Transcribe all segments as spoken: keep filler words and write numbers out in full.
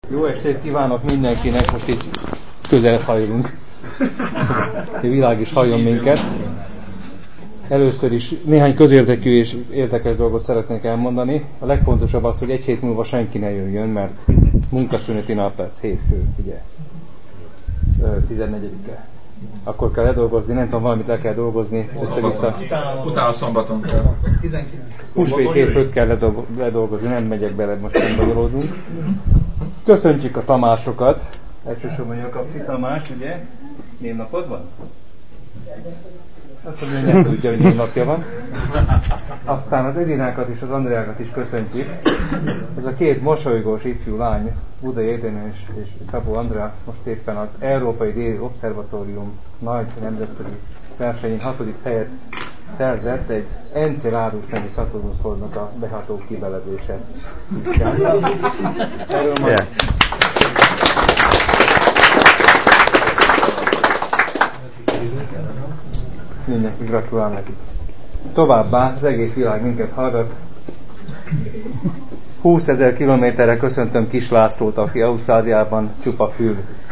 Jó estét kívánok mindenkinek, most így közel hajlunk. A világ is halljon minket. Először is néhány közérdekű és érdekes dolgot szeretnék elmondani. A legfontosabb az, hogy egy hét múlva senki ne jöjjön, mert munkaszüneti nap lesz, hétfő, ugye, tizennegyedike. Akkor kell ledolgozni, nem tudom, valamit le kell dolgozni, össze-vissza. Utána szombaton kell. Húsvét hétfőt kell ledolgozni, nem megyek bele, most nem bonyolódunk. Köszöntjük a Tamásokat. Elsősorban Jakabcsi Tamás, ugye? Névnapod van? Azt mondja, hogy nem tudja, hogy névnapja van. Aztán az Edinákat és az Andreákat is köszöntjük. Ez a két mosolygós ifjú lány, Budai Edina és, és Szabó Andrea most éppen az Európai Déli Obszervatórium nagy nemzetközi versenyén hatodik helyet szerzett egy Enceladus nevű Szaturnusz holdnak a beható kibelezése. Erről majd... Yeah. Mindenki gratulál nekik. Továbbá az egész világ minket hallgat. húszezer kilométerre köszöntöm Kis Lászlót, aki Ausztráliában csupa fül.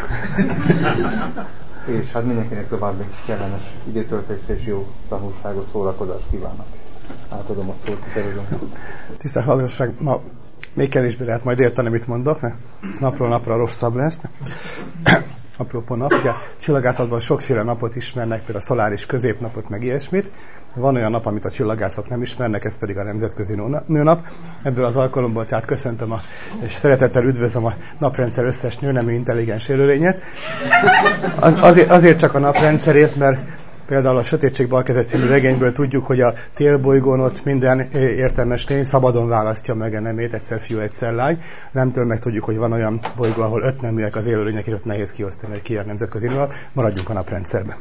És hát mindenkinek további kellemes időtöltést és jó tanulságos szórakozást kívánok. Átadom a szót, terülünk. Tisztelt hallgatóság, ma még kevésbé lehet majd érteni, mit mondok, mert ez napról napra rosszabb lesz. Apropó nap, ugye csillagászatban sokféle napot ismernek, például a szoláris középnapot, meg ilyesmit. Van olyan nap, amit a csillagászok nem ismernek, ez pedig a Nemzetközi Nőnap. Ebből az alkalomból tehát köszöntöm a, és szeretettel üdvözlöm a naprendszer összes nőnemű intelligens élőlényét. Az, azért, azért csak a naprendszerét, mert például a Sötétség Balkezet című regényből tudjuk, hogy a télbolygón ott minden értelmes lény szabadon választja meg a nemét, egyszer fiú, egyszer lány. Nemtől meg tudjuk, hogy van olyan bolygó, ahol öt neműek az élőlények, és ott nehéz kiosztani, hogy ki a Nemzetközi Nőnap. Maradjunk a naprendszerben.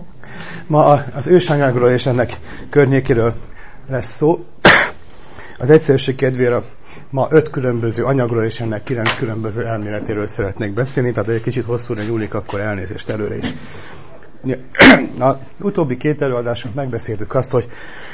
Ma az ősanyagról és ennek környékéről lesz szó. Az egyszerűség kedvére ma öt különböző anyagról és ennek kilenc különböző elméletéről szeretnék beszélni, tehát egy kicsit hosszúra nyúlik, akkor elnézést előre is. Az utóbbi két előadásunk megbeszéltük azt, hogy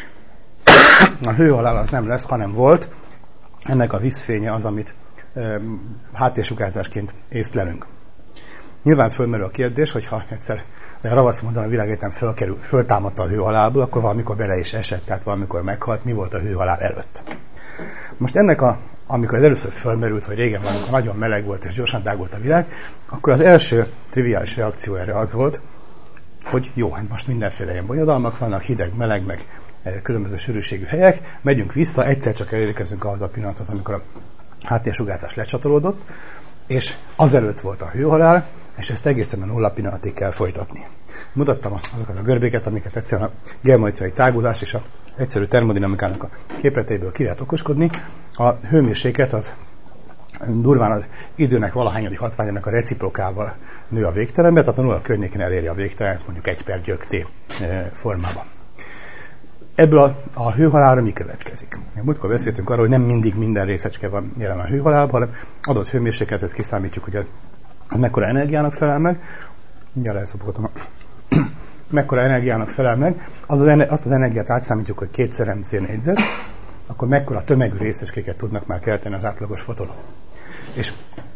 a hőhalál az nem lesz, hanem volt. Ennek a vízfénye az, amit e, háttérsugárzásként észlelünk. Nyilván fölmerül a kérdés, hogy ha egyszer a ravasz módon a világegyetem fölkerül, föltámadta a hőhalálból, akkor valamikor bele is esett, tehát valamikor meghalt, mi volt a hőhalál előtt. Most ennek a, amikor ez először fölmerült, hogy régen valamikor nagyon meleg volt és gyorsan tágult a világ, akkor az első triviális reakció erre az volt, hogy jó, hát most mindenféle ilyen bonyodalmak vannak, hideg, meleg, meg különböző sűrűségű helyek, megyünk vissza, egyszer csak elérkezünk ahhoz a pillanathoz, amikor a háttérsugárzás lecsatolódott, és azelőtt volt a hőhalál, és ezt egészen a nulla pillanatig kell folytatni. Mutattam azokat a görbéket, amiket egyszerűen a geometriai tágulás és a egyszerű termodinamikának a képletéből ki lehet okoskodni. A hőmérséklet az durván az időnek valahányadik hatványának a reciprokával nő a végtelenbe, tehát a nulla környékén eléri a végtelen, mondjuk egy per gyök t formában. Ebből a, a hőhalálra mi következik? Múltkor beszéltünk arról, hogy nem mindig minden részecske van jelen a hőhalálban, hanem adott hőmérsékletet kiszámítjuk, hogy a mekkora energiának felel meg, mindjárt elszopogatom a mekkora energiának felel meg, az az, azt az energiát átszámítjuk, hogy kétszer em cé négyzet, akkor mekkora tömegű részecskéket tudnak már kelteni az átlagos fotonok. És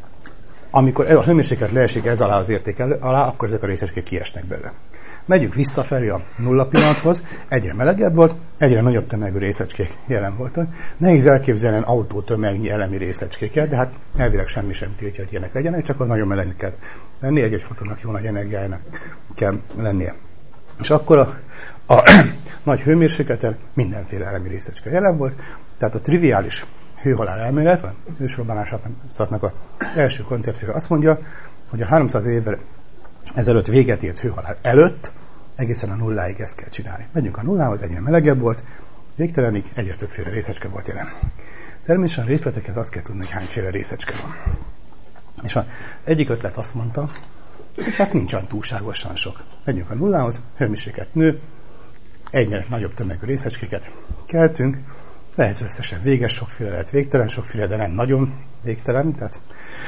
amikor a hőmérséklet leesik ez alá az érték alá, akkor ezek a részecskék kiesnek belőle. Megyünk visszafelé a nulla pillanathoz, egyre melegebb volt, egyre nagyobb tömegű részecskék jelen voltak. Nehéz elképzelni autótömegnyi elemi részecskéket, de hát elvileg semmi sem tiltja, hogy ilyenek legyenek, csak az nagyon melegnek kell lenni, egy-egy fotonnak jó nagy energiájának kell lennie. És akkor a, a nagy hőmérsékleten mindenféle elemi részecske jelen volt, tehát a triviális hőhalál elmélet, vagy hősrobbanásnak az első koncepciója azt mondja, hogy a háromszáz évvel ezelőtt véget ért hőhalál előtt egészen a nulláig ezt kell csinálni. Megyünk a nullához, egyre melegebb volt, végtelenig egyre többféle részecske volt jelen. Természetesen részletekhez azt kell tudni, hogy hányféle részecske van. És az egyik ötlet azt mondta, hogy hát nincsen túlságosan sok. Megyünk a nullához, hőmérséklet nő, egyre nagyobb tömegű részecskéket keltünk, lehet összesen véges sokféle, lehet végtelen sokféle, de nem nagyon végtelen, tehát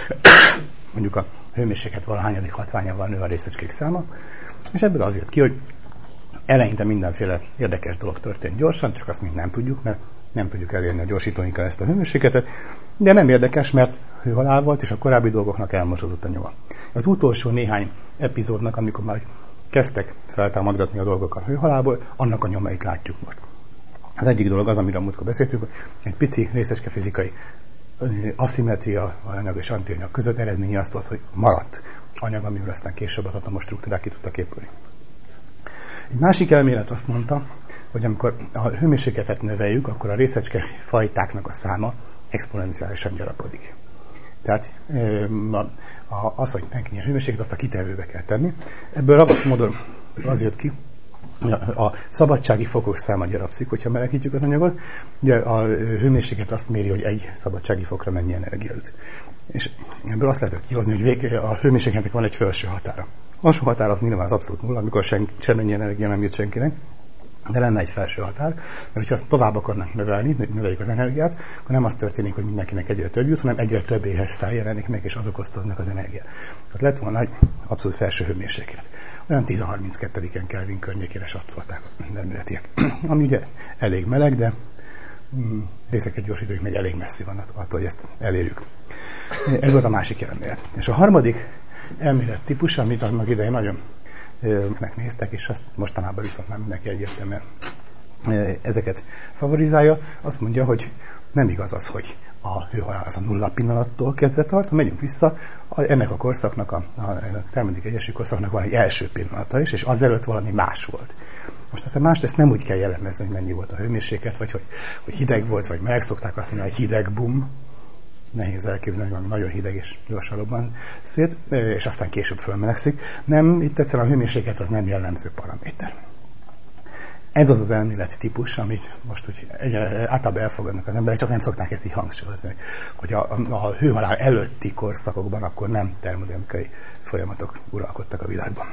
mondjuk a hőmérséklet valahányadik hatványával nő a részecskék száma, és ebből az jött ki, hogy eleinte mindenféle érdekes dolog történt gyorsan, csak azt mind nem tudjuk, mert nem tudjuk elérni a gyorsítóinkkal ezt a hőmérsékletet, de nem érdekes, mert hőhalál volt, és a korábbi dolgoknak elmosódott a nyoma. Az utolsó néhány epizódnak, amikor már kezdtek feltámadgatni a dolgok a hőhalálból, annak a nyomait látjuk most. Az egyik dolog az, amiről múltkor beszéltünk, hogy egy pici részecske fizikai aszimmetria anyag és antianyag között eredménye azt az, hogy maradt anyag, amiről aztán később az atomos struktúrák ki tudtak épülni. Egy másik elmélet azt mondta, hogy amikor a hőmérsékletet növeljük, akkor a részecske fajtáknak a száma exponenciálisan gyarapodik. Tehát az, hogy megnyilván a hőmérsékletet, azt a kitevőbe kell tenni. Ebből ravasz módon az jött ki, a szabadsági fokos száma gyarapszik, hogyha melegítjük az anyagot. Ugye a hőmérséklet azt méri, hogy egy szabadsági fokra mennyi energia jut. És ebből azt lehetett kihozni, hogy vég, a hőmérsékletnek van egy felső határa. A alsó határ az nyilván az abszolút nulla, amikor sen, semmennyi energia nem jut senkinek, de lenne egy felső határ, mert hogyha azt tovább akarnak növelni, növeljük az energiát, akkor nem az történik, hogy mindenkinek egyre több jut, hanem egyre több éhes száj jelenik meg, és azok osztoznak az energiát. Tehát lett volna egy abszolút felső hőmérséklet. Olyan tíz harminckettően Kelvin környékére satszolták a elméletiek. Ami ugye elég meleg, de mm, részeket gyorsítók még elég messzi van attól, hogy ezt elérjük. Ez volt a másik elmélet. És a harmadik elmélet típus, amit annak idején nagyon megnéztek, és azt mostanában viszont már mindenki egyértelműen ezeket favorizálja, azt mondja, hogy nem igaz az, hogy a hőhalál az a nulla pillanattól kezdve tart, ha megyünk vissza, ennek a korszaknak, a, a termelék egyesű korszaknak van egy első pillanata is, és azelőtt valami más volt. Most aztán mást ezt nem úgy kell jellemezni, hogy mennyi volt a hőmérséklet, vagy hogy, hogy hideg volt, vagy meleg, szokták azt mondani, hogy hideg bum. Nehéz elképzelni, hogy valami nagyon hideg és gyorsan robban szét, és aztán később fölmelegszik. Nem, itt egyszerűen a hőmérséklet az nem jellemző paraméter. Ez az az elmélet típus, amit most úgy általában elfogadnak az emberek, csak nem szokták ezt így hangsúlyozni, hogy a, a, a hőhalál előtti korszakokban akkor nem termodinamikai folyamatok uralkodtak a világban.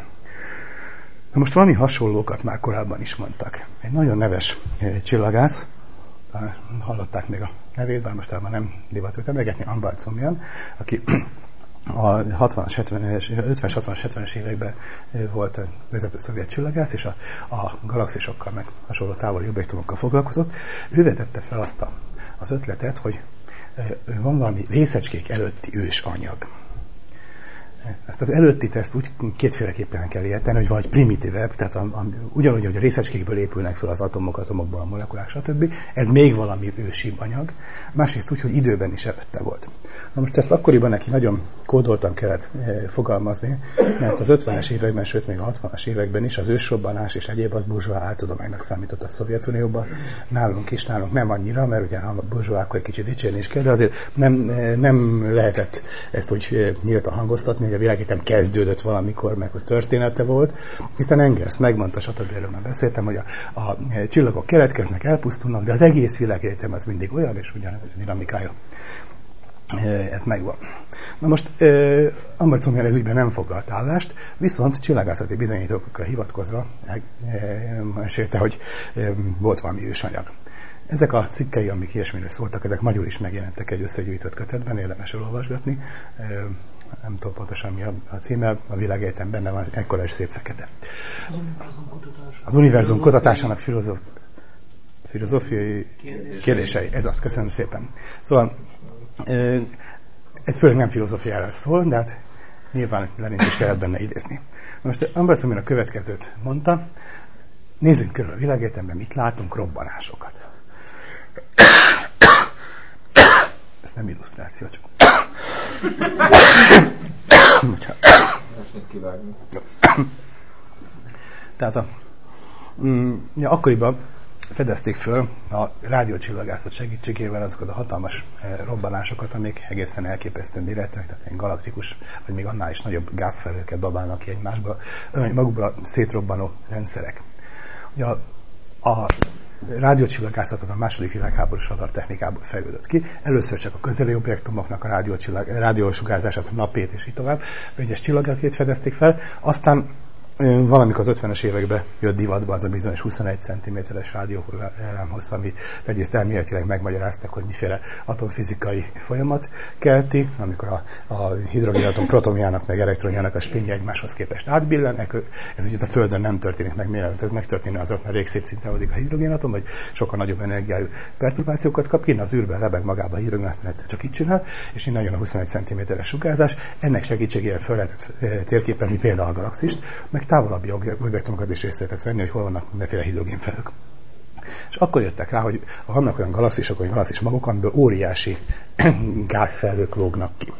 Na most valami hasonlókat már korábban is mondtak. Egy nagyon neves csillagász, hallották még a nevét, bár most már nem divat őt emlegetni, Ambartsomian, aki a hatvanas, hetvenes, ötvenes, hatvanas, hetvenes években volt a vezető szovjet csillagász, és a, a galaxisokkal, meg hasonló távoli objektumokkal foglalkozott. Ő vetette fel azt a, az ötletet, hogy van valami részecskék előtti ős anyag. Ezt az előtti teszt úgy kétféleképpen kell érteni, hogy vagy primitívebb, tehát a, a, ugyanúgy, hogy a részecskékből épülnek fel az atomok, atomokból a molekulák, stb. Ez még valami ősibb anyag. Másrészt úgy, hogy időben is előtte volt. Na most ezt akkoriban neki nagyon kódoltan kellett e, fogalmazni, mert az ötvenes években, sőt még a hatvanas években is az ősrobbanás és egyéb az burzsóá áltudománynak számított a Szovjetunióban. Nálunk is, nálunk nem annyira, mert ugye a burzsóákkal egy kicsit dicsérni is kell, de azért nem, nem lehetett ezt úgy nyíltan hangoztatni, hogy a világegyetem kezdődött valamikor, meg hogy története volt, hiszen Engels megmondta, stb. Erről már beszéltem, hogy a, a csillagok keletkeznek, elpusztulnak, de az egész világegyetem az mindig olyan, és ugyanaz a dinamikája. Ez megvan. Na most Ambartsomian ez ügyben nem foglalt állást, viszont csillagászati bizonyítókra hivatkozva mesélte, hogy volt valami ősanyag. Ezek a cikkei, amik ilyesmiről szóltak, ezek magyarul is megjelentek egy összegyűjtött kötetben, érdemes elolvasgatni. Nem tudom pontosan mi a, a címe, a világegyetem benne van, ekkora és szép fekete. Az univerzum kutatásának, az univerzum kutatásának filozóf, filozófiai kérdései. kérdései. Ez az, köszönöm szépen. Szóval ez főleg nem filozófiára szól, de hát nyilván Lenint is kellett benne idézni. Most Ambartsomian a következőt mondta, nézzünk körül a világegyetemben, mit látunk, robbanásokat. Ez nem illusztráció, csak... Ezt még kivágni. Tehát a, mm, ja, akkoriban fedezték föl a rádiócsillagászat segítségével azokat a hatalmas eh, robbanásokat, amik egészen elképesztő méretűek, tehát egy galaktikus, vagy még annál is nagyobb gázfelhőket dobálnak ki egymásba, magukból szétrobbanó rendszerek. Ugye a, a rádiócsillagászat az a második világháborús radartechnikából fejlődött ki. Először csak a közeli objektumoknak a rádiósugárzását, a napét és így tovább, egyes csillagokét fedezték fel, aztán valamikor az ötvenes években jött divatba az a bizonyos huszonegy centiméteres rádióhullámhossz, amit egyrészt elméletileg megmagyaráztak, hogy miféle atomfizikai folyamat kelti, amikor a, a hidrogénatom protonjának meg elektronjának a spinje egymáshoz képest átbillennek. Ez ugye a Földön nem történik meg, mielőtt ez megtörténne, azok már rég szétszintálódik a hidrogénatom, vagy sokkal nagyobb energiájú perturbációkat kap ki, az űrben lebeg magába a hidrogén, aztán egyszer csak itt csinál, és innen jön a huszonegy centiméteres sugárzás. Ennek segítségével fel lehetett térképezni például a galaxist, meg távolabbi objektumokat is részt lehetett venni, hogy hol vannak mindenféle hidrogénfelhők. És akkor jöttek rá, hogy vannak olyan galaxisok, olyan galaxis maguk, amiből óriási gázfelhők lógnak ki.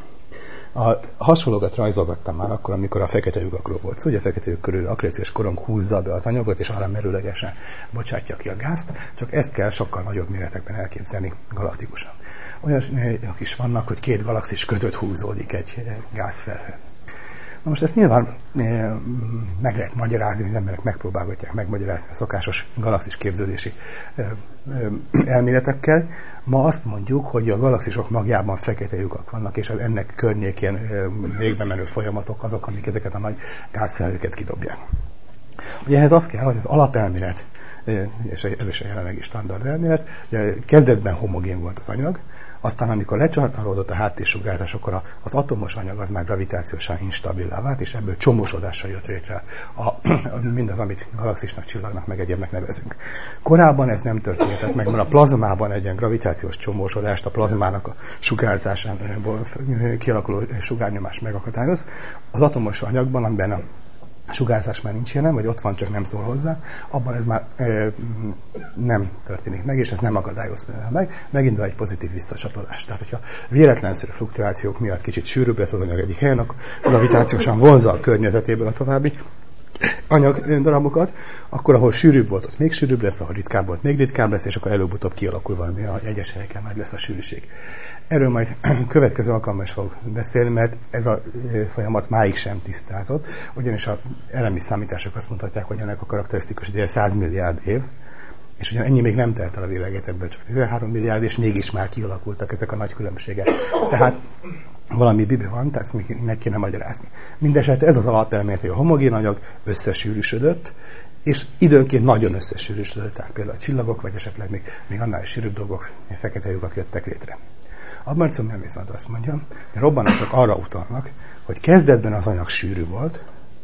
A hasonlókat rajzolgattam már akkor, amikor a fekete lyukakról volt szó, hogy a fekete lyuk körül akréciós korong húzza be az anyagot, és arra merőlegesen bocsátja ki a gázt, csak ezt kell sokkal nagyobb méretekben elképzelni galaktikusan. Olyanok is vannak, hogy két galaxis között húzódik egy gázfelhő. Na most ezt nyilván e, meg lehet magyarázni, az emberek megpróbálgatják megmagyarázni a szokásos galaxis képződési e, e, elméletekkel. Ma azt mondjuk, hogy a galaxisok magjában fekete lyukak vannak, és az ennek környékén e, végbe menő folyamatok azok, amik ezeket a nagy gázfelhőket kidobják. Ugye ehhez az kell, hogy az alapelmélet, e, és ez is a jelenlegi standard elmélet, ugye kezdetben homogén volt az anyag, aztán, amikor lecsarnalódott a háttérsugárzás, akkor az atomos anyag az már gravitációsan instabilá vált, és ebből csomósodással jött létre a, mindaz, amit galaxisnak, csillagnak, meg egyébnek nevezünk. Korábban ez nem történt meg, mert a plazmában egy ilyen gravitációs csomósodást, a plazmának a sugárzásából kialakuló sugárnyomás megakadályoz. Az atomos anyagban, amiben a sugárzás már nincs jelen, vagy ott van, csak nem szól hozzá, abban ez már e, nem történik meg, és ez nem akadályozza meg, megindul egy pozitív visszacsatolás. Tehát, hogyha véletlenszerű fluktuációk miatt kicsit sűrűbb lesz az anyag egyik helyen, akkor gravitációsan vonzza a környezetéből a további anyagdarabokat, akkor ahol sűrűbb volt, ott még sűrűbb lesz, ahol ritkább volt, még ritkább lesz, és akkor előbb-utóbb kialakul valami, a egyes helyeken meg lesz a sűrűség. Erről majd következő alkalommal is fogok beszélni, mert ez a folyamat máig sem tisztázott, ugyanis az elemi számítások azt mutatják, hogy ennek a karakterisztikus ideje száz milliárd év, és ugyan ennyi még nem telt el a világért, ebből csak tizenhárom milliárd, és mégis már kialakultak ezek a nagy különbségek. Tehát valami bibi van, tehát ezt meg kéne magyarázni. Mindenesetre ez az alapelmélet, hogy a homogén anyag összesűrűsödött, és időnként nagyon összesűrűsödött, tehát például a csillagok, vagy esetleg még, még annál is sűrűbb dolgok, fekete lyukak jöttek létre. A Marcium viszont azt mondja, hogy robbanások arra utalnak, hogy kezdetben az anyag sűrű volt,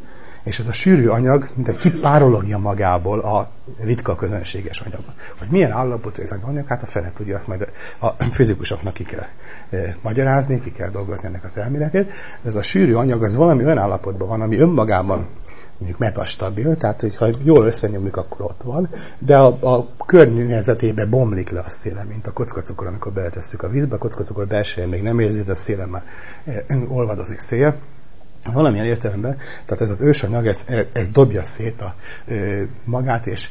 és ez a sűrű anyag, mint egy kipárologja magából a ritka közönséges anyagban. Hogy milyen állapotú ez az anyag, hát a fene tudja, azt majd a fizikusoknak ki kell e, magyarázni, ki kell dolgozni ennek az elméletét. De ez a sűrű anyag az valami olyan állapotban van, ami önmagában mondjuk metastabil, tehát hogyha jól összenyomjuk, akkor ott van, de a, a környezetébe bomlik le a széle, mint a kockacukor, amikor beletesszük a vízbe, a kockacukor belsején még nem érzi, de a szélen már e, olvadozik szél. Valamilyen értelemben, tehát ez az ősanyag, ez, ez dobja szét a, ö, magát, és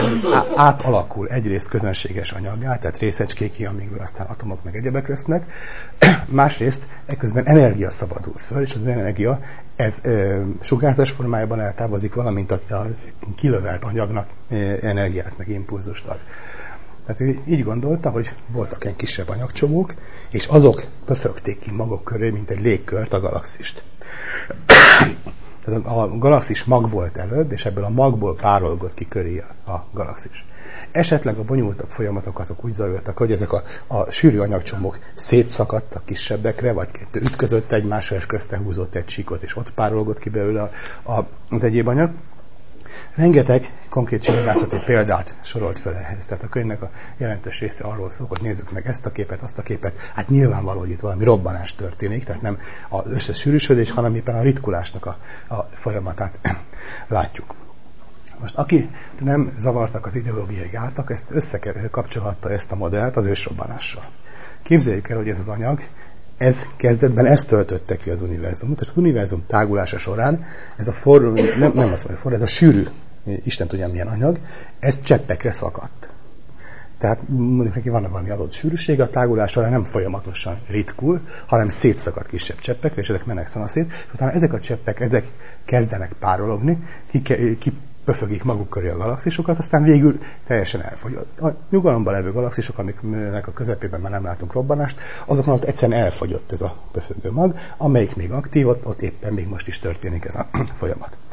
átalakul egyrészt közönséges anyaggá, tehát részecskéki, amikből aztán atomok meg egyebek lesznek. Másrészt ekközben energia szabadul föl, és az energia, ez ö, sugárzás formájában eltávozik, valamint a, a kilövelt anyagnak ö, energiát, meg impulzust ad. Tehát ő így gondolta, hogy voltak ilyen kisebb anyagcsomók, és azok befögték ki maguk köré, mint egy légkört a galaxist. Tehát a galaxis mag volt előbb, és ebből a magból párolgott ki köré a, a galaxis. Esetleg a bonyolultabb folyamatok azok úgy zajlottak, hogy ezek a, a sűrű anyagcsomók szétszakadtak kisebbekre, vagy kettő ütközött egymásra, és közte húzott egy csíkot, és ott párolgott ki belőle a, a, az egyéb anyag. Rengeteg konkrét csillagászati példát sorolt fel ehhez. Tehát a könyvnek a jelentős része arról szól, hogy nézzük meg ezt a képet, azt a képet. Hát nyilvánvaló, hogy itt valami robbanás történik, tehát nem az összesűrűsödés, hanem éppen a ritkulásnak a, a folyamatát látjuk. Most aki nem zavartak az ideológiai gátak, ezt összekapcsolhatta ezt a modellt az ősrobbanással. Képzeljük el, hogy ez az anyag, ez kezdetben ezt töltötte ki az univerzumot, és az univerzum tágulása során ez a forró, nem, nem az, hogy forró, ez a sűrű, Isten tudja milyen anyag, ez cseppekre szakadt. Tehát mondjuk neki vannak valami adott sűrűség, a tágulás során nem folyamatosan ritkul, hanem szétszakad kisebb cseppekre, és ezek mennek szanaszét, és utána ezek a cseppek, ezek kezdenek párologni, ki, ki pöfögik maguk köré a galaxisokat, aztán végül teljesen elfogyott. A nyugalomban levő galaxisok, amiknek a közepében már nem látunk robbanást, azokon ott egyszerűen elfogyott ez a pöfögő mag, amelyik még aktív, ott, ott éppen még most is történik ez a folyamat.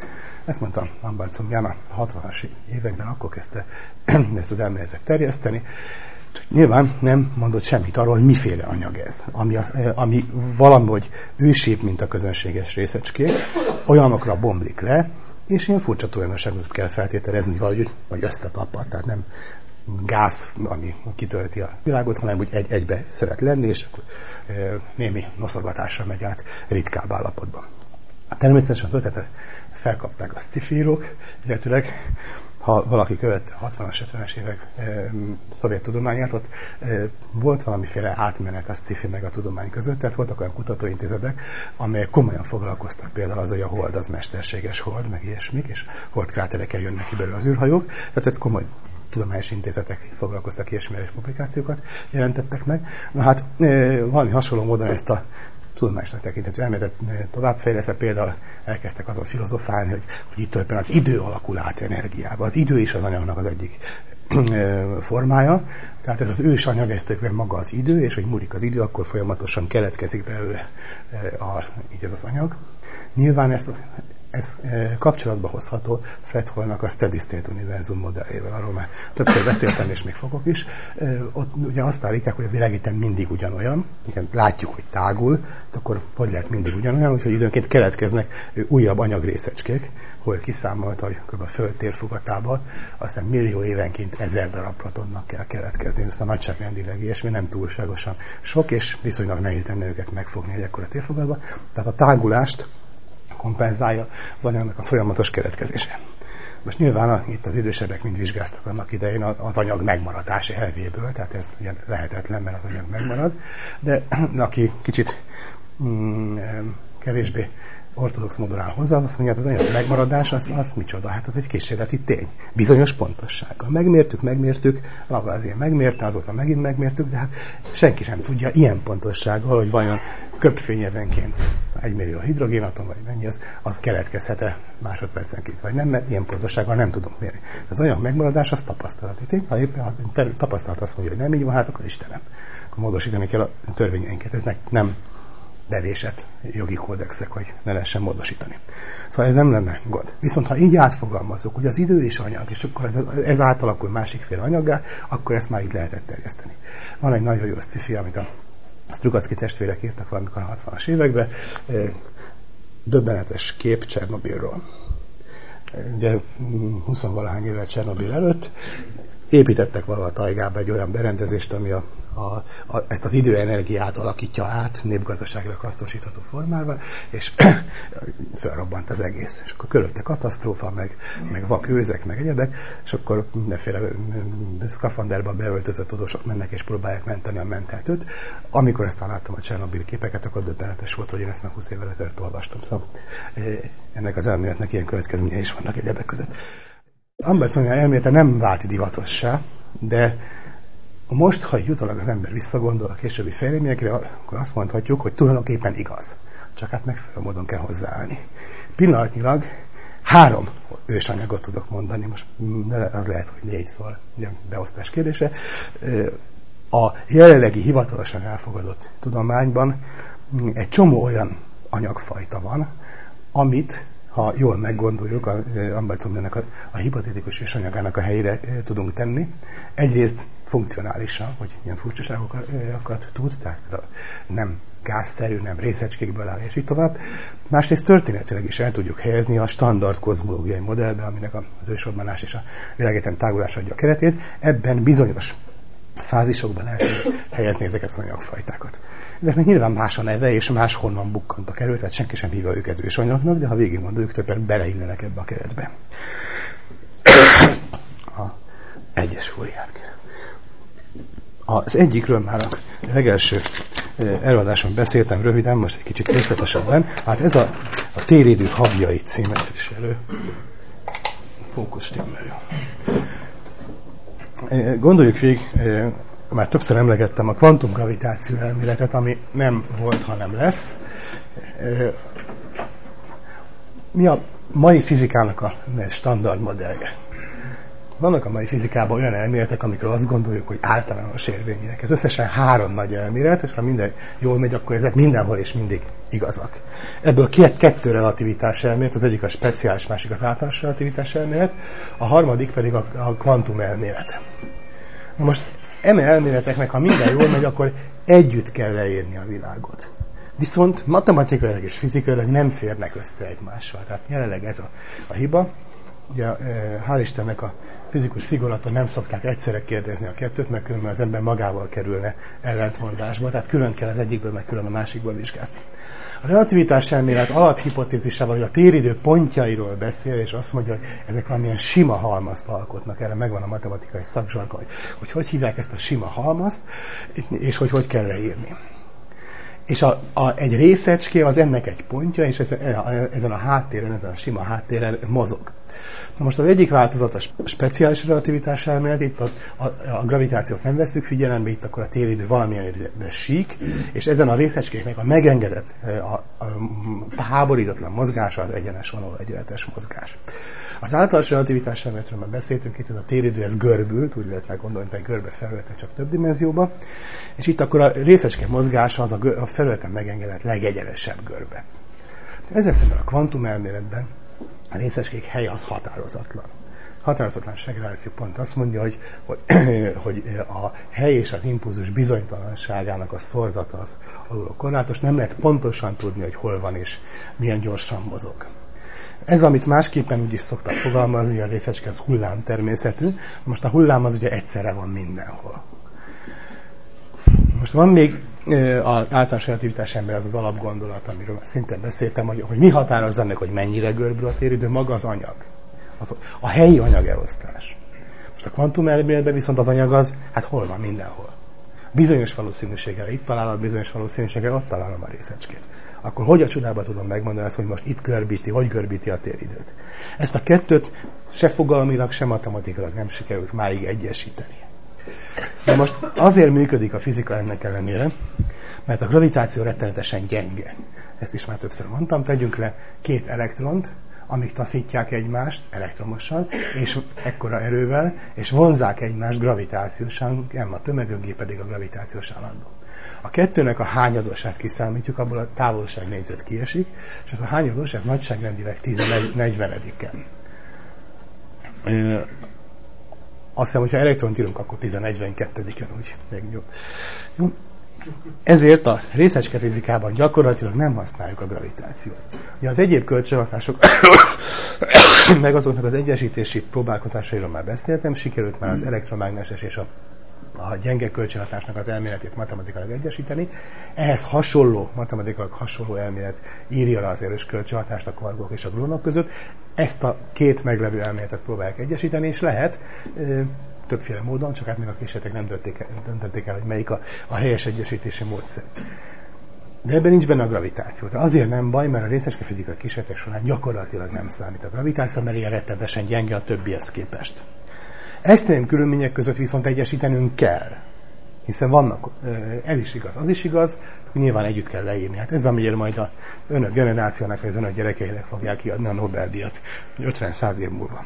Ezt mondta Ambardsonian a hatvanas években, akkor kezdte ezt az elméletet terjeszteni. Nyilván nem mondott semmit arról, hogy miféle anyag ez, ami, ami valahogy ősép, mint a közönséges részecskék, olyanokra bomlik le, és ilyen furcsa tulajdonságot kell feltételezni, vagy, vagy összetapad, tehát nem gáz, ami kitölti a világot, hanem úgy egy, egybe szeret lenni, és akkor e, némi noszogatásra megy át ritkább állapotban. Természetesen az ötletet felkapták a sci-fi írók, illetőleg ha valaki követte a hatvanas, hetvenes évek e, szovjet tudományát, ott e, volt valamiféle átmenet a sci-fi meg a tudomány között, tehát voltak olyan kutatóintézetek, amelyek komolyan foglalkoztak például az, hogy a hold az mesterséges hold, meg ilyesmik, és holdkráterekkel jönnek ki belőle az űrhajók, tehát ez komoly tudományos intézetek foglalkoztak, ilyesmire és publikációkat jelentettek meg. Na hát e, valami hasonló módon ezt a tudományosnak tekintető elméletet továbbfejlesztve, például elkezdtek azon filozofálni, hogy, hogy itt tulajdonképpen az idő alakul át energiába. Az idő is az anyagnak az egyik formája, tehát ez az ős anyag, ez tulajdonképpen maga az idő, és hogy múlik az idő, akkor folyamatosan keletkezik belőle a, így ez az anyag. Nyilván ezt Ez kapcsolatba hozható Fred Hoyle-nak a Steady State univerzum modelljével, arról már többször beszéltem, és még fogok is. Ott ugye azt állítják, hogy a világítem mindig ugyanolyan, igen, látjuk, hogy tágul, akkor hogy lehet mindig ugyanolyan, úgyhogy időnként keletkeznek újabb anyagrészecskék, Hoyle kiszámolta, hogy kb. A Föld térfogatában aztán millió évenként ezer darab protonnak kell keletkezni, ez a nagyságrendileg ilyesmi nem túlságosan sok, és viszonylag nehéz lenne őket megfogni egy ekkora térfogatban. Tehát a tágulást kompenzálja az anyagnak a folyamatos keletkezése. Most nyilván a, itt az idősebbek mind vizsgáztak annak idején az anyag megmaradása elvéből, tehát ez ugye lehetetlen, mert az anyag megmarad, de aki kicsit mm, kevésbé ortodox módon áll hozzá, az azt mondja, hogy az anyag megmaradás, az, az micsoda? Hát az egy kísérleti tény. Bizonyos pontossággal. Megmértük, megmértük, Lavoisier megmérte, azóta megint megmértük, de hát senki sem tudja ilyen pontossággal, hogy vajon köbfényevenként egy millió hidrogénatom, vagy mennyi az, az keletkezhet-e másodpercenként, vagy nem, mert ilyen pontossággal nem tudom mérni. Az anyag megmaradás az tapasztalati tény. Ha éppen a tapasztalat azt mondja, hogy nem így van, hát akkor Istenem. Akkor módosítani kell a törvényeinket. Ez nem bevésett jogi kódexek, hogy ne lehessen módosítani. Szóval ez nem lenne gond. Viszont ha így átfogalmazzuk, hogy az idő is anyag, és akkor ez, ez átalakul másikféle anyaggá, akkor ezt már így lehetett terjeszteni. Van egy nagyon jó sci-fi, amit a Strugatsky testvérek írtak valamikor a hatvanas években, döbbenetes kép Csernobilról. Ugye huszonvalahány évvel Csernobil előtt építettek valahol a tajgába egy olyan berendezést, ami a, a, a, ezt az időenergiát alakítja át népgazdaságra hasznosítható formával, és felrobbant az egész. És akkor körülötte katasztrófa, meg, meg vakőzek, meg egyebek, és akkor mindenféle szkafanderba beöltözött tudósok mennek és próbálják menteni a menthetőt. Amikor ezt láttam a Csernobil képeket, akkor döbbenetes volt, hogy én ezt már húsz évvel ezelőtt olvastam. Szóval ennek az elméletnek ilyen következményei is vannak egyebek között. Ambardsonian elmélete nem vált divatossá, de most, ha jutólag az ember visszagondol a későbbi fejleményekre, akkor azt mondhatjuk, hogy tulajdonképpen igaz. Csak hát megfelelő módon kell hozzáállni. Pillanatnyilag három ősanyagot tudok mondani, most az lehet, hogy négy, szóval beosztás kérdése. A jelenlegi hivatalosan elfogadott tudományban egy csomó olyan anyagfajta van, amit ha jól meggondoljuk, a Ambardsoniannak a, a hipotetikus ősanyagának a helyére e, tudunk tenni. Egyrészt funkcionálisan, hogy ilyen furcsaságokat tud, tehát nem gázszerű, nem részecskékből áll, és így tovább. Másrészt történetileg is el tudjuk helyezni a standard kozmológiai modellbe, aminek az ősrobbanás és a világegyetem tágulás adja a keretét. Ebben bizonyos fázisokban el tudjuk helyezni ezeket az anyagfajtákat. Ezeknek nyilván más a neve, és máshonnan bukkantak elő, tehát senki sem hívja őket ősanyagnak, de ha végig gondoljuk, többen beleillenek ebbe a keretbe. A egyes fóriát kell. Az egyikről már a legelső előadáson beszéltem röviden, most egy kicsit részletesebben. Hát ez a, a Téridők habjai címet viselő fókuszstimmelő. Gondoljuk végig, már többször emlegettem a kvantumgravitáció elméletet, ami nem volt, hanem lesz. Mi a mai fizikának a standard modellje? Vannak a mai fizikában olyan elméletek, amikről azt gondoljuk, hogy általános érvényűek. Ez összesen három nagy elmélet, és ha minden jól megy, akkor ezek mindenhol és mindig igazak. Ebből két, kettő relativitás elmélet, az egyik a speciális, másik az általános relativitás elmélet, a harmadik pedig a, a kvantum elmélet. Na most eme elméleteknek, ha minden jól megy, akkor együtt kell leírni a világot. Viszont matematikailag és fizikailag nem férnek össze egymással. Tehát jelenleg ez a, a hiba. Ugye, hál' Istennek a fizikus szigorlaton nem szokták egyszerre kérdezni a kettőt, mert különben az ember magával kerülne ellentmondásba, tehát külön kell az egyikből, meg külön a másikból vizsgázni. A relativitás elmélet alaphipotézisával, hogy a téridő pontjairól beszél, és azt mondja, hogy ezek valamilyen sima halmazt alkotnak, erre megvan a matematikai szakzsargon, hogy, hogy hogy hívják ezt a sima halmazt, és hogy hogy kell leírni. És a, a, egy részecske az ennek egy pontja, és ezen, ezen a háttéren, ezen a sima háttéren mozog. Na most az egyik változat a speciális relativitás elmélet, itt a, a, a gravitációt nem vesszük figyelembe, itt akkor a téridő valamilyen értelemben sík, és ezen a részecskéknek a megengedett, a, a, a háborítatlan mozgása az egyenes vonalú egyenletes mozgás. Az általános relativitás elméletről már beszéltünk, itt ez a téridő, ez görbült, úgy lehet meggondolni, hogy görbe felülete csak több dimenzióba, és itt akkor a részecske mozgása az a, gör, a felületen megengedett legegyenesebb görbe. Ezzel szemben a kvantum elméletben a részecskék helye az határozatlan. Határozatlanság reláció pont azt mondja, hogy, hogy, hogy a hely és az impulzus bizonytalanságának a szorzata az alulról korlátos, nem lehet pontosan tudni, hogy hol van és milyen gyorsan mozog. Ez, amit másképpen úgy is szoktak fogalmazni, hogy a részecske az hullám természetű, most a hullám az ugye egyszerre van mindenhol. Most van még az általános relativitás ember az az alapgondolat, amiről szintén beszéltem, hogy, hogy mi határozza meg, hogy mennyire görbül a téridő, maga az anyag. Az, a helyi anyagelosztás. Most a kvantum elméletben viszont az anyag az, hát hol van, mindenhol. Bizonyos valószínűséggel itt találom, bizonyos valószínűséggel ott találom a részecskét. Akkor hogy a csodában tudom megmondani azt, hogy most itt görbíti, hogy görbíti a téridőt. Ezt a kettőt se fogalmilag, se matematikailag nem sikerült máig egyesíteni. De most azért működik a fizika ennek ellenére, mert a gravitáció rettenetesen gyenge. Ezt is már többször mondtam, tegyünk le két elektront, amik taszítják egymást elektromosan, és ekkora erővel, és vonzzák egymást gravitációsan, a tömegöngé pedig a gravitációs állandó. A kettőnek a hányadosát kiszámítjuk, abból a távolságnégyzet kiesik, és ez a hányados, ez nagyságrendileg tíz negyvenediken. Azt hiszem, hogyha elektront írunk, akkor tíz negyvenkettediken, úgy még jó. jó. Ezért a részecske fizikában gyakorlatilag nem használjuk a gravitációt. Ugye az egyéb kölcsönhatások, meg azoknak az egyesítési próbálkozásairól már beszéltem, sikerült már az elektromágneses és a, a gyenge kölcsönhatásnak az elméletét matematikailag egyesíteni. Ehhez hasonló, matematikailag hasonló elmélet írja le az erős kölcsönhatást a kvarkok és a gluonok között. Ezt a két meglevő elméletet próbálják egyesíteni, és lehet többféle módon, csak hát még a kísérletek nem döntötték el, döntötték el, hogy melyik a, a helyes egyesítési módszer. De ebben nincs benne a gravitáció. De azért nem baj, mert a részecske fizikai kísérletek során gyakorlatilag nem számít a gravitáció, mert ilyen rettenetesen gyenge a többihez képest. Extrém körülmények között viszont egyesítenünk kell. Hiszen vannak, ez is igaz, az is igaz, hogy nyilván együtt kell leírni. Hát ez, amiért majd a önök generációnak, vagy az önök gyerekeinek fogják kiadni a Nobel-díjat, ötven-száz év múlva.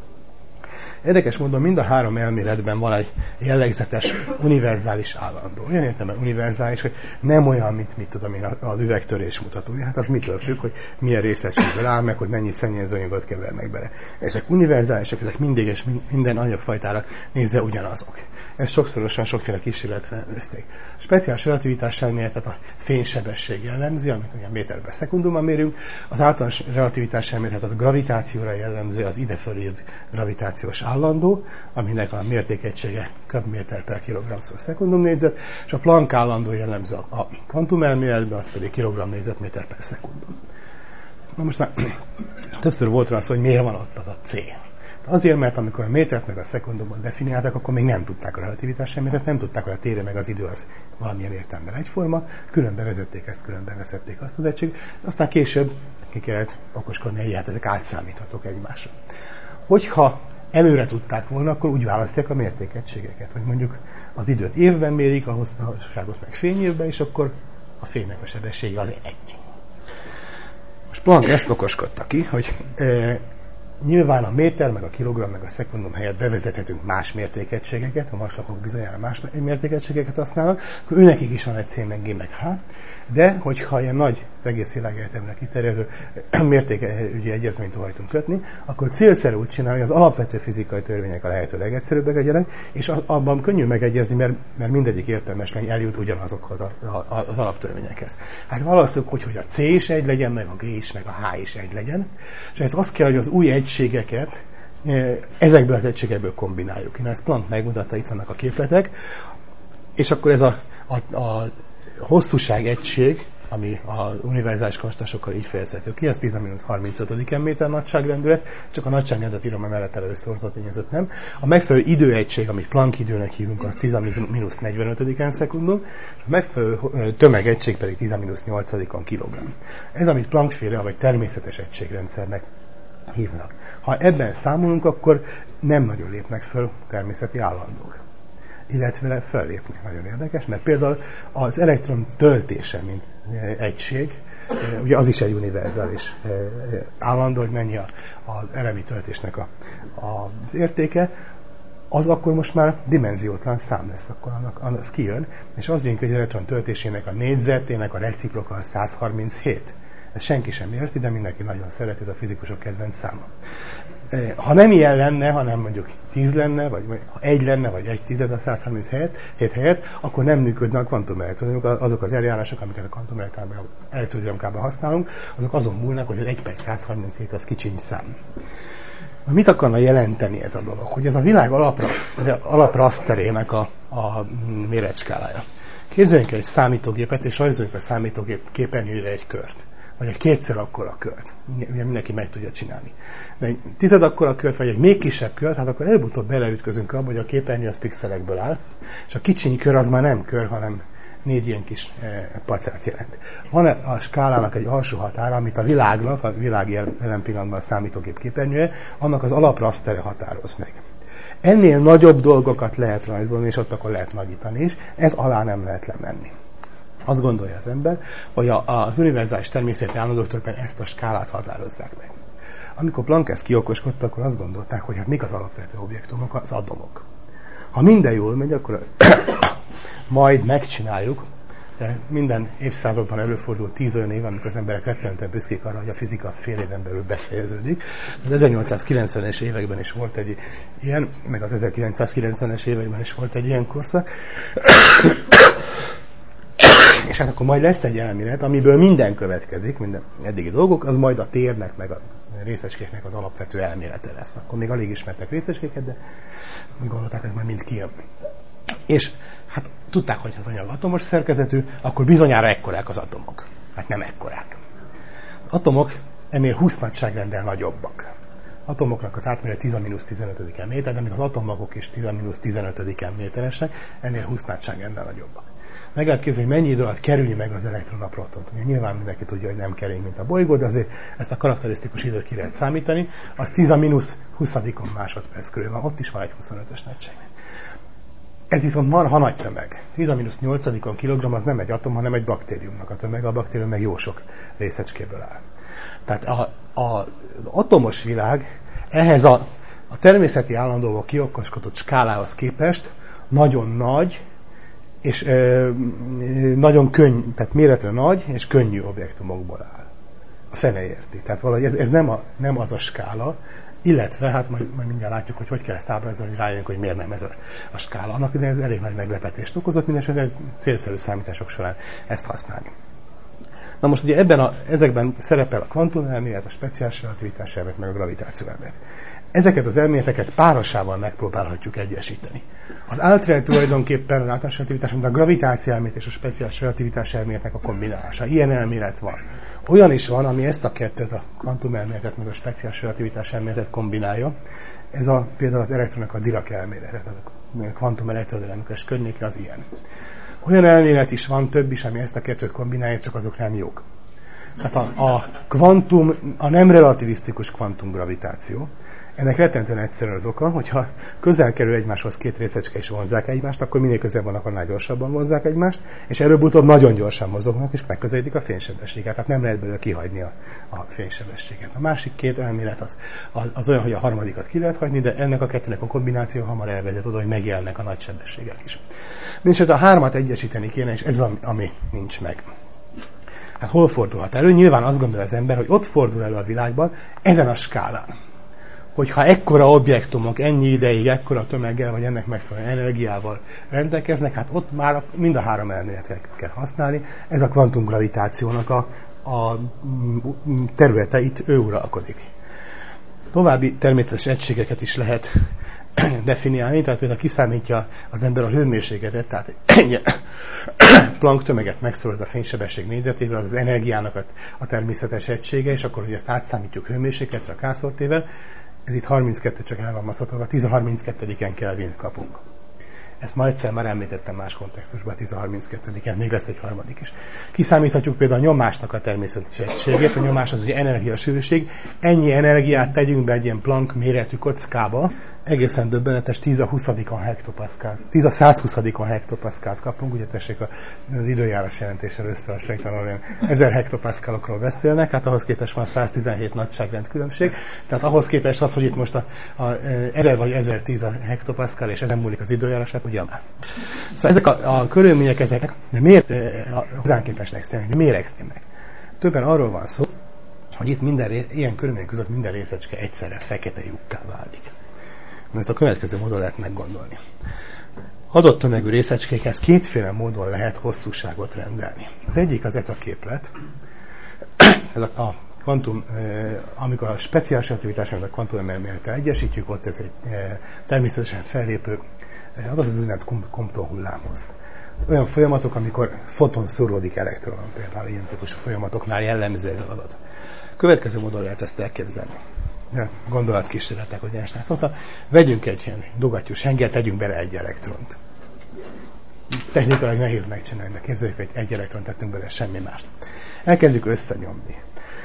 Érdekes módon mind a három elméletben van egy jellegzetes univerzális állandó. Olyan értelemben univerzális, hogy nem olyan, mint mit tudom én, az üvegtörés mutatója. Hát az mitől függ, hogy milyen részecskékből áll meg, hogy mennyi szennyezőanyagot kevernek bele. Ezek univerzálisak, ezek mindig és minden anyagfajtára nézve ugyanazok. Ezt sokszorosan sokféle kísérletre ellenőrizték. A speciális relativitás elméletet a fénysebesség jellemzi, amit ugye méter per szekundumban mérünk. Az általános relativitás elméletet a gravitációra jellemző, az ide fölírt gravitációs állandó, aminek a mértékegysége köbméter per kilogramm-szor szekundum négyzet, és a Planck állandó jellemző a kvantum elméletben, az pedig kilogramm négyzetméter per szekundum. Na most már többször volt rá szó, hogy miért van ott az a C. Azért, mert amikor a métert meg a szekundumban definiálták, akkor még nem tudták a relativitás elméletet, nem tudták, hogy a tére meg az idő az valamilyen értelemben egyforma, különben vezették ezt, különben vezették azt az egység, aztán később ki kellett okoskodni, hogy hát ezek átszámíthatók egymásra. Hogyha előre tudták volna, akkor úgy választják a mértékegységeket, hogy mondjuk az időt évben mérik, a hosszúságot meg fényévben, és akkor a fénynek a sebessége az egy. Most Planck ezt okoskodta ki, hogy e, Nyilván a méter, meg a kilogramm, meg a szekundum helyett bevezethetünk más mértékegységeket, a vaslakok bizonyára más mértékegységeket használnak, akkor őnekik is van egy C, meg G, meg H, de hogyha ilyen nagy, az egész világegyetemre kiterjedő mértékügyi egyezményt hajtunk kötni, akkor célszerű úgy csinálni, hogy az alapvető fizikai törvények a lehető legegyszerűbbek legyenek, és abban könnyű megegyezni, mert, mert mindegyik értelmesnek eljut ugyanazokhoz a, a, az alaptörvényekhez. Hát valószínűleg, hogy, hogy a C is egy legyen, meg a G is, meg a H is egy legyen, és ez azt kell, hogy az új egységeket ezekből az egységekből kombináljuk. Én ezt Planck megmutatta, itt vannak a képletek, és akkor ez a, a, a hosszúság egység, ami az univerzális konstansokkal így fejezhető ki, az tíz harmincöt méter nagyságrendű lesz, csak a nagyságrendet írom a mellett elő szorzatényezőt nem. A megfelelő időegység, amit Planck időnek hívunk, az tíz negyvenöt szekundum, és a megfelelő tömegegység pedig tíz nyolc kilogramm. Ez, amit Planck-féle vagy természetes egységrendszernek hívnak. Ha ebben számolunk, akkor nem nagyon lépnek föl természeti állandók. Illetve fellépni. Nagyon érdekes, mert például az elektron töltése, mint egység, ugye az is egy univerzális állandó, hogy mennyi az elemi töltésnek a, a, az értéke, az akkor most már dimenziótlan szám lesz, akkor annak, az kijön, és az jön, hogy az elektron töltésének a négyzetének a reciproka száz harminchét. Ezt senki sem érti, de mindenki nagyon szereti, ez a fizikusok kedvenc száma. Ha nem ilyen lenne, hanem mondjuk tíz lenne, vagy ha egy lenne, vagy egy tized a száz harminchét helyett, akkor nem működne a kvantumelektronikák. Azok az eljárások, amiket a kvantumelektronikában használunk, azok azon múlnak, hogy az egy per száz harminchét az kicsiny szám. Na, mit akarna jelenteni ez a dolog? Hogy ez a világ alapraszterének a, a méretskálája. Képzeljünk egy számítógépet, és rajzoljunk a számítógép képernyőre egy kört. Vagy egy kétszer akkora kört. Mindenki meg tudja csinálni. De egy tized akkora kört, vagy egy még kisebb kört, hát akkor előbb-utóbb beleütközünk abba, hogy a képernyő az pixelekből áll, és a kicsiny kör az már nem kör, hanem négy ilyen kis eh, pacát jelent. Van a skálának egy alsó határa, amit a világnak, a világ jelen pillanatban a számítógép képernyője, annak az alaprasztere határoz meg. Ennél nagyobb dolgokat lehet rajzolni, és ott akkor lehet nagyítani is, ez alá nem lehet lemenni. Azt gondolja az ember, hogy a, az univerzális természeti állandóktól ezt a skálát határozzák meg. Amikor Planck ezt kiokoskodta, akkor azt gondolták, hogy hát mik az alapvető objektumok, az atomok. Ha minden jól megy, akkor majd megcsináljuk, de minden évszázadban előfordul tíz olyan év, amikor az emberek rettentően büszkék arra, hogy a fizika az fél éven belül befejeződik. Az ezernyolcszázkilencvenes években is volt egy ilyen, meg az ezerkilencszázkilencvenes években is volt egy ilyen korszak. És hát akkor majd lesz egy elmélet, amiből minden következik, minden eddigi dolgok, az majd a térnek, meg a részecskéknek az alapvető elmélete lesz. Akkor még alig ismertek részecskéket, de mi gondolták, hogy majd mind kijön. És hát tudták, hogy az anyag atomos szerkezetű, akkor bizonyára ekkorák az atomok. Hát nem ekkorák. Az atomok ennél húsz nagyságrendel nagyobbak. Atomoknak az átmérője tíz tizenöt méter, de még az atommagok is tíz tizenöt méteresek, ennél húsz nagyságrendel nagyobbak. Meg lehet képzelni, mennyi idő alatt kerülni meg az elektron a protont. Nyilván mindenki tudja, hogy nem kering, mint a bolygó, de azért ezt a karakterisztikus időt ki lehet számítani. Az tíz huszadikon másodperc körül van, ott is van egy huszonötös nagyságrend. Ez viszont marha nagy tömeg. tíz nyolcadikon kilogramm az nem egy atom, hanem egy baktériumnak a tömeg. A baktérium meg jó sok részecskéből áll. Tehát a, a, az atomos világ ehhez a, a természeti állandóval kiokoskodott skálához képest nagyon nagy, és ö, nagyon könnyű, tehát méretre nagy, és könnyű objektumokból áll. A fene érti. Tehát valahogy ez, ez nem, a, nem az a skála, illetve, hát majd, majd mindjárt látjuk, hogy hogy kell ezt ábrázolni, hogy rájönk, hogy miért nem ez a, a skála. Annak de ez elég nagy meglepetést okozott, mindenesetre célszerű számítások során ezt használni. Na most ugye ebben a, ezekben szerepel a kvantumelmélet, a speciális relativitás elmélet, meg a gravitáció elmélet. Ezeket az elméleteket párosával megpróbálhatjuk egyesíteni. Az Altrel tulajdonképpen az általános relativitás, mint a gravitáció elmélet és a speciális relativitás elméletnek a kombinálása. Ilyen elmélet van. Olyan is van, ami ezt a kettőt, a kvantumelméletet, meg a speciális relativitás elméletet kombinálja. Ez a, például az elektronnak a Dirac elméletet, a kvantum elektrodinamikus környéke az ilyen. Olyan elmélet is van, több is, ami ezt a kettőt kombinálja, csak azok nem jók. Tehát a, a kvantum, a nem relativisztikus kvantumgravitáció, Ennek rettentően egyszerű az oka, hogyha közel kerül egymáshoz két részecske és vonzzák egymást, akkor minél közelebb vannak, annál gyorsabban vonzzák egymást, és előbb-utóbb nagyon gyorsan mozognak, és megközelítik a fénysebességet. Tehát nem lehet belőle kihagyni a, a fénysebességet. A másik két elmélet az, az, az olyan, hogy a harmadikat ki lehet hagyni, de ennek a kettőnek a kombináció hamar elvezet oda, hogy megjelennek a nagy sebességek is. Mindesetre a hármat egyesíteni kéne, és ez az, ami nincs meg. Hát hol fordulhat elő? Nyilván azt gondolja az ember, hogy ott fordul elő a világban, ezen a skálán. Hogyha ekkora objektumok ennyi ideig, ekkora tömeggel, vagy ennek megfelelő energiával rendelkeznek, hát ott már mind a három elméletet kell használni. Ez a kvantumgravitációnak a, a területe, itt ő uralkodik. További természetes egységeket is lehet definiálni, tehát például kiszámítja az ember a hőmérsékletet, tehát ennyi Planck tömeget megszoroz a fénysebesség négyzetével, az az energiának a, a természetes egysége, és akkor, hogy ezt átszámítjuk hőmérsékletre a K-szortével, ez itt harminckettő csak el van maszatolva, tíz harminckettődiken Kelvint kapunk. Ezt ma egyszer már említettem más kontextusban, tíz harminckettődiken, még lesz egy harmadik is. Kiszámíthatjuk például a nyomásnak a természetes egységét, a nyomás az ugye energiasűrűség, ennyi energiát tegyünk be egy ilyen Planck méretű kockába, egészen döbbenetes, tíz a huszadikon hektopaszkált, tíz a százhuszadikon hektopaszkált kapunk, ugye tessék az időjárás jelentéssel összehasonlítani, olyan ezer hektopaszkálokról beszélnek, hát ahhoz képest van száztizenhét nagyságrend különbség, tehát ahhoz képest az, hogy itt most a, a ezer vagy ezertíz a hektopaszkál, és ezen múlik az időjárás, hát ugye már. Szóval ezek a, a körülmények, ezek, de miért hozzánk képesnek szólni, de miért extrémek? Többen arról van szó, hogy itt minden, ilyen körülmények között minden részecske egyszerre fekete lyukká válik. Ezt a következő módon lehet meggondolni. Adott tömegű részecskékhez kétféle módon lehet hosszúságot rendelni. Az egyik az ez a képlet. Ez a, a kvantum, amikor a speciális relativitásának a kvantumelmélettel egyesítjük, ott ez egy természetesen fellépő adat, az úgynevezett Compton hullámhoz. Olyan folyamatok, amikor foton szorulódik elektronon, például ilyen típusú folyamatoknál jellemző ez az adat. Következő módon lehet ezt elképzelni. Ja, gondolatkísérletek, hogy Einstein szóta, vegyünk egy ilyen dugattyús hengert, tegyünk bele egy elektront. Technikailag nehéz megcsinálni, de képzeljük, hogy egy elektront tettünk bele, semmi mást. Elkezdjük összenyomni.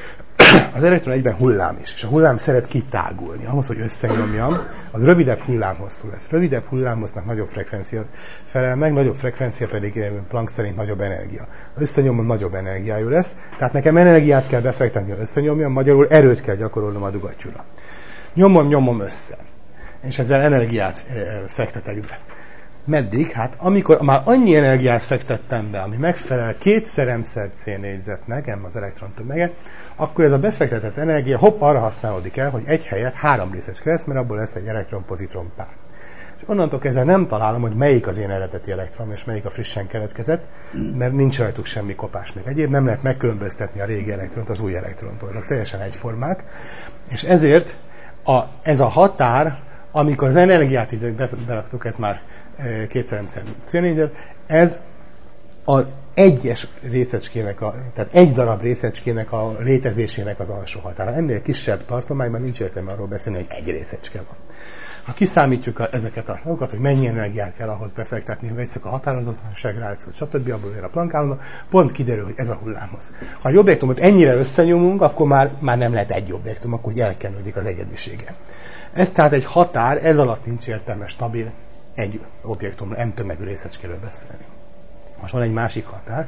Az elektron egyben hullám is, és a hullám szeret kitágulni. Ahhoz, hogy összenyomjam, az rövidebb hullámhosszú lesz. Rövidebb hullámhossznak nagyobb frekvencia felel meg, nagyobb frekvencia pedig Planck szerint nagyobb energia. Az összenyomom nagyobb energiájú lesz, tehát nekem energiát kell befektetni, hogy összenyomjam, magyarul erőt kell gyakorolnom a dugattyúra. Nyomom, nyomom össze. És ezzel energiát fektetek be. Meddig? Hát amikor már annyi energiát fektettem be, ami megfelel kétszer M-szer C négyzetnek, M az elektron tömege, akkor ez a befektetett energia hopp arra használódik el, hogy egy helyet három részecske lesz, mert abból lesz egy elektron-pozitron pár. És onnantól kezdve nem találom, hogy melyik az én eredeti elektron, és melyik a frissen keletkezett, mert nincs rajtuk semmi kopás még egyéb, nem lehet megkülönböztetni a régi elektront az új elektrontól, azok teljesen egyformák. És ezért a, ez a határ, amikor az energiát így beraktuk, ez már kétszer M-szer C négyzet, ez az egyes részecskének, a, tehát egy darab részecskének a létezésének az alsó határa. Ennél kisebb tartományban nincs értelme arról beszélni, hogy egy részecske van. Ha kiszámítjuk a, ezeket a dolgokat, hogy mennyi energiát kell ahhoz befektetni, hogy vegyszük a határozottság, rájátszót, stb. Abból ér a Planck állandó, pont kiderül, hogy ez a hullámhoz. Ha egy objektumot ennyire összenyomunk, akkor már, már nem lehet egy objektum, akkor úgy elkenődik az egyedisége. Ez tehát egy határ, ez alatt nincs értelme stabil egy objektum M tömegű részecskéről beszélni. Most van egy másik határ,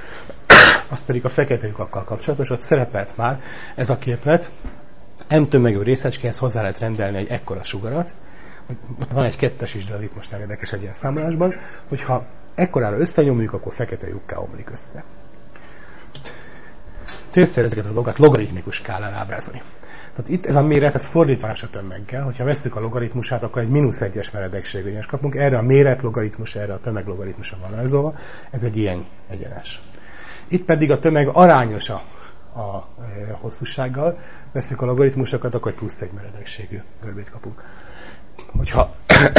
az pedig a fekete lyukakkal kapcsolatos, ott szerepelt már ez a képlet, M tömegű részecskéhez hozzá lehet rendelni egy ekkora sugarat, ott van egy kettes is, de az itt most nem érdekes egy ilyen számolásban, hogyha ekkorára összenyomjuk, akkor fekete lyukká omlik össze. Célszerű ezeket a dolgokat logaritmikus skálán ábrázolni. Tehát itt ez a méret, ez fordítás a tömeggel, hogyha vesszük a logaritmusát, akkor egy mínusz egyes meredekségű kapunk, erre a méret logaritmus, erre a tömeg logaritmusa van rajzolva, ez egy ilyen egyenes. Itt pedig a tömeg arányos a, a e, hosszúsággal, vesszük a logaritmusokat, akkor egy plusz egy meredekségű görbét kapunk. Hogyha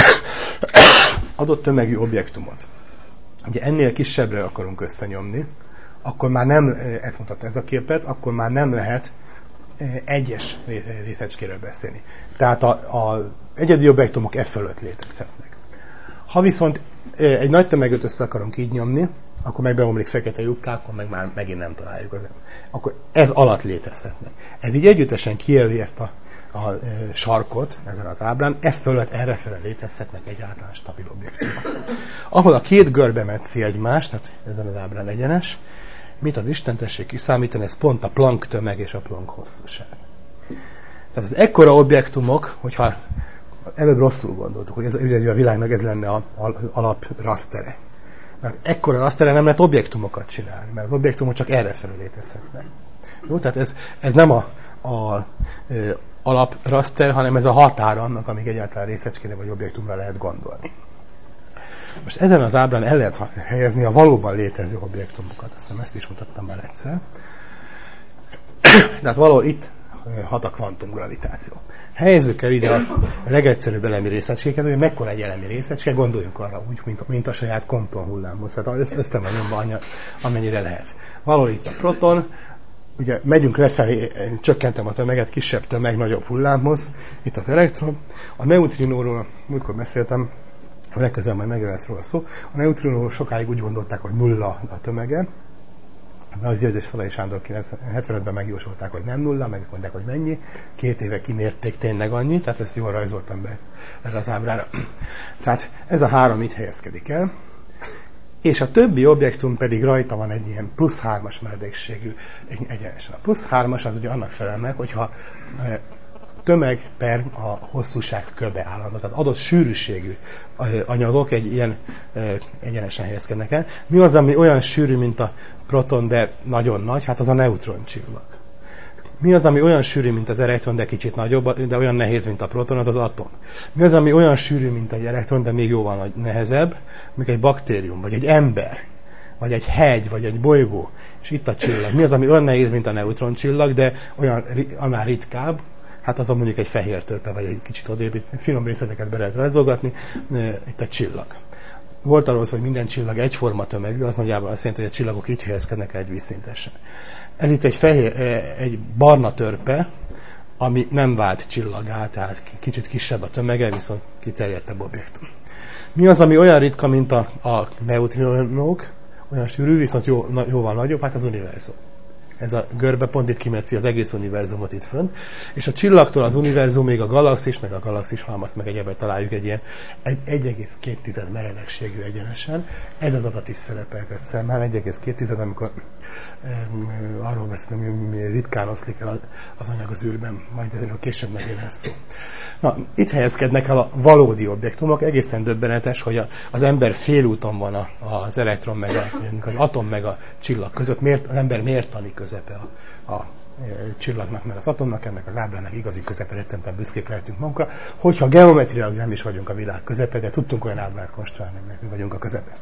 adott tömegű objektumot, ugye ennél kisebbre akarunk összenyomni, akkor már nem, ezt mutatta ez a képlet, akkor már nem lehet egyes részecskéről beszélni. Tehát az egyedi objektumok e fölött létezhetnek. Ha viszont egy nagy tömeget össze akarunk így nyomni, akkor meg beomlik fekete lyukká, akkor meg már megint nem találjuk az. Akkor ez alatt létezhetnek. Ez így együttesen kijelöli ezt a, a e, sarkot ezen az ábrán, e fölött errefele létezhetnek egyáltalán stabil objektumok. Ahol a két gör bemetszé egymást, tehát ezen az ábrán egyenes, mit az Isten tessék kiszámítani, ez pont a Planck tömeg és a Planck hosszúság. Tehát az ekkora objektumok, hogyha előbb rosszul gondoltuk, hogy ez, ugye a világnak ez lenne a, a, alap rasztere. Mert ekkora rasztere nem lehet objektumokat csinálni, mert az objektumok csak errefelé létezhetnek. Jó, tehát ez, ez nem a, a, a alap raster, hanem ez a határ annak, amíg egyáltalán részecskére vagy objektumra lehet gondolni. Most ezen az ábrán el lehet helyezni a valóban létező objektumokat. Azt hiszem, ezt is mutattam már egyszer. Tehát valahol itt hat a kvantumgravitáció. Helyezzük el ide a legegyszerűbb elemi részecskéket, hogy mekkora egy elemi részecske, gondoljunk arra úgy, mint, mint a saját Compton hullámhoz. Tehát össze van nyomva amennyire lehet. Valahol itt a proton, ugye megyünk lefelé, csökkentem a tömeget, kisebb tömeg, nagyobb hullámhoz, itt az elektron. A neutrinóról, múltkor beszéltem, a legközelebb majd megjelent róla szó, a neutrinóról sokáig úgy gondolták, hogy nulla a tömege, az Győzős Szalai Sándor hetvenötben megjósolták, hogy nem nulla, meg mondták, hogy mennyi. Két éve kimérték tényleg annyi, tehát ezt jól rajzoltam be erre az ábrára. Tehát ez a három itt helyezkedik el, és a többi objektum pedig rajta van egy ilyen plusz hármas meredekségű egyenesen. A plusz hármas az ugye annak felel meg, hogyha tömeg per a hosszúság köbe állandó. Tehát adott sűrűségű anyagok egy ilyen egyenesen helyezkednek el. Mi az, ami olyan sűrű, mint a proton, de nagyon nagy? Hát az a neutroncsillag. Mi az, ami olyan sűrű, mint az elektron, de kicsit nagyobb, de olyan nehéz, mint a proton? Az az atom. Mi az, ami olyan sűrű, mint egy elektron, de még jóval nehezebb, mint egy baktérium, vagy egy ember, vagy egy hegy, vagy egy bolygó, és itt a csillag. Mi az, ami olyan nehéz, mint a neutroncsillag, de olyan annál ritkább? Hát azon mondjuk egy fehér törpe, vagy egy kicsit odébb, finom részleteket be lehet rajzolgatni, itt a csillag. Volt arról szó, hogy minden csillag egyforma tömegű, az nagyjából azt jelenti, hogy a csillagok így helyezkednek el vízszintesen. Ez itt egy, fehér, egy barna törpe, ami nem vált csillagá, tehát kicsit kisebb a tömege, viszont kiterjedtebb objektum. Mi az, ami olyan ritka, mint a, a neutrinók, olyan sűrű, viszont jó, jóval nagyobb? Hát az univerzum. Ez a görbe pont itt kimetzi az egész univerzumot itt fönt, és a csillagtól az univerzumig a galaxis, meg a galaxis halmaz, meg egyébként találjuk egy ilyen egy egész két meredekségű egyenesen. Ez az adat is szerepelt egyszer, már egy egész két, amikor um, arról beszélünk, hogy ritkán oszlik el az anyag az űrben, majd erről később megint lesz szó. Na, itt helyezkednek el a valódi objektumok, egészen döbbenetes, hogy a, az ember félúton van a, az elektron, meg a, az atom, meg a csillag között. Miért, az ember mértani közepe a, a csillagnak, mert az atomnak, ennek az ábrának igazi közepe, rettentően büszkék lehetünk magunkra, hogyha geometriailag nem is vagyunk a világ közepe, de tudtunk olyan ábrát konstruálni, mert mi vagyunk a közepe.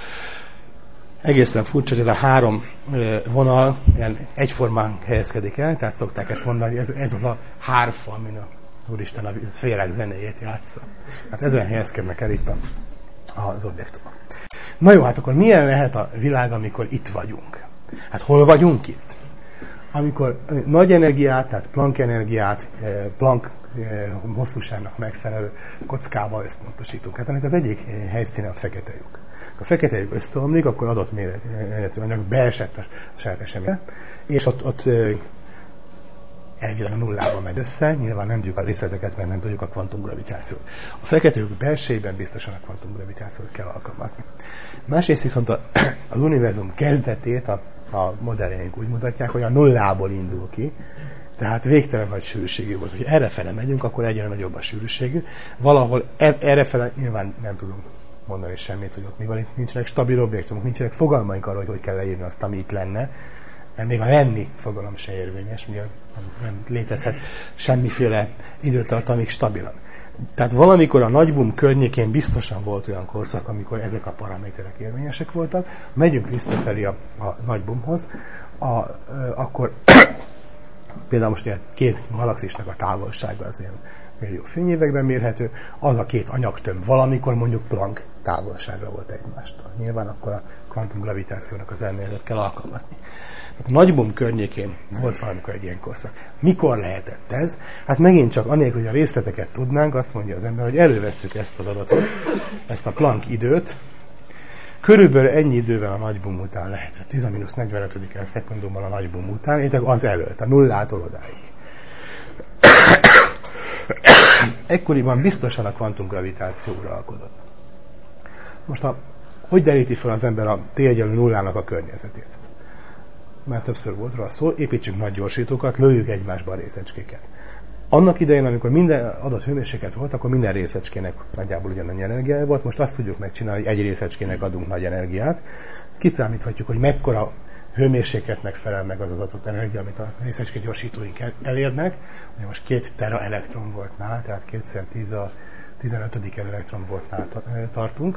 Egészen furcsa, hogy ez a három vonal ilyen egyformán helyezkedik el, tehát szokták ezt mondani, ez, ez az a hárfa, amin a Úristen a szférák zenéjét játsza. Hát ezen helyezkednek el itt a, az objektumok. Na jó, hát akkor milyen lehet a világ, amikor itt vagyunk? Hát hol vagyunk itt? Amikor nagy energiát, tehát Planck energiát, Planck hosszúságnak megfelelő kockával összpontosítunk. Hát ennek az egyik helyszíne a fekete lyuk. Ha a fekete lyuk összeomlik, akkor adott méretű anyag beesett a saját eseményre, és ott, ott elvileg a nullában megy össze, nyilván nem tudjuk a részleteket, mert nem tudjuk a kvantumgravitációt. A fekete lyuk belsejében biztosan a kvantumgravitációt kell alkalmazni. Másrészt viszont a, az univerzum kezdetét a, a modelljeink úgy mutatják, hogy a nullából indul ki, tehát végtelen nagy sűrűségű volt. Hogy errefele megyünk, akkor egyre nagyobb a sűrűségű. Valahol errefele nyilván nem tudunk mondani semmit, hogy ott mi van, itt nincsenek stabil objektumok, nincsenek fogalmaink arról, hogy hogy kell leírni azt, ami itt lenne. Mert még a lenni fogalom se érvényes, mivel nem létezhet semmiféle időtartamig stabilan. Tehát valamikor a nagybum környékén biztosan volt olyan korszak, amikor ezek a paraméterek érvényesek voltak. Megyünk visszafelé a, a nagybumhoz, a, e, akkor például most ilyen két galaxisnak a távolsága az ilyen millió fényévekben mérhető, az a két anyagtömb valamikor mondjuk Planck távolságra volt egymástól. Nyilván akkor a kvantumgravitációnak az elméletet kell alkalmazni. A nagybum környékén volt valamikor egy ilyen korszak. Mikor lehetett ez? Hát megint csak anélkül, hogy a részleteket tudnánk, azt mondja az ember, hogy elővesszük ezt az adatot, ezt a Planck időt. Körülbelül ennyi idővel a nagybum után lehetett. tíz mínusz negyvenöt szekundummal a nagybum után, és az előtt, a nullától odáig. ekkoriban biztosan a kvantumgravitáció uralkodott. Most a, hogy deríti fel az ember a T egyenlő nullának a környezetét? Már többször volt róla szó, építsünk nagy gyorsítókat, lőjük egymásba a részecskéket. Annak idején, amikor minden adott hőmérséklet volt, akkor minden részecskének nagyjából ugyanannyi energiája volt. Most azt tudjuk megcsinálni, hogy egy részecskének adunk nagy energiát. Kiszámíthatjuk, hogy mekkora hőmérsékletnek felel meg az az adott energia, amit a részecske gyorsítóink elérnek. Ugye most két tera elektron voltnál, tehát kétszer tíz a tizenötödik elektron voltnál tartunk.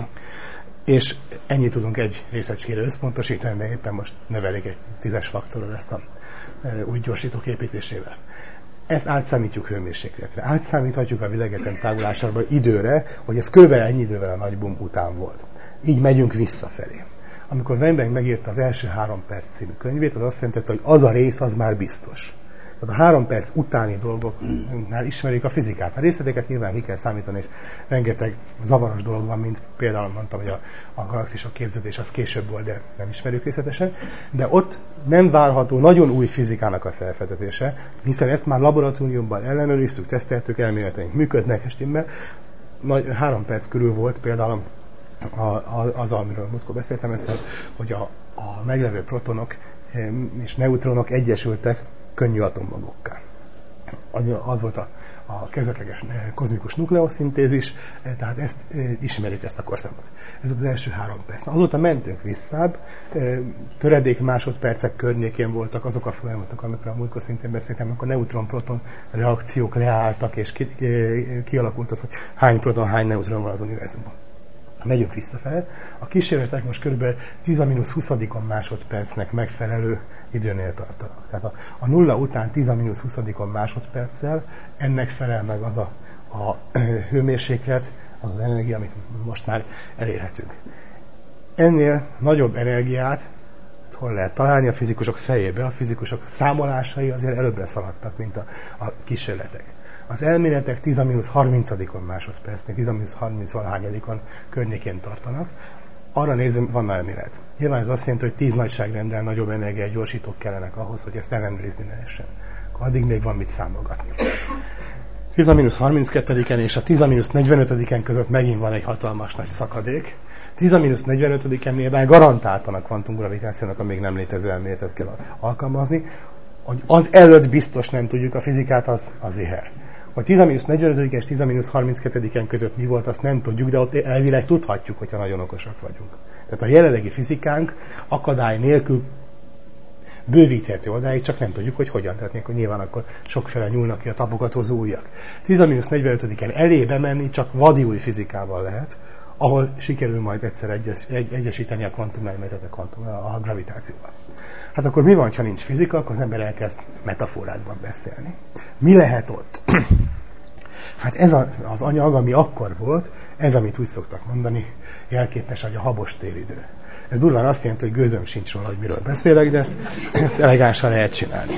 És ennyit tudunk egy részecskére összpontosítani, de éppen most növelik egy tízes faktorral ezt a új gyorsítók építésével. Ezt átszámítjuk hőmérsékletre. Átszámíthatjuk a világegyetem távolásában időre, hogy ez kb. Ennyi idővel a nagy boom után volt. Így megyünk visszafelé. Amikor Weinberg megírta az első három perc című könyvét, az azt jelenti, hogy az a rész az már biztos. Tehát a három perc utáni dolgoknál ismerik a fizikát. A részleteket nyilván ki kell számítani, és rengeteg zavaros dolog van, mint például mondtam, hogy a, a galaxisok képződés az később volt, de nem ismerjük részletesen. De ott nem várható nagyon új fizikának a felfedezése, hiszen ezt már laboratóriumban ellenőriztük, teszteltük, elméleteink működnek, és stimmel. Nagy, három perc körül volt például a, a, az, amiről múltkor beszéltem egyszer, hogy a, a meglevő protonok és neutronok egyesültek könnyű atommagokká. Az volt a, a kezdetleges kozmikus nukleoszintézis, tehát ezt ismerik, ezt a korszakot. Ez az első három perc. Azóta mentünk visszább, töredék másodpercek környékén voltak azok a folyamatok, amikor a múltkor szintén beszéltem, amikor neutron-proton reakciók leálltak, és ki, kialakult az, hogy hány proton, hány neutron van az univerzumban. Megyünk visszafele. A kísérletek most kb. tíz a mínusz huszadikon másodpercnek megfelelő időnél tartanak. Tehát a, a nulla után tíz a mínusz huszadikon másodperccel ennek felel meg az a, a hőmérséklet, az az energia, amit most már elérhetünk. Ennél nagyobb energiát hol lehet találni a fizikusok fejébe? A fizikusok számolásai azért előbbre szaladtak, mint a, a kísérletek. Az elméletek tíz a mínusz harmincadikon másodpercnél, tíz a mínusz harminc valahányadikon környékén tartanak. Arra nézve, van elmélet. Nyilván ez azt jelenti, hogy tíz nagyságrendel nagyobb energiai gyorsítók kellenek ahhoz, hogy ezt ellenőrizni lehessen. Addig még van mit számolgatni. tíz a mínusz harminckettediken és a tíz a mínusz negyvenötödiken között megint van egy hatalmas nagy szakadék. tíz a mínusz negyvenötödikennél már garantáltan a kvantumgravitációnak a még nem létező elméletet kell alkalmazni. Hogy az előtt biztos nem tudjuk a fizikát, az, az éher. Hogy tíz a mínusz negyvenötödiken és tíz a mínusz harminckettediken között mi volt, azt nem tudjuk, de ott elvileg tudhatjuk, hogyha nagyon okosak vagyunk. Tehát a jelenlegi fizikánk akadály nélkül bővíthető odáig, csak nem tudjuk, hogy hogyan. Tehát hogy nyilván akkor sokféle nyúlnak ki a tapogatózó ujjak. tíz a mínusz negyvenötödiken elébe menni csak vadi új fizikával lehet, ahol sikerül majd egyszer egyes, egy, egyesíteni a kvantumelméletet a, kvantum, a gravitációval. Hát akkor mi van, ha nincs fizika, akkor az ember elkezd metaforákban beszélni. Mi lehet ott? Hát ez a, az anyag, ami akkor volt, ez, amit úgy szoktak mondani, jelképes, hogy a habos téridő. Ez durván azt jelenti, hogy gőzöm sincs róla, hogy miről beszélek, de ezt, ezt elegánsan lehet csinálni.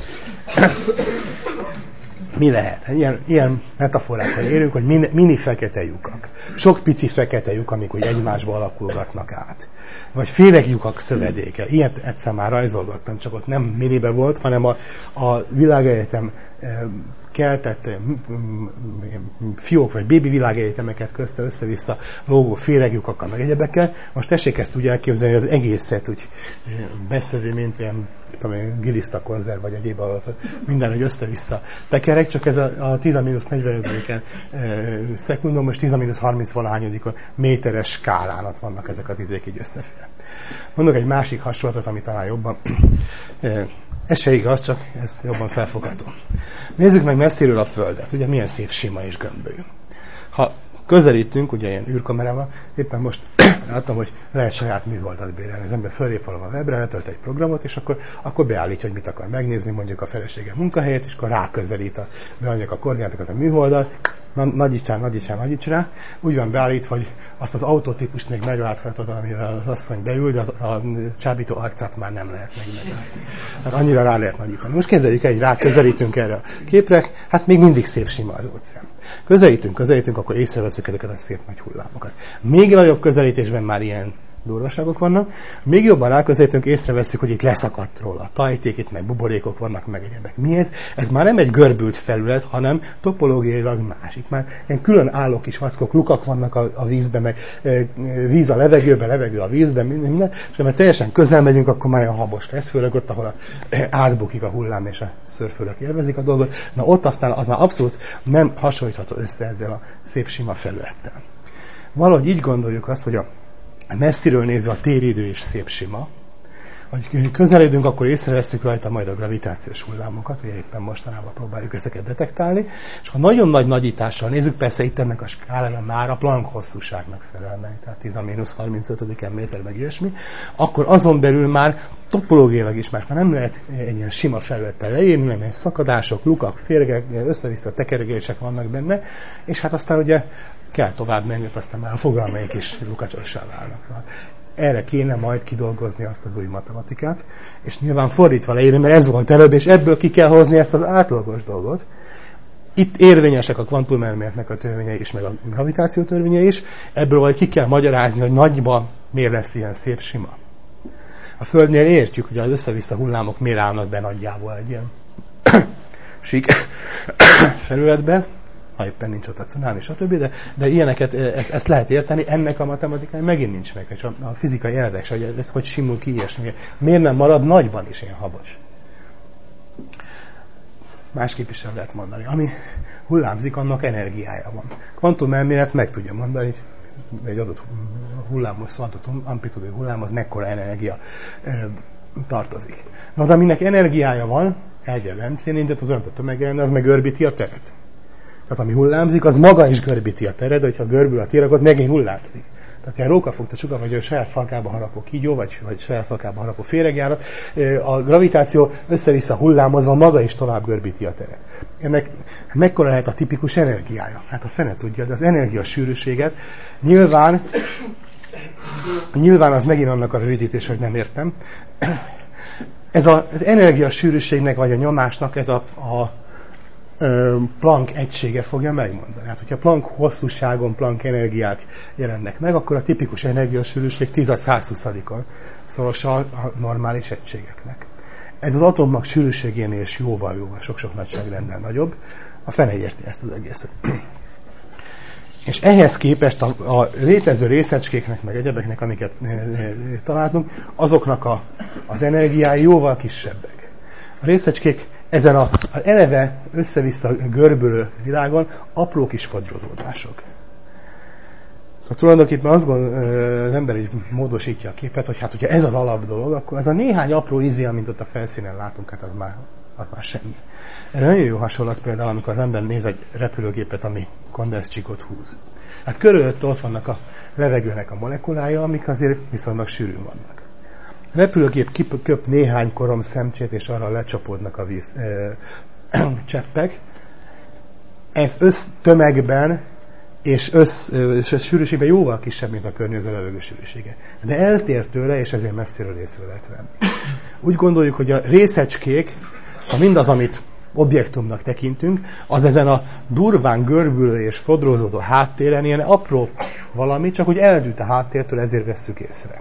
Mi lehet? Ilyen, ilyen metaforákkal érünk, hogy mini, mini fekete lyukak. Sok pici fekete lyuk, amik úgy egymásba alakulgatnak át. Vagy féreglyukak szövedéke. Ilyet egyszer már rajzolgattam, csak ott nem minibe volt, hanem a, a világegyetem keltett fiók vagy bébi világegyetemeket közte össze-vissza lógó féreglyukakkal, meg egyebekkel. Most tessék ezt úgy elképzelni, hogy az egészet úgy beszélő, mint ilyen giliszta konzerv, vagy egyéb alatt, minden, hogy össze-vissza tekerek, csak ez a, a tíz a mínusz negyvenötödiken e, szekundum, most tíz a mínusz harminc valahányadikon méteres skálán ott vannak ezek az izék így összefél. Mondok egy másik hasonlatot, ami talán jobban e, ez se igaz, csak ez jobban felfogható. Nézzük meg messziről a Földet, ugye milyen szép sima és gömbölyű. Ha közelítünk, ugye ilyen űrkamerával, éppen most láttam, hogy lehet saját műholdat bérelni. Az ember fölép valahol a webre, letölt egy programot, és akkor, akkor beállítja, hogy mit akar megnézni, mondjuk a felesége munkahelyét, és akkor ráközelít, a, beadják a koordinátokat a műholdal, nagyítsál, nagyítsál, nagyíts rá. Úgy van beállítva, hogy azt az autótípust még megláthatod, amivel az asszony beül, de az, a csábító arcát már nem lehet meg meglátni. Tehát annyira rá lehet nagyítani. Most kezdjük el, hogy ráközelítünk erre a képre, hát még mindig szép sima az óceán. Közelítünk, közelítünk, akkor észreveszünk ezeket a szép nagy hullámokat. Még nagyobb közelítésben már ilyen durvaságok vannak. Még jobban ráközelítünk, észreveszünk, hogy itt leszakadt róla tajték, itt meg buborékok vannak, meg egyebek. Mi ez? Ez már nem egy görbült felület, hanem topológiailag más. Itt már ilyen külön álló kis vackok, lukak vannak a, a vízben, meg e, víz a levegőben, levegő a vízben, minden, minden. És ha teljesen közel megyünk, akkor már olyan habos lesz, főleg ott, ahol a, e, átbukik a hullám, és a szörfölök élvezik a dolgot. Na ott aztán az már abszolút nem hasonlítható össze ezzel a szép sima felülettel. Valahogy így gondoljuk azt, hogy a messziről nézve a téridő is szép sima. Ha közeledünk, akkor észreveszünk rajta majd a gravitációs hullámokat, ugye éppen mostanában próbáljuk ezeket detektálni, és ha nagyon nagy nagyítással nézzük, persze itt ennek a skálára már a Planck hosszúságnak felel meg, tehát tíz a mínusz harmincötödik méter meg ilyesmi, akkor azon belül már topológiailag is más, már nem lehet egy ilyen sima felülettel leírni, hanem szakadások, lukak, férgek, össze-vissza tekergések vannak benne, és hát aztán ugye kell tovább menni, aztán már a fogalmaik is lukacsossá válnak. Erre kéne majd kidolgozni azt az új matematikát, és nyilván fordítva leírni, mert ez volt előbb, és ebből ki kell hozni ezt az átlagos dolgot. Itt érvényesek a kvantumelméletnek a törvényei is, meg a gravitáció törvényei is, ebből majd ki kell magyarázni, hogy nagyban miért lesz ilyen szép sima. A Földnél értjük, hogy az össze-vissza hullámok miért állnak be nagyjából egy ilyen sík felületbe, ha éppen nincs ott a cunámi, stb. De, de ilyeneket, ezt, ezt lehet érteni, ennek a matematikai megint nincs meg, és a, a fizikai elvek, hogy ez hogy simul ki ilyesmi. Miért nem marad nagyban is ilyen habos? Másképp is sem lehet mondani. Ami hullámzik, annak energiája van. Kvantumelmélet meg tudja mondani, hogy egy adott hullámos, szvantott amplitúdú hullám, az mekkora energia e, tartozik. Na, de aminek energiája van, egy a rendszerint, az olyan tömegen, az meg görbíti a teret. Tehát ami hullámzik, az maga is görbíti a teret, de hogyha görbül a tér, akkor megint hullámzik. Tehát ilyen rókafogta csuka, vagy a saját falkába harapó kígyó, vagy, vagy saját falkába harapó féregjárat, a gravitáció össze-vissza hullámozva maga is tovább görbíti a teret. Ennek mekkora lehet a tipikus energiája? Hát a fene tudja, de az energia sűrűséget nyilván, nyilván az megint annak a rövidítés, hogy nem értem. Ez a, az energia sűrűségnek, vagy a nyomásnak ez a, a Planck egysége fogja megmondani. Hát, hogyha Planck hosszúságon Planck energiák jelennek meg, akkor a tipikus energiasűrűség tíz a száz huszaddikon szorosa a normális egységeknek. Ez az atommag sűrűségénél is jóval-jóval sok-sok nagyságrendel nagyobb. A fene érti ezt az egészet. És ehhez képest a, a létező részecskéknek, meg egyebeknek, amiket e, e, találtunk, azoknak a, az energiái jóval kisebbek. A részecskék ezen a, a eleve össze-vissza görbülő világon apró kis fagyrozódások. Szóval tulajdonképpen azt gondol, az ember így módosítja a képet, hogy hát, hogyha ez az alap dolog, akkor ez a néhány apró ízi, amit ott a felszínen látunk, hát az már, az már semmi. Erre nagyon jó hasonlat például, amikor az ember néz egy repülőgépet, ami kondenszcsíkot húz. Hát körülött ott vannak a levegőnek a molekulája, amik azért viszonylag sűrűn vannak. A repülőgép kiköp néhány korom szemcsét, és arra lecsapódnak a víz e, cseppek. Ez össztömegben és össz, és sűrűségben jóval kisebb, mint a környező levegő sűrűsége. De eltér tőle, és ezért messziről észre lehet venni. Úgy gondoljuk, hogy a részecskék, ha mindaz, amit objektumnak tekintünk, az ezen a durván görbülő és fodrózódó háttéren ilyen apró valami, csak hogy eldűlt a háttértől, ezért vesszük észre.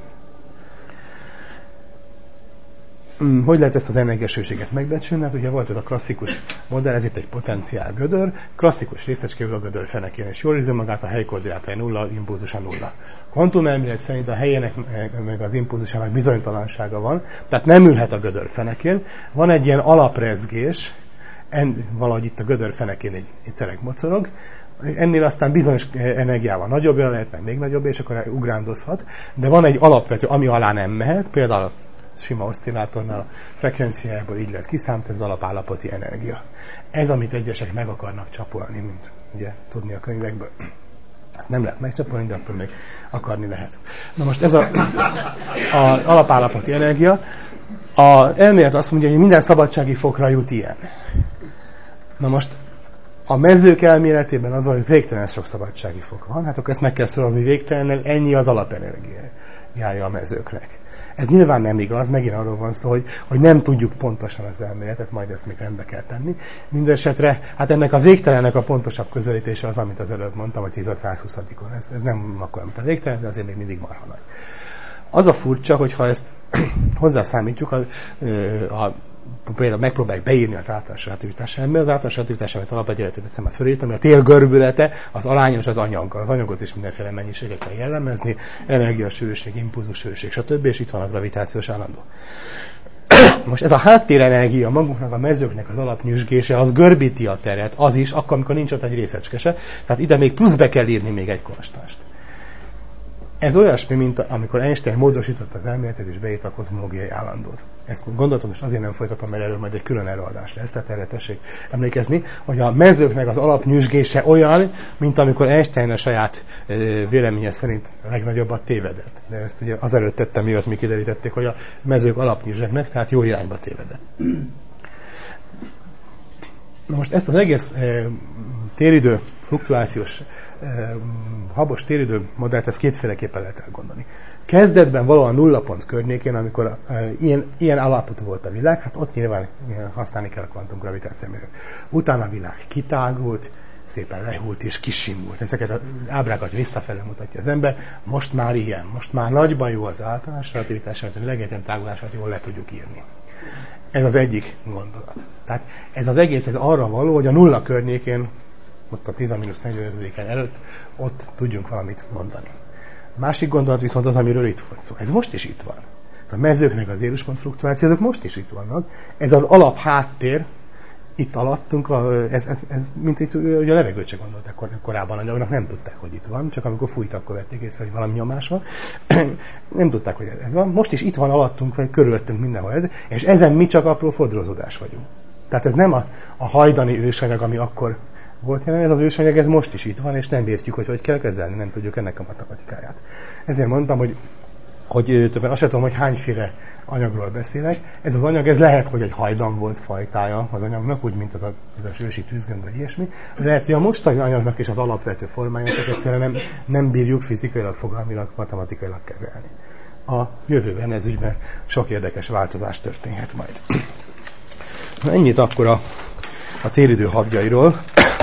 Hogy lehet ezt az energiasűrűséget megbecsülni? Hát ugye volt ez a klasszikus modell, ez itt egy potenciál gödör, klasszikus részecskével a gödör fenekén, és jól érzi magát, a helykoordinátája nulla, impulzusa nulla. Kvantumelmélet szerint a helyének meg az impulzusának bizonytalansága van, tehát nem ülhet a gödör fenekén, van egy ilyen alaprezgés, en, valahogy itt a gödör fenekén egy, egy szereg mocorog, ennél aztán bizonyos energiával nagyobb, lehet meg még nagyobb, és akkor ugrándozhat, de van egy alapvető, ami alá nem mehet, például sima oszcillátornál a frekvenciájából így lehet kiszámítani, az alapállapoti energia. Ez, amit egyesek meg akarnak csapolni, mint ugye tudni a könyvekből. Ezt nem lehet megcsapolni, de akkor még akarni lehet. Na most ez a, a alapállapoti energia. Az elmélet azt mondja, hogy minden szabadsági fokra jut ilyen. Na most a mezők elméletében az, hogy végtelen sok szabadsági fok van, hát akkor ezt meg kell szorozni végtelennel, ennyi az alapenergiája a mezőknek. Ez nyilván nem igaz, megint arról van szó, hogy, hogy nem tudjuk pontosan az elméletet, majd ezt még rendbe kell tenni. Mindenesetre, hát ennek a végtelennek a pontosabb közelítése az, amit az előbb mondtam, hogy tíz a száz huszaddikon. Ez, ez nem akkor, mint a végtelen, de azért még mindig marha nagy. Az a furcsa, hogyha ezt hozzászámítjuk, a, a, például megpróbáljuk beírni az általános relativitás elmébe, az általános relativitás elmét alapvetően eszembe fölírtam, hogy a tér görbülete az arányos az anyaggal. Az anyagot is mindenféle mennyiségekkel jellemezni, energia, sűrűség, impulzus, sűrűség, stb. És itt van a gravitációs állandó. Most ez a háttérenergia, magunknak a mezőknek az alapnyüzsgése, az görbíti a teret, az is, akkor, amikor nincs ott egy részecske se. Tehát ide még plusz be kell írni még egy konstást. Ez olyasmi, mint amikor Einstein módosított az elméletet és beírta a kozmológiai állandót. Ezt gondolatom, és azért nem folytatom, mert erről majd egy külön előadás lesz, tehát erre tessék emlékezni, hogy a mezőknek az alapnyüzsgése olyan, mint amikor Einstein a saját véleménye szerint a legnagyobbat tévedett. De ezt ugye azelőtt tettem, miatt mi kiderítették, hogy a mezők alapnyüzsgnek, tehát jó irányba tévedett. Na most ezt az egész e, téridő fluktuációs e, habos téridő modellt, ezt kétféleképpen lehet elgondolni. Kezdetben valahol nulla pont környékén, amikor e, ilyen, ilyen állapotú volt a világ, hát ott nyilván használni kell a kvantumgravitációmérőt. Utána a világ kitágult, szépen lehult és kisimult. Ezeket az ábrákat visszafele mutatja az ember. Most már ilyen, most már nagyban jó az általános relativitás, hogy a legegyetlen tágulását jól le tudjuk írni. Ez az egyik gondolat. Tehát ez az egész ez arra való, hogy a nulla környékén, ott a tíz mínusz negyvenötödiken előtt, ott tudjunk valamit mondani. Másik gondolat viszont az, amiről itt volt szó. Ez most is itt van. A mezőknek az éruspont fluktuáció, ezek most is itt vannak. Ez az alap háttér, itt alattunk, ez, ez, ez mint itt ugye a levegőt se gondolták kor, korábban anyagnak, nem tudták, hogy itt van, csak amikor fújt, akkor vették észre, hogy valami nyomás van. Nem tudták, hogy ez van. Most is itt van alattunk, vagy körülöttünk mindenhol ez, és ezen mi csak apró fodrozódás vagyunk. Tehát ez nem a, a hajdani ősanyag, ami akkor volt jelen, ez az ősanyag, ez most is itt van, és nem értjük, hogy hogy kell kezelni, nem tudjuk ennek a matematikáját. Ezért mondtam, hogy hogy többen azt sem tudom, hogy hányféle anyagról beszélek. Ez az anyag, ez lehet, hogy egy hajdan volt fajtája az anyagnak, úgy, mint az a, az a ősi tűzgömb, vagy ilyesmi. Lehet, hogy a mostani anyagnak is az alapvető formáját egyszerűen nem, nem bírjuk fizikailag, fogalmilag, matematikailag kezelni. A jövőben ez ügyben sok érdekes változás történhet majd. Na, ennyit akkor a, a téridő habjairól.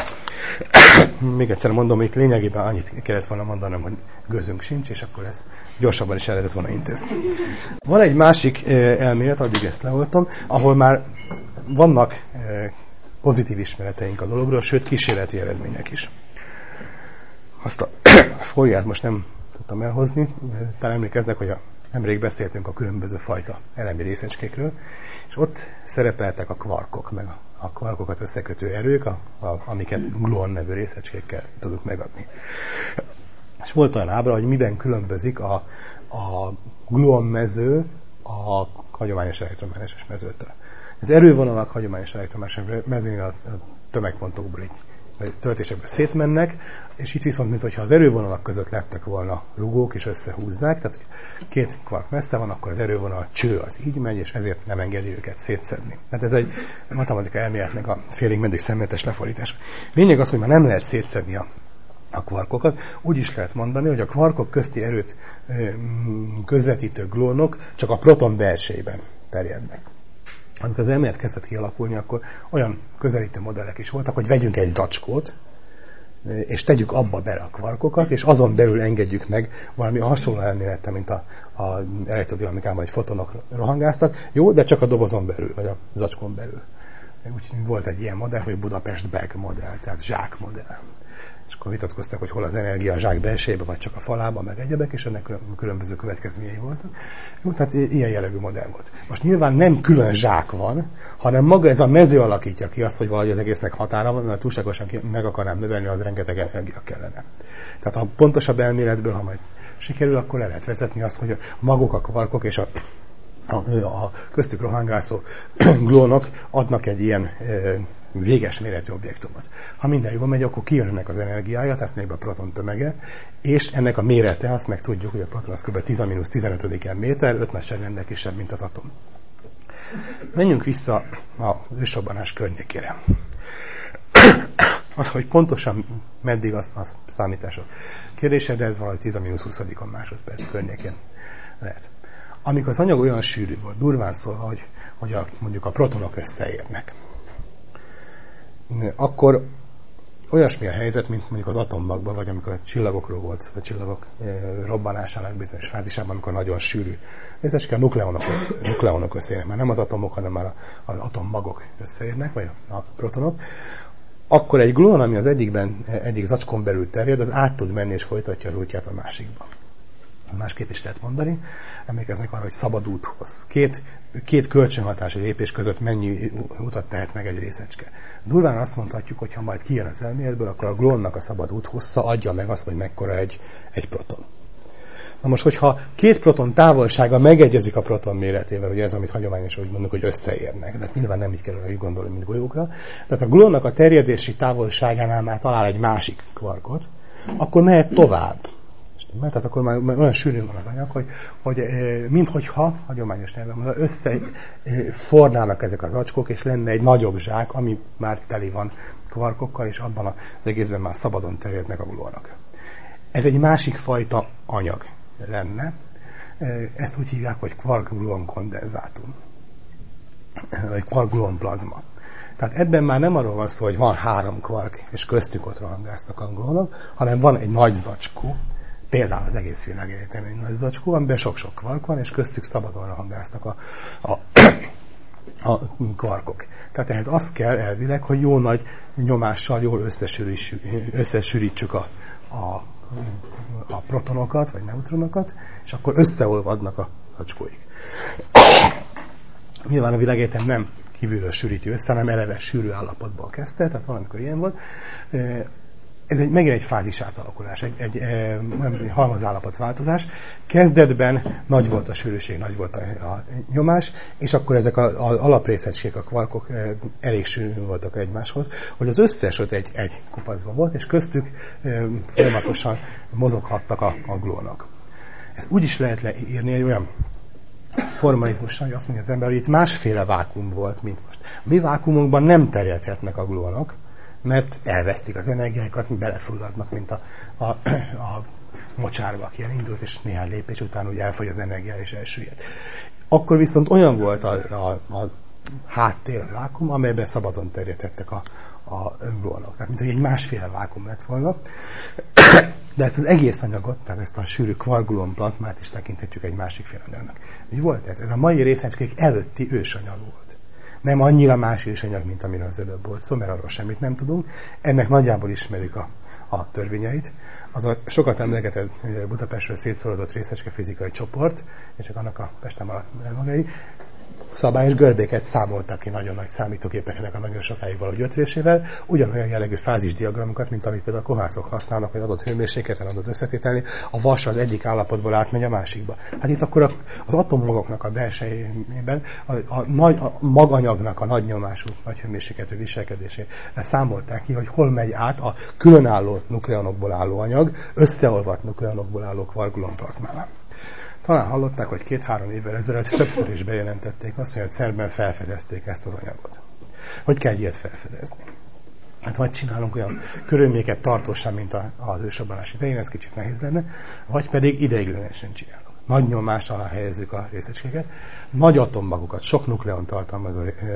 Még egyszer mondom, hogy lényegében annyit kellett volna mondanom, hogy gőzünk sincs, és akkor ezt gyorsabban is el lehetett volna intézni. Van egy másik elmélet, addig ezt leoltom, ahol már vannak pozitív ismereteink a dologról, sőt kísérleti eredmények is. Azt a fóliát most nem tudtam elhozni, talán emlékeznek, hogy a, nemrég beszéltünk a különböző fajta elemi részecskékről, és ott szerepeltek a kvarkok, meg a a kvarkokat összekötő erők, a, a, amiket gluon nevű részecskékkel tudunk megadni. És volt olyan ábra, hogy miben különbözik a, a gluon mező a hagyományos elektromágneses mezőtől. Az erővonalak hagyományos elektromágneses mezőnél a tömegpontokból így töltésekből szétmennek, és itt viszont, mintha az erővonalak között lettek volna rugók, és összehúzzák, tehát hogy két kvark messze van, akkor az erővonal cső az így megy, és ezért nem engedi őket szétszedni. Tehát ez egy matematika elméletnek a félig meddig szemléletes lefordítása. Lényeg az, hogy már nem lehet szétszedni a, a kvarkokat. Úgy is lehet mondani, hogy a kvarkok közti erőt közvetítő gluonok csak a proton belsejében terjednek. Amikor az elmélet kezdett kialakulni, akkor olyan közelítő modellek is voltak, hogy vegyünk egy zacskót, és tegyük abba bele a kvarkokat, és azon belül engedjük meg valami hasonló elmélettel, mint a, a elektrodinamikában, hogy fotonok rohangáztak. Jó, de csak a dobozon belül, vagy a zacskón belül. Úgy volt egy ilyen modell, hogy Budapest bag modell, tehát zsák modell. És akkor vitatkoztak, hogy hol az energia a zsák belsejében, vagy csak a falában, meg egyebek, és ennek különböző következményei voltak. Jó, tehát ilyen jellegű modell volt. Most nyilván nem külön zsák van, hanem maga ez a mező alakítja ki azt, hogy valahogy az egésznek határa van, mert túlságosan meg akarnám növelni, az rengeteg energia kellene. Tehát a pontosabb elméletből, ha majd sikerül, akkor le lehet vezetni azt, hogy maguk a kvarkok és a, a, a köztük rohangászó gluonok adnak egy ilyen véges méretű objektumot. Ha minden jól megy, akkor kijönnek az energiája, tehát még a proton tömege, és ennek a mérete, azt meg tudjuk, hogy a proton az kb. tíz mínusz tizenötödiken méter, öt nagyságrendel kisebb, mint az atom. Menjünk vissza az ősrobbanás környékére. Hogy pontosan meddig az, az számítások kérdése, de ez valahogy tíz mínusz huszadikon másodperc környékén lehet. Amikor az anyag olyan sűrű volt, durván szólva, hogy, hogy a, mondjuk a protonok összeérnek, akkor olyasmi a helyzet, mint mondjuk az atommagban, vagy amikor a csillagokról volt szó, a csillagok robbanásának bizonyos fázisában, amikor nagyon sűrű. Részecske a nukleonok, össze, nukleonok összeérnek, már nem az atomok, hanem már az atommagok összeérnek, vagy a protonok. Akkor egy gluon, ami az egyikben, egyik zacskón belül terjed, az át tud menni és folytatja az útját a másikba. Másképp is lehet mondani. Emlékeznek arra, hogy szabad úthoz. Két, két kölcsönhatási lépés között mennyi utat tehet meg egy részecske. Durván azt mondhatjuk, hogy ha majd kijön az elméletből, akkor a gluonnak a szabad út hossza adja meg azt, hogy mekkora egy, egy proton. Na most, hogyha két proton távolsága megegyezik a proton méretével, ugye ez, amit hagyományosan úgy mondjuk, hogy összeérnek, de nyilván nem így kell úgy gondolni, mint golyókra, tehát a gluonnak a terjedési távolságánál már talál egy másik kvarkot, akkor mehet tovább. Mert tehát akkor már olyan sűrűn van az anyag, hogy, hogy minthogyha, hagyományos nyelven, összefornának ezek az acskók, és lenne egy nagyobb zsák, ami már teli van kvarkokkal, és abban az egészben már szabadon terjednek a gluonok. Ez egy másik fajta anyag lenne. Ezt úgy hívják, hogy kvark-gluon kondenzátum, vagy kvark-gluon plazma. Tehát ebben már nem arról van szó, hogy van három kvark, és köztük ott rohangáztak a gluonok, hanem van egy nagy zacskó, például az egész világegyetem egy nagy zacskó, amiben sok-sok kvark van, és köztük szabadon rohangáztak a, a, a kvarkok. Tehát ehhez az kell elvileg, hogy jó nagy nyomással jól összesűrítsük a, a, a protonokat, vagy neutronokat, és akkor összeolvadnak a zacskóik. Nyilván a világegyetem nem kívülről sűríti össze, hanem eleve sűrű állapotból kezdte, tehát valamikor ilyen volt. Ez egy, megint egy fázis átalakulás, egy, egy, egy halmazállapotváltozás. Kezdetben nagy volt a sűrűség, nagy volt a, a nyomás, és akkor ezek az alaprészecskék, a kvarkok elég sűrűn voltak egymáshoz, hogy az összes ott egy, egy kupacban volt, és köztük folyamatosan mozoghattak a, a gluonok. Ezt úgy is lehet leírni egy olyan formalizmussal, hogy azt mondja az ember, hogy itt másféle vákum volt, mint most. A mi vákumunkban nem terjedhetnek a gluonok, mert elvesztik az energiáikat, belefulladnak, mint a, a, a mocsárba, aki elindult, és néhány lépés után úgy elfogy az energia, és elsüllyed. Akkor viszont olyan volt a, a, a háttér, a vákum, amelyben szabadon terjedhettek a, a gluonok. Tehát, mint hogy egy másféle vákum lett volna. De ezt az egész anyagot, tehát ezt a sűrű kvark-gluon plazmát is tekinthetjük egy másikféle anyagnak. Mi volt ez? Ez a mai részecskék előtti ősanyag volt. Nem annyira más ősanyag, mint amiről az előbb volt szó, mert arról semmit nem tudunk. Ennek nagyjából ismerjük a, a törvényeit. Az a sokat emlegetett Budapestről szétszórodott részecske fizikai csoport, és csak annak a Pestem alatt magai, szabályos görbéket számoltak ki nagyon nagy számítógépeknek a nagyon sokáig való gyötrésével, ugyanolyan jellegű fázisdiagramokat, mint amit például a kohászok használnak, hogy adott hőmérsékleten, adott összetételni, a vas az egyik állapotból átmegy a másikba. Hát itt akkor az atommagoknak a belsejében a, a, nagy, a maganyagnak a nagy nyomású, nagy hőmérsékletű viselkedésére számolták ki, hogy hol megy át a különálló nukleonokból álló anyag, összeolvadt nukleonokból álló kvark-gluon plazmával. Talán hallották, hogy két-három évvel ezelőtt többször is bejelentették azt, hogy a cernben felfedezték ezt az anyagot. Hogy kell ilyet felfedezni? Hát vagy csinálunk olyan körülményeket tartósan, mint az ősrobbanás idején, ez kicsit nehéz lenne, vagy pedig ideiglenesen csinálunk. Nagy nyomás alá helyezzük a részecskéket, nagy atommagokat, sok nukleon tartalmazó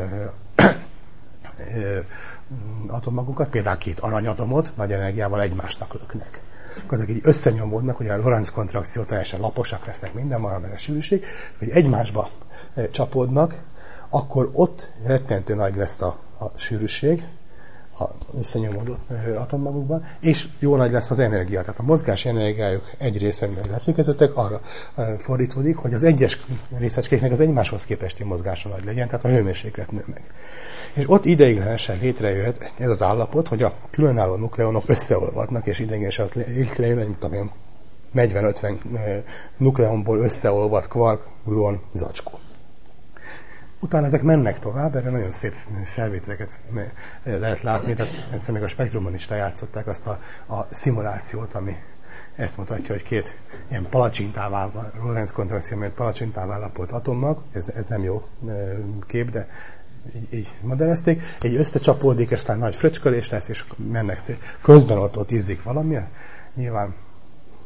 atommagokat, például két aranyatomot nagy energiával egymásnak löknek. Akkor ezek így összenyomódnak, hogy a Lorentz kontrakció teljesen laposak lesznek, minden marad meg a sűrűség, hogy egymásba csapódnak, akkor ott rettentő nagy lesz a, a sűrűség a összenyomódott atommagokban, és jó nagy lesz az energia. Tehát a mozgási energiájuk egy része, mivel lefékeződtek, arra fordítódik, hogy az egyes részecskéknek az egymáshoz képesti mozgása nagy legyen, tehát a hőmérséklet nő meg. És ott ideiglenesen létrejöhet ez az állapot, hogy a különálló nukleonok összeolvadnak, és ideiglenesen létrejön egy, mint amilyen negyven-ötven nukleonból összeolvad kvark-gluon zacskó. Utána ezek mennek tovább, erre nagyon szép felvételeket lehet látni, tehát egyszer még a Spektrumban is lejátszották azt a, a szimulációt, ami ezt mutatja, hogy két ilyen palacsintává, Lorentz kontrakció, mert palacsintává állapolt atommag, ez, ez nem jó kép, de így, így modellezték, így összecsapódik, aztán nagy fröcskölés lesz, és mennek szét. Közben ott, ott izzik valami, nyilván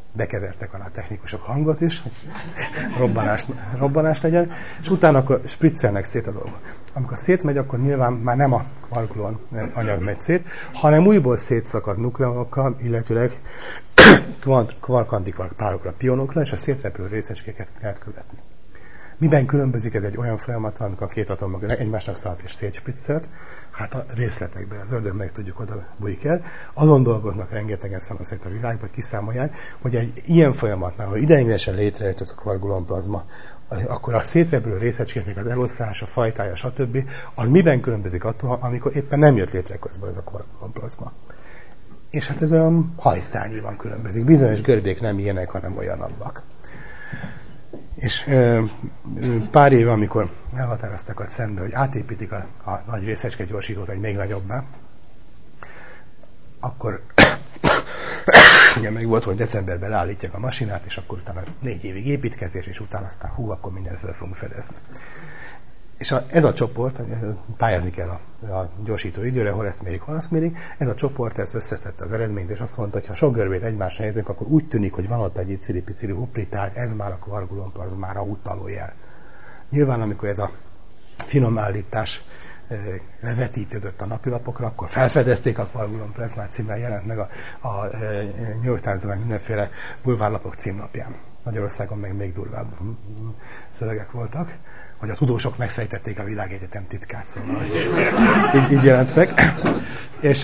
bekevertek alá technikusok hangot is, hogy robbanás, robbanás legyen, és utána akkor spriccelnek szét a dolgot. Amikor szétmegy, akkor nyilván már nem a kvarkulon anyag megy szét, hanem újból szétszakad nukleonokkal, illetőleg kvark-antikvark párokra, pionokra, és a szétrepülő részecskéket lehet követni. Miben különbözik ez egy olyan folyamatban, amikor a két atommag egymásnak szállt és szétspriccelt? Hát a részletekben, az ördög meg tudjuk, oda bújik el. Azon dolgoznak rengetegen szanaszét a világban, hogy kiszámolják, hogy egy ilyen folyamatnál, ha ideiglenesen létrejött ez a kvargulonplazma, akkor a szétrepülő részecskéknek az eloszlása, fajtája, stb. Az miben különbözik attól, amikor éppen nem jött létre közben ez a kvargulonplazma. És hát ez olyan hajsztányiban különbözik. Bizonyos görbék nem ilyenek, hanem olyanabbak. És ö, pár éve, amikor elhatároztak a szembe, hogy átépítik a, a nagy részecske gyorsítót egy még nagyobbá, akkor igen, meg volt, hogy decemberben leállítják a masinát, és akkor utána négy évig építkezés, és utána aztán hú, akkor mindent fel fogunk fedezni. És a, ez a csoport, pályázni kell a, a gyorsító időre, hol ezt mérik, hol azt mérik, ez a csoport ez összeszedte az eredményt, és azt mondta, hogy ha sok görbét egymásra helyezünk, akkor úgy tűnik, hogy van ott egy icili-picili hupli, tehát ez már a kvargulonplazmára utaló jel. Nyilván, amikor ez a finom állítás e, levetítődött a napilapokra, akkor felfedezték a kvargulonplazmát címmel, jelent meg a, a e, New York Times-ban mindenféle bulvárlapok címlapján. Magyarországon meg még durvább szövegek voltak, hogy a tudósok megfejtették a világegyetem titkát, szóval így, így jelent meg. És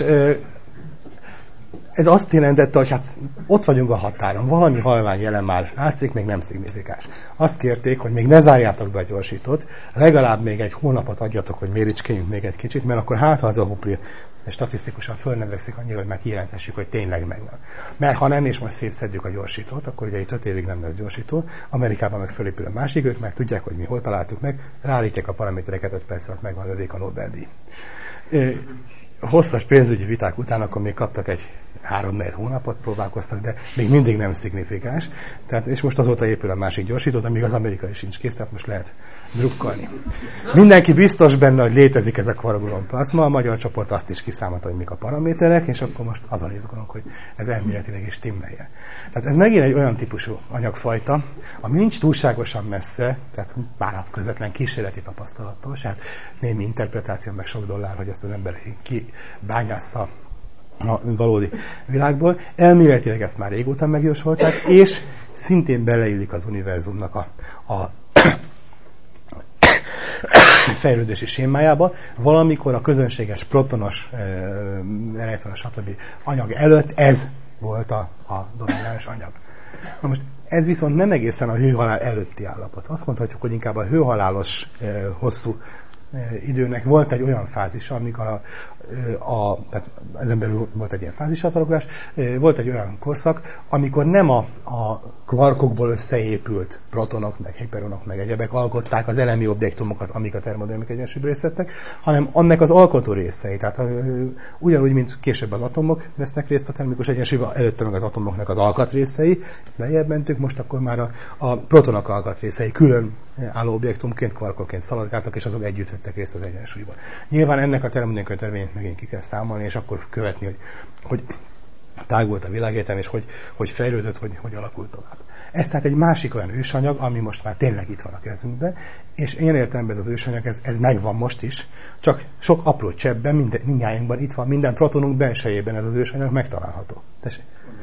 ez azt jelentette, hogy hát ott vagyunk a határon, valami halvány jelen már látszik, még nem szignifikáns. Azt kérték, hogy még ne zárjátok be a gyorsítót, legalább még egy hónapot adjatok, hogy méricskéljünk még egy kicsit, mert akkor hát ha az a hupli statisztikusan fölnevekszik annyira, hogy már kijelentessük, hogy tényleg megvan. Mert ha nem, és most szétszedjük a gyorsítót, akkor ugye itt öt évig nem lesz gyorsító, Amerikában meg fölépül a másik, ők meg tudják, hogy mi hol találtuk meg, ráállítják a paramétereket, öt perc alatt megvan lövék a Nobel-díj. Hosszas pénzügyi viták után akkor még kaptak egy három-négy hónapot, próbálkoztak, de még mindig nem szignifikáns. Tehát, és most azóta épül a másik gyorsítót, amíg az amerikai sincs kész, tehát most lehet drukkolni. Mindenki biztos benne, hogy létezik ez a kvargulonplazma, a magyar csoport azt is kiszámolta, hogy mik a paraméterek, és akkor most azon izgulunk, hogy ez elméletileg is timmelje. Tehát ez megint egy olyan típusú anyagfajta, ami nincs túlságosan messze, tehát már a közvetlen kísérleti tapasztalattól, tehát némi interpretáció, meg sok dollár, hogy ezt az ember kibányásza a valódi világból. Elméletileg ezt már régóta megjósolták, és szintén beleillik az univerzumnak a, a fejlődési sémájába. Valamikor a közönséges protonos, elektronos, stb. Anyag előtt ez volt a, a domináns anyag. Na most ez viszont nem egészen a hőhalál előtti állapot. Azt mondhatjuk, hogy inkább a hőhalálos hosszú időnek volt egy olyan fázisa, amikor a, a, tehát ezen belül volt egy ilyen fázisátalakulás, volt egy olyan korszak, amikor nem a, a kvarkokból összeépült protonok, meg hiperonok, meg egyebek alkották az elemi objektumokat, amik a termodinamika egyensúlyba részt vettek, hanem annak az alkotó részei. Tehát ugyanúgy, mint később az atomok vesznek részt a termikus egyensúlyban, előtte meg az atomoknak az alkatrészei, lejjebb mentünk, most akkor már a, a protonok alkatrészei külön álló objektumként, kvarkokként szaladgáltak, és azok együtt vettek részt az egyensúlyban. Nyilván ennek a termodinamikai törvényét megint ki kell számolni, és akkor követni, hogy, hogy tágult a világegyetem, és hogy, hogy fejlődött, hogy, hogy alakult tovább. Ez tehát egy másik olyan ősanyag, ami most már tényleg itt van a kezünkben, és én értelemben ez az ősanyag, ez, ez megvan most is, csak sok apró cseppben, minden, mindnyájunkban itt van, minden protonunk belsejében ez az ősanyag megtalálható. Tessék?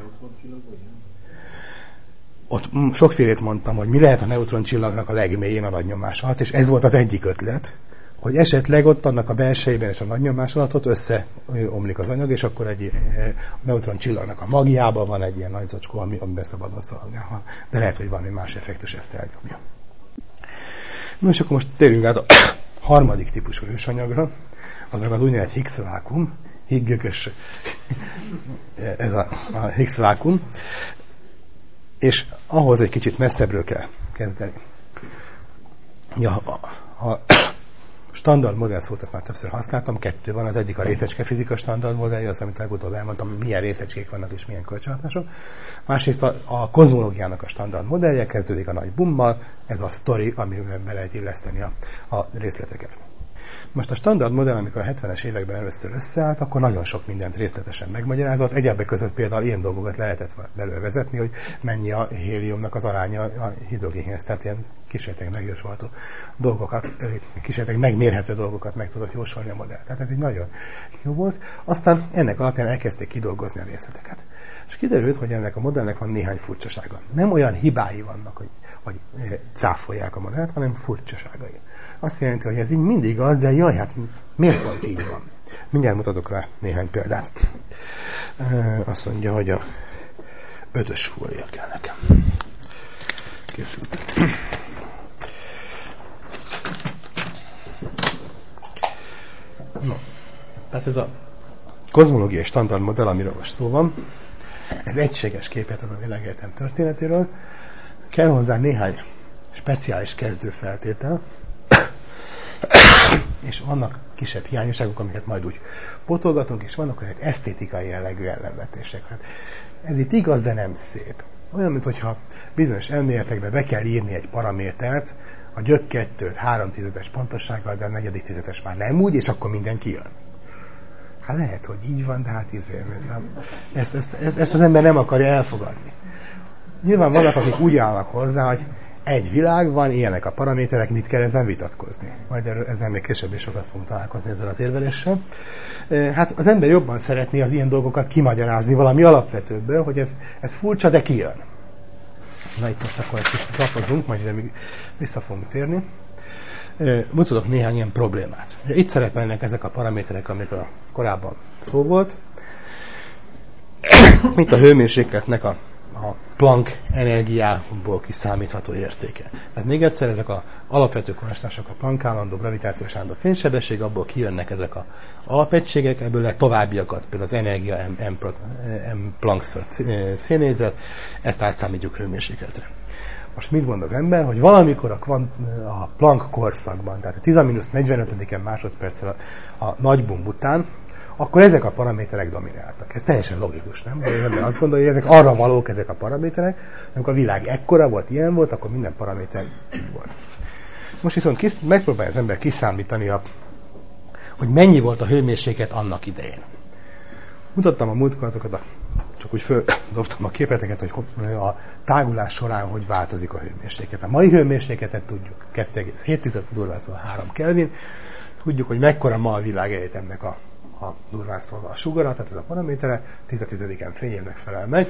Ott sokfélét mondtam, hogy mi lehet a neutroncsillagnak a legmélyén a nagy nyomás alatt, és ez volt az egyik ötlet, hogy esetleg ott annak a belsejében és a nagy nyomás alatt ott összeomlik az anyag, és akkor egy neutroncsillagnak a magjában van egy ilyen nagy zacskó, ami, amiben szabadon szaladgál. De lehet, hogy valami más effektus ezt elnyomja. No, és akkor most térjünk át a harmadik típusú ősanyagra, az meg az úgynevezett Higgs vákum, higgökös, ez a, a Higgs vákum, és ahhoz egy kicsit messzebbről kell kezdeni. Ja, a, a standard modell szót ezt már többször használtam, kettő van, az egyik a részecske fizika standard modellje, az, amit legutóbb elmondtam, milyen részecskék vannak és milyen kölcsönhatások. Másrészt a, a kozmológiának a standard modellje, kezdődik a nagy bummal, ez a sztori, amiben be lehet illeszteni a, a részleteket. Most a standard modell, amikor a hetvenes években először összeállt, akkor nagyon sok mindent részletesen megmagyarázott. Egyebek között például ilyen dolgokat lehetett belőle vezetni, hogy mennyi a héliumnak az aránya a hidrogénhez. Tehát ilyen kísérletek megjósolható dolgokat, kísérletek megmérhető dolgokat meg tudott jósolni a modell. Tehát ez így nagyon jó volt. Aztán ennek alapján elkezdték kidolgozni a részleteket. És kiderült, hogy ennek a modellnek van néhány furcsasága. Nem olyan hibái vannak, hogy, hogy cáfolják a modellt, hanem furcsaságai. Azt jelenti, hogy ez így mindig az, de jaj, hát miért pont így van? Mindjárt mutatok rá néhány példát. Azt mondja, hogy a ötös fólia kell nekem. Készült. No. Tehát ez a kozmológiai standard modell, amiről most szó van, ez egységes képet ad a világegyetem történetéről. Kell hozzá néhány speciális kezdőfeltétel, és vannak kisebb hiányosságok, amiket majd úgy potolgatunk, és vannak ezek esztétikai jellegű ellenvetések. Hát ez itt igaz, de nem szép. Olyan, mintha bizonyos elméletekbe be kell írni egy paramétert, a gyök kettőt három tizedes pontossággal, de a negyedik tizedes már nem úgy, és akkor minden kijön. Hát lehet, hogy így van, de hát izé, ez, ezt, ezt, ezt, ezt az ember nem akarja elfogadni. Nyilván vannak, akik úgy állnak hozzá, hogy egy világ van, ilyenek a paraméterek, mit kell ezen vitatkozni. Majd erről, ezzel még később is sokat fogunk találkozni ezzel az érveléssel. Hát az ember jobban szeretné az ilyen dolgokat kimagyarázni valami alapvetőbből, hogy ez, ez furcsa, de kijön. Na itt most akkor egy kicsit lapozunk, majd ide még vissza fogunk térni. Mutatok néhány ilyen problémát. Itt szerepelnek ezek a paraméterek, amikről korábban szó volt. Mint a hőmérsékletnek a, a Planck energiából kiszámítható értéke. Tehát még egyszer, ezek az alapvető konstansok, a Planck állandó, gravitációs állandó fénysebesség, abból kijönnek ezek az alapegységek, ebből továbbiakat, például az energia M, M, M Planck-szor C négyzet, ezt átszámítjuk hőmérsékletre. Most mit mond az ember, hogy valamikor a, kvant, a Planck korszakban, tehát a tíz mínusz negyvenötödik másodperccel a, a nagy bumb után, akkor ezek a paraméterek domináltak. Ez teljesen logikus, nem? Az ember azt gondolja, hogy ezek arra valók ezek a paraméterek, amikor a világ ekkora volt, ilyen volt, akkor minden paraméter így volt. Most viszont kis, megpróbálja az ember kiszámítani, a, hogy mennyi volt a hőmérséklet annak idején. Mutattam a múltkor azokat a csak úgy földobtam a képleteket, hogy a tágulás során hogy változik a hőmérséklet. A mai hőmérsékletet tudjuk, kettő egész hét durván szólva három Kelvin. Tudjuk, hogy mekkora ma a világegyetemnek a, a durván szólva a sugara, tehát ez a paramétere, tíz tizediken fényévnek felel meg.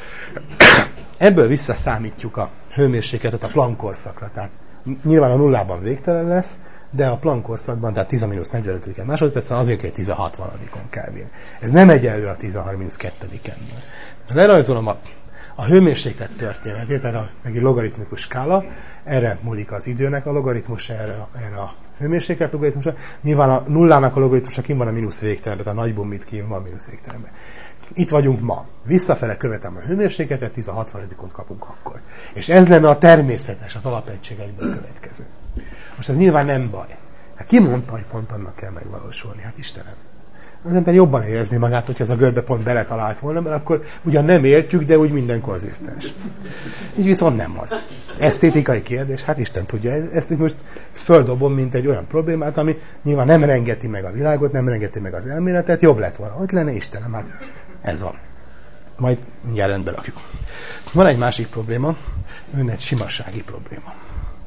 Ebből visszaszámítjuk a hőmérsékletet a Planck korszakra. Tehát nyilván a nullában végtelen lesz, de a Planck korszakban, tehát tíz mínusz negyvenötödik másodpercen az jön ki, hogy tíz hatvanadikon Kelvin. Ez nem egyenlő a tíz harminckettediken. Lerajzolom a, a hőmérséklet történetét, erre meg egy logaritmikus skála, erre múlik az időnek a logaritmus, erre, erre a hőmérséklet logaritmusa. Nyilván a nullának a logaritmusa kim van a mínusz végtelenben, tehát a nagy bumbit kim van a mínusz végtelenben. Itt vagyunk ma. Visszafele követem a hőmérsékletet, tíz hatvanadikot kapunk akkor. És ez lenne a természetes, az alapegységekből következő. Most ez nyilván nem baj. Hát ki mondta, hogy pont annak kell megvalósulni? Hát Istenem. Az ember jobban érezni magát, hogyha ez a görbe pont beletalált volna, mert akkor ugyan nem értjük, de úgy minden konzisztens. Így viszont nem az. Esztétikai kérdés, hát Isten tudja, ezt most földobom, mint egy olyan problémát, ami nyilván nem rengeti meg a világot, nem rengeti meg az elméletet, jobb lett volna. Hogy lenne Istenem, hát ez van. Majd mindjárt rendbe rakjuk. Van egy másik probléma, ön egy simasági probléma.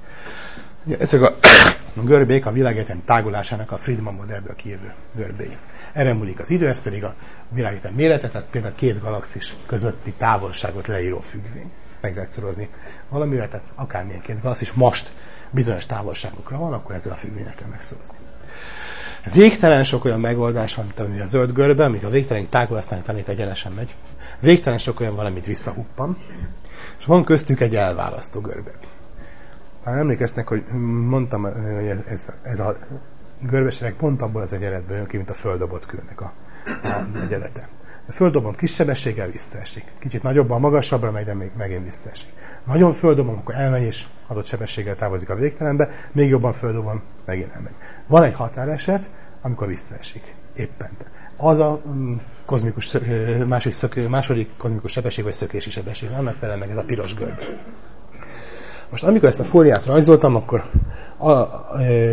Ezek a görbék a világegyetem tágulásának a Friedmann modellből kijövő görbéi. Erre múlik az idő, ez pedig a világegyetem mérete, tehát például két galaxis közötti távolságot leíró függvény. Ezt meg lehet szorozni valamivel, tehát akármilyen két galaxis most bizonyos távolságokra van, akkor ezzel a függvénynek kell megszorozni. Végtelen sok olyan megoldás van, mint a zöld görbe, amíg a végtelen tágul, aztán tanít egyenesen megy. Végtelen sok olyan valamit visszahuppan, és van köztük egy elválasztó görbe. Ha emlékeztek, hogy mondtam, hogy ez, ez, ez a görbeséreg pont abból az egyenletből jön ki, mint a földobott kőnek a, a egyenlete. A földobom kis sebességgel visszaesik. Kicsit nagyobban, magasabbra megy, de még megint visszaesik. Nagyon földobom, akkor elmegy, és adott sebességgel távozik a végtelenbe, még jobban földobom, megint elmegy. Van egy határeset, amikor visszaesik. Éppen. Az a um, kozmikus, második, szök, második kozmikus sebesség, vagy szökési sebesség. Annak felel meg ez a piros görbe. Most amikor ezt a fóliát rajzoltam, akkor a, a,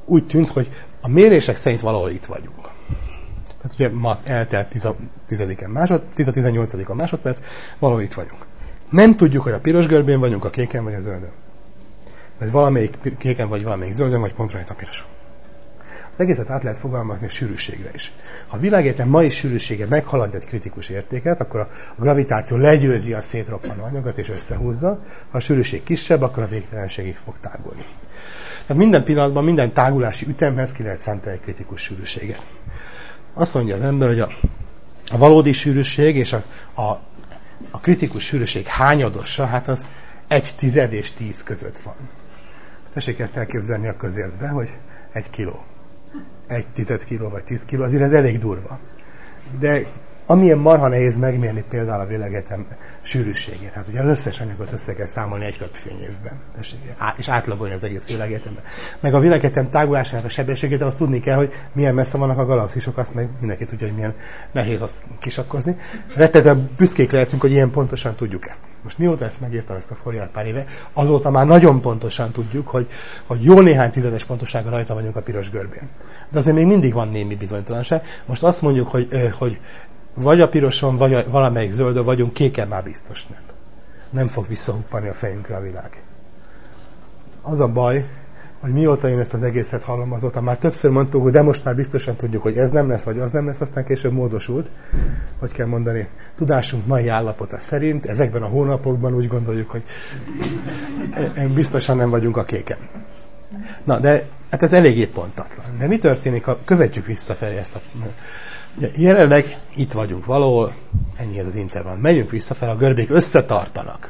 úgy tűnt, hogy a mérések szerint valahol itt vagyunk. Tehát ugye ma eltelt tíz másod, tíz-tizennyolc másodperc, valahol itt vagyunk. Nem tudjuk, hogy a piros görbén vagyunk, a kéken vagy a zöldön. Vagy valamelyik kéken vagy valamelyik zöldön, vagy pont rajta a piros. Az egészet át lehet fogalmazni a sűrűségre is. Ha a világegyetem mai sűrűsége meghaladja egy kritikus értéket, akkor a gravitáció legyőzi a szétroppanó anyagot és összehúzza. Ha a sűrűség kisebb, akkor a végtelenségig fog tágulni. Tehát minden pillanatban, minden tágulási ütemhez ki lehet számítani egy kritikus sűrűséget. Azt mondja az ember, hogy a, a valódi sűrűség és a, a, a kritikus sűrűség hányadosa, hát az egy tized és tíz között van. Tessék ezt elképzelni a közértbe, hogy egy kiló. Egy tized kiló vagy tíz kiló, azért ez elég durva. De amilyen marha nehéz megmérni például a világegyetem sűrűségét. Hát ugye az összes anyagot össze kell számolni egy köpfényévben. És átlagolni az egész világegyetemben. Meg a világegyetem tágulásának a sebességét, azt tudni kell, hogy milyen messze vannak a galaxisok, azt meg mindenki tudja, hogy milyen nehéz azt kisakkozni. Rettetően büszkék lehetünk, hogy ilyen pontosan tudjuk ezt. Most mióta ezt megírtam, ezt a Fourier pár éve, azóta már nagyon pontosan tudjuk, hogy, hogy jó néhány tizedes pontossággal rajta vagyunk a piros görbén. De azért még mindig van némi bizonytalanság. Most azt mondjuk, hogy, hogy vagy a piroson, vagy a valamelyik zöldön vagyunk, kéken már biztos nem. Nem fog visszahuppani a fejünkre a világ. Az a baj, hogy mióta én ezt az egészet hallom, azóta már többször mondtuk, hogy de most már biztosan tudjuk, hogy ez nem lesz, vagy az nem lesz, aztán később módosult. Hogy kell mondani, tudásunk mai állapota szerint, ezekben a hónapokban úgy gondoljuk, hogy biztosan nem vagyunk a kéken. Na, de hát ez eléggé pontatlan. De mi történik, ha követjük visszafelé ezt a... Ugye, jelenleg itt vagyunk valahol, ennyi ez az intervall. Megyünk visszafelé, a görbék összetartanak.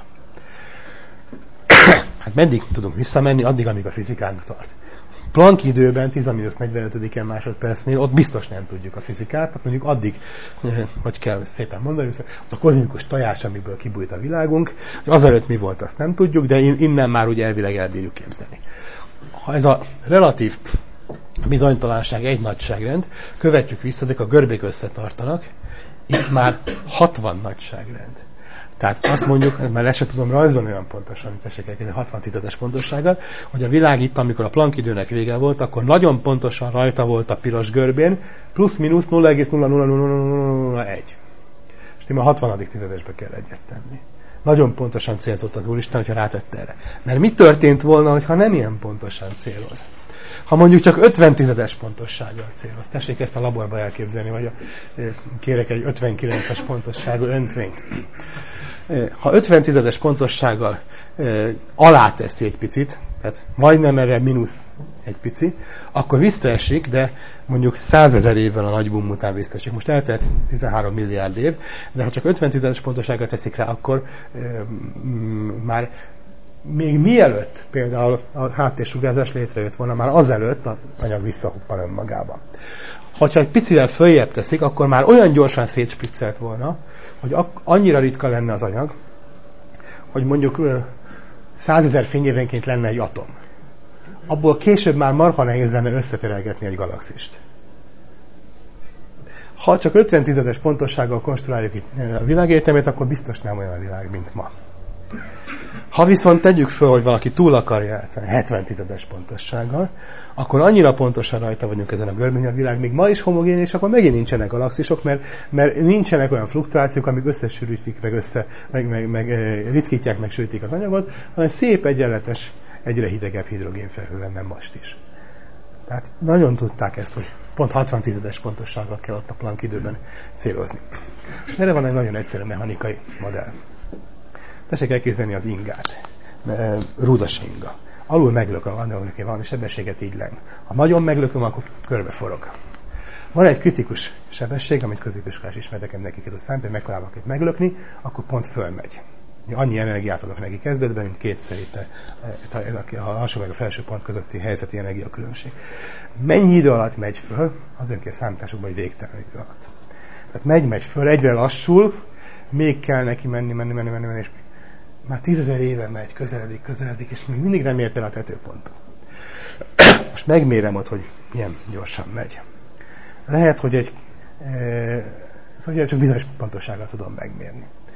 Hát meddig tudunk visszamenni? Addig, amíg a fizikánk tart. Planck időben, tíz negyvenöt másodpercnél, ott biztos nem tudjuk a fizikát, hát mondjuk addig, hogy kell szépen mondani, ott a kozmikus tojás, amiből kibújt a világunk, azelőtt mi volt, azt nem tudjuk, de innen már úgy elvileg elbírjuk képzelni. Ha ez a relatív bizonytalanság egy nagyságrend, követjük vissza, ezek a görbék összetartanak, itt már hatvan nagyságrend. Tehát azt mondjuk, már ezt sem tudom rajzolni olyan pontosan, mint tessék elkezdeni hatvan tizedes pontossággal, hogy a világ itt, amikor a Planck időnek vége volt, akkor nagyon pontosan rajta volt a piros görbén, plusz-minusz nulla egész nulla nulla nulla nulla nulla egy. És én a hatvanadik tizedesbe kell egyet tenni. Nagyon pontosan célzott az Úristen, hogyha rátette erre. Mert mi történt volna, ha nem ilyen pontosan céloz? Ha mondjuk csak ötven tizedes pontossággal céloz. Tessék ezt a laborba elképzelni, vagy a, kérek egy ötvenkilences pontosságú öntvényt. Ha ötven tizedes pontossággal e, aláteszi egy picit, tehát majdnem erre mínusz egy pici, akkor visszaesik, de mondjuk százezer évvel a nagy boom után visszaesik. Most eltelt tizenhárom milliárd év, de ha csak ötven tizedes pontossággal teszik rá, akkor e, m- már még mielőtt például a háttérsugárzás létrejött volna, már azelőtt az anyag visszahuppan önmagába. Ha egy picivel följebb teszik, akkor már olyan gyorsan szétspriccelt volna, hogy annyira ritka lenne az anyag, hogy mondjuk százezer fényévenként lenne egy atom. Abból később már marha nehéz lenne összeterelgetni egy galaxist. Ha csak ötven tizedes pontossággal konstruáljuk itt a világegyetemet, akkor biztos nem olyan a világ, mint ma. Ha viszont tegyük föl, hogy valaki túl akarja játszani hetven tizedes pontossággal, akkor annyira pontosan rajta vagyunk ezen a görbén, a világ még ma is homogén, és akkor megint nincsenek galaxisok, mert, mert nincsenek olyan fluktuációk, amik összesűrítik, meg, össze, meg, meg, meg ritkítják, meg sűrítik az anyagot, hanem szép, egyenletes, egyre hidegebb hidrogénfelhő lenne most is. Tehát nagyon tudták ezt, hogy pont hatvan tizedes pontossággal kell ott a Planck időben célozni. És erre van egy nagyon egyszerű mechanikai modell. Tessék elképzelni az ingát, rudas inga. Alul meglököm, annak valami sebességet így leng. Ha nagyon meglököm, akkor körbeforog. Van egy kritikus sebesség, amit középiskolás ismertek, nekik tud számítani, hogy mekkorában kell meglökni, akkor pont fölmegy. Annyi energiát adok neki kezdetben, mint kétszer itt a alsó meg a felső pont közötti helyzeti energiakülönbség. Mennyi idő alatt megy föl, az önként számításokban egy végtelen idő alatt. Tehát megy, megy föl, egyre lassul, még kell neki menni, menni, menni, menni, menni és már tízezer éve megy, közeledik, közeledik, és még mindig nem ért el a tetőpontot. Most megmérem ott, hogy milyen gyorsan megy. Lehet, hogy egy, e, hogy csak bizonyos pontossággal tudom megmérni.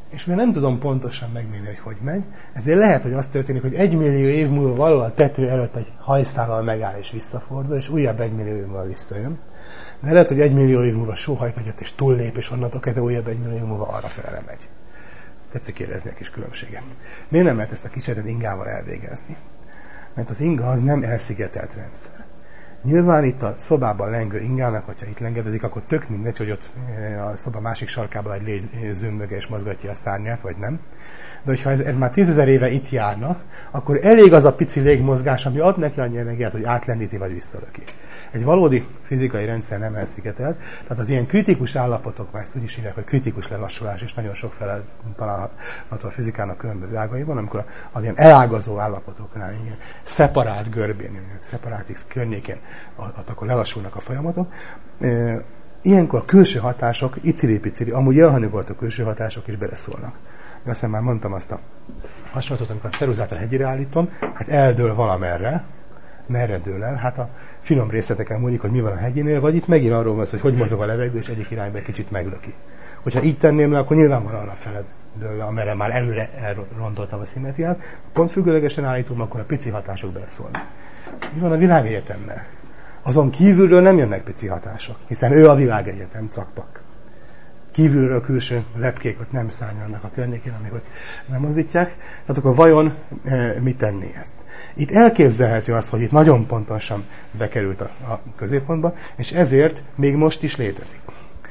És még nem tudom pontosan megmérni, hogy hogy megy, ezért lehet, hogy az történik, hogy egy millió év múlva valahol a tető előtt egy hajszállal megáll és visszafordul, és újabb egy millió év múlva visszajön. De lehet, hogy egy millió év múlva sóhajt egyet és túllép, és onnantól kezdve újabb egy millió év múlva arra felele megy. Tetszik érezni a kis különbséget. Miért nem lehet ezt a kísérletet ingával elvégezni? Mert az inga az nem elszigetelt rendszer. Nyilván itt a szobában lengő ingának, hogyha itt lengedezik, akkor tök mindegy, hogy ott a szoba másik sarkában egy légy zümmöge és mozgatja a szárnyát, vagy nem. De hogyha ez, ez már tízezer éve itt járna, akkor elég az a pici légmozgás, ami ad neki annyi energiát, hogy átlendíti vagy visszalöki. Egy valódi fizikai rendszer nem elszigetelt, tehát az ilyen kritikus állapotok, már ezt úgy is hívják, hogy kritikus lelassulás, és nagyon sokféle található a fizikának különböző ágaiban, amikor az ilyen elágazó állapotoknál, ilyen szeparált görbén, ilyen szeparátix környékén, akkor lelassulnak a folyamatok. Ilyenkor a külső hatások, icili-picili, amúgy elhanyagolható külső hatások is beleszólnak. Aztán már mondtam azt a hasonlatot, amikor a ceruzát a hegyire állítom, hát eldől valamerre, merre dől el, hát a finom részleteken múlik, hogy mi van a hegyinél, vagy itt megint arról van szó, hogy hogy mozog a levegő, és egyik irányba egy kicsit meglöki. Hogyha így tenném le, akkor nyilván van arra feled dől le, amerre már előre elrondoltam a szimmetriát. Ha pont függőlegesen állítom, akkor a pici hatások beleszólnak. Mi van a világegyetemmel? Azon kívülről nem jönnek pici hatások, hiszen ő a világegyetem, cakpak. Kívülről külső lepkék ott nem szárnyalnak a környékén, amíg ott nem mozdítják. Tehát akkor vajon e, mit tenni ezt? Itt elképzelhető az, hogy itt nagyon pontosan bekerült a, a középpontba, és ezért még most is létezik.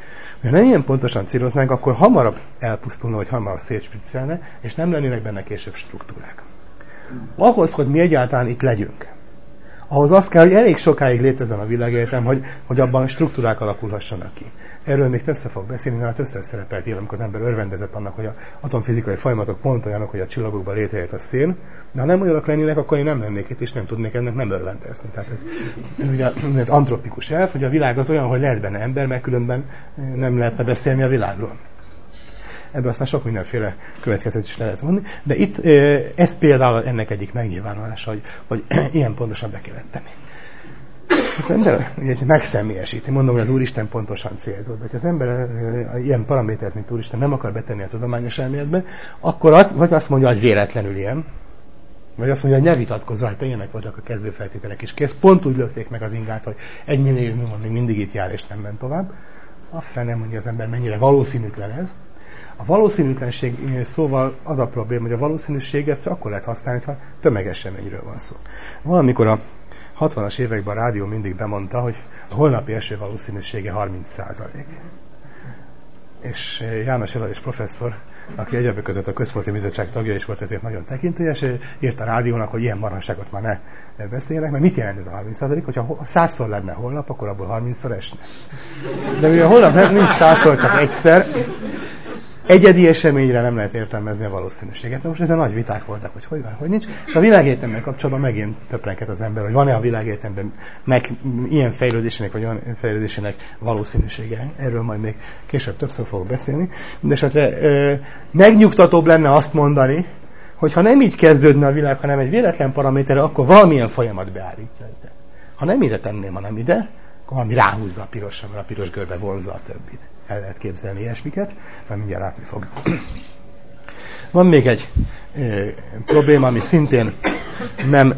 Ha nem ilyen pontosan céloznánk, akkor hamarabb elpusztulna, vagy hamarabb szétspriccelne, és nem lennének benne később struktúrák. Ahhoz, hogy mi egyáltalán itt legyünk, ahhoz az kell, hogy elég sokáig létezzen a világegyetem, hogy, hogy abban struktúrák alakulhassanak ki. Erről még többször fog beszélni, mert többször szerepelt ír, amikor az ember örvendezett annak, hogy az atomfizikai folyamatok pont olyanok, hogy a csillagokban létrejött a szél, de ha nem olyanok lennének, akkor én nem lennék itt, és nem tudnék ennek nem örvendezni. Tehát ez, ez ugye egy antropikus elv, hogy a világ az olyan, hogy lehet benne ember, mert különben nem lehetne beszélni a világról. Ebből aztán sok mindenféle következet is lehet vonni, de itt ez például ennek egyik megnyilvánulása, hogy, hogy ilyen pontosan be kellett tenni. Az ember ugye, megszemélyesíti, mondom, hogy az Úristen pontosan célzott, de ha az ember ilyen paramétert, mint Úristen nem akar betenni a tudományos elméletbe, akkor az, vagy azt mondja, hogy véletlenül ilyen, vagy azt mondja, hogy ne vitatkozz rajta, ilyenek voltak a kezdőfeltételek is. Kész, pont úgy lökték meg az ingát, hogy egy millió év múlva még mindig itt jár, és nem ment tovább. A fene mondja az ember, mennyire valószínűtlen ez. A valószínűtlenség szóval az a probléma, hogy a valószínűséget akkor lehet használni, ha tömeges eseményről van szó. Valamikor a hatvanas években a rádió mindig bemondta, hogy a holnapi eső valószínűsége harminc százalék. És János Eladés professzor, aki egyebek között a Központi Bizottság tagja is volt, ezért nagyon tekintélyes, írt a rádiónak, hogy ilyen marhaságot már ne beszéljenek, mert mit jelent ez a harminc százalék? Hogyha százszor lenne holnap, akkor abból harmincszor esne. De mivel holnap nincs százszor, csak egyszer, egyedi eseményre nem lehet értelmezni a valószínűséget. Most ezen nagy viták voltak, hogy hogy van, hogy nincs. A világegyetemmel kapcsolatban megint töprenged az ember, hogy van-e a világegyetemben meg ilyen fejlődésének, vagy olyan fejlődésének valószínűsége. Erről majd még később többször fogok beszélni. Mindenesetre megnyugtatóbb lenne azt mondani, hogy ha nem így kezdődne a világ, hanem egy véletlen paraméterre, akkor valamilyen folyamat beállítja ide. Ha nem ide tenném, hanem ide, akkor valami ráhúzza a pirosra, mert a piros görbe vonzza a többit. El lehet képzelni ilyesmiket, mert mindjárt látni fog. Van még egy e, probléma, ami szintén nem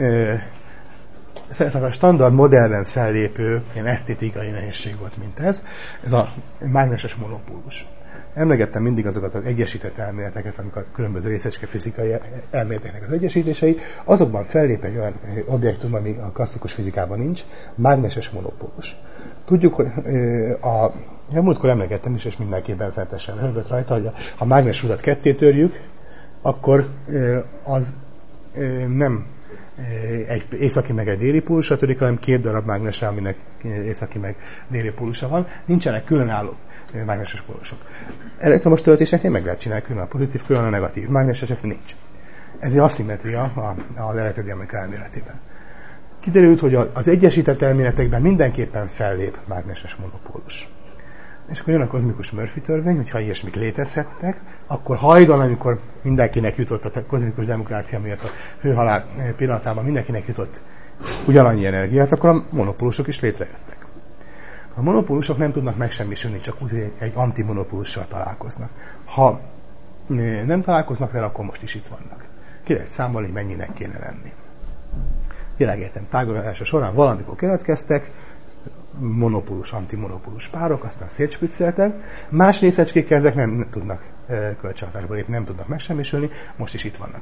e, a standard modellben fellépő ilyen esztétikai nehézség volt, mint ez. Ez a mágneses monopólus. Emlegettem mindig azokat az egyesített elméleteket, amikor a különböző részecske fizikai elméleteknek az egyesítései, azokban fellép egy olyan objektum, ami a klasszikus fizikában nincs, mágneses monopólus. Tudjuk, hogy a Ja, múltkor emlegettem is, és mindenképpen feltessen hölgött rajta, hogy ha a mágnes utat ketté törjük, akkor az nem egy északi meg egy déli pólusa törik, hanem két darab mágnesre, aminek északi meg déli pólusa van. Nincsenek különálló mágneses pólusok. Elektromos töltéseknél meg lehet csinálni külön a pozitív, külön a negatív. Mágneseseknél nincs. Ez egy aszimmetria az elektrodinamika elméletében. Kiderült, hogy az egyesített elméletekben mindenképpen fellép mágneses monopólus. És akkor jön a kozmikus Murphy-törvény, hogyha ilyesmik létezhetnek, akkor hajdan, amikor mindenkinek jutott a kozmikus demokrácia miatt a hőhalál pillanatában mindenkinek jutott ugyanannyi energiát, akkor a monopólusok is létrejöttek. A monopólusok nem tudnak megsemmisülni, csak úgy, hogy egy antimonopólussal találkoznak. Ha nem találkoznak vele, akkor most is itt vannak. Ki lehet számolni, mennyinek kéne lenni. Világegyetem tágulatása során valamikor keletkeztek monopólus, antimonopólus párok, aztán szétspicceltek. Más részecskékkel ezek nem, nem tudnak kölcsönhatásba lépni, nem tudnak megsemmisülni, most is itt vannak.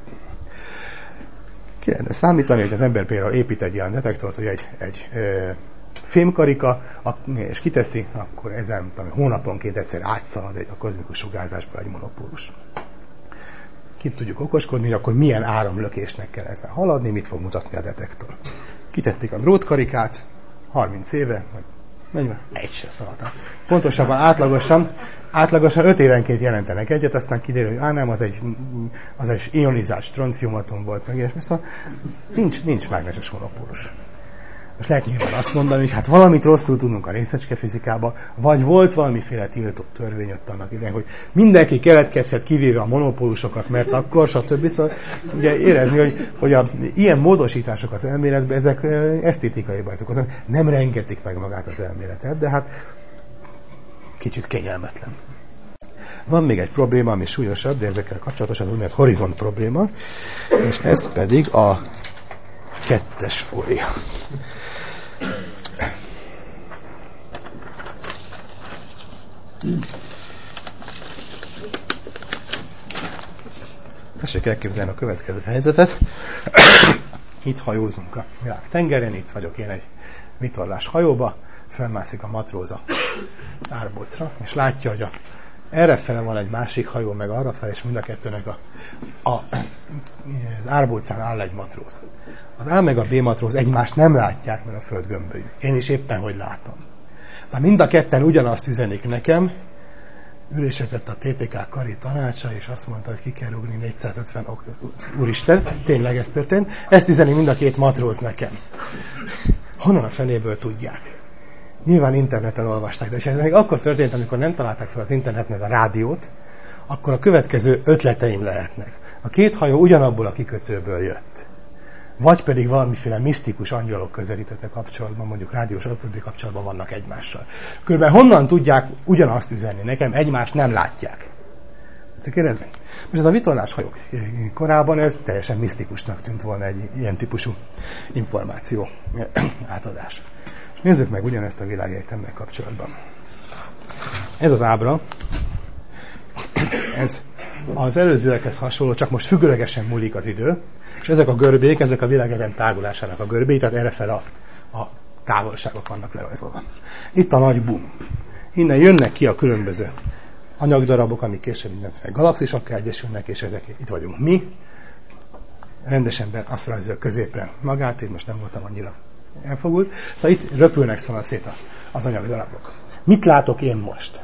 Ki lehetne számítani, hogy az ember például épít egy ilyen detektort, hogy egy, egy e, fémkarika, és kiteszi, akkor ezen tudom, hónaponként egyszer átszalad egy, a kozmikus sugárzásból egy monopólus. Ki tudjuk okoskodni, hogy akkor milyen áramlökésnek kell ezen haladni, mit fog mutatni a detektor. Kitették a drótkarikát, harminc éve, vagy mennyi? Egy se szaladtak. Pontosabban átlagosan, átlagosan öt évenként jelentenek egyet, aztán kiderül, hogy á nem, az egy, az egy ionizált stronciumatom volt, meg ilyesmi, szóval nincs, nincs mágneses monopólus. Most lehet nyilván azt mondani, hogy hát valamit rosszul tudunk a részecskefizikában, vagy volt valamiféle tiltott törvény ott annak idején, hogy mindenki keletkezhet kivéve a monopólusokat, mert akkor, stb. Szóval ugye érezni, hogy, hogy a, ilyen módosítások az elméletben, ezek esztétikai bajtok, azon nem rengetik meg magát az elméletet, de hát kicsit kényelmetlen. Van még egy probléma, ami súlyosabb, de ezekkel kapcsolatos, az úgynevezett horizont probléma, és ez pedig a kettes fólia. Tessék elképzelni a következő helyzetet. Itt hajózunk a világ tengeren, itt vagyok én egy vitorlás hajóba, felmászik a matróza árbocra, és látja, hogy a, errefele van egy másik hajó, meg arrafele, és mind a kettőnek a, a, az árbocán áll egy matróz. Az A meg a B matróz egymást nem látják, mert a föld gömbölyű. Én is éppen hogy látom. Már mind a ketten ugyanazt üzenik nekem, ülésezett a té té ká kari tanácsa, és azt mondta, hogy ki kell rúgni négyszázötven ok. Úristen, tényleg ez történt. Ezt üzeni mind a két matróz nekem. Honnan a fenéből tudják? Nyilván interneten olvasták, de ez még akkor történt, amikor nem találták fel az interneten a rádiót, akkor a következő ötleteim lehetnek. A két hajó ugyanabból a kikötőből jött. Vagy pedig valamiféle misztikus angyalok közelítette kapcsolatban, mondjuk rádiós adatbeli kapcsolatban vannak egymással. Körülbelül honnan tudják ugyanazt üzenni? Nekem egymást nem látják. Ezt kérdezni? Most ez a vitorlás hajók korában ez teljesen misztikusnak tűnt volna egy ilyen típusú információ átadás. És nézzük meg ugyanezt a világegyetemmel kapcsolatban. Ez az ábra, ez az előzőekhez hasonló, csak most függőlegesen múlik az idő, és ezek a görbék, ezek a világegyetem tágulásának a görbéi, tehát errefele a, a távolságok vannak lerajzolva. Itt a nagy boom. Innen jönnek ki a különböző anyagdarabok, amik később mindenféle galaxisokkal egyesülnek, és ezek itt vagyunk mi. Rendes ember azt rajzol középre magát, én most nem voltam annyira elfogult. Szóval itt röpülnek szóval szét az anyagdarabok. Mit látok én most?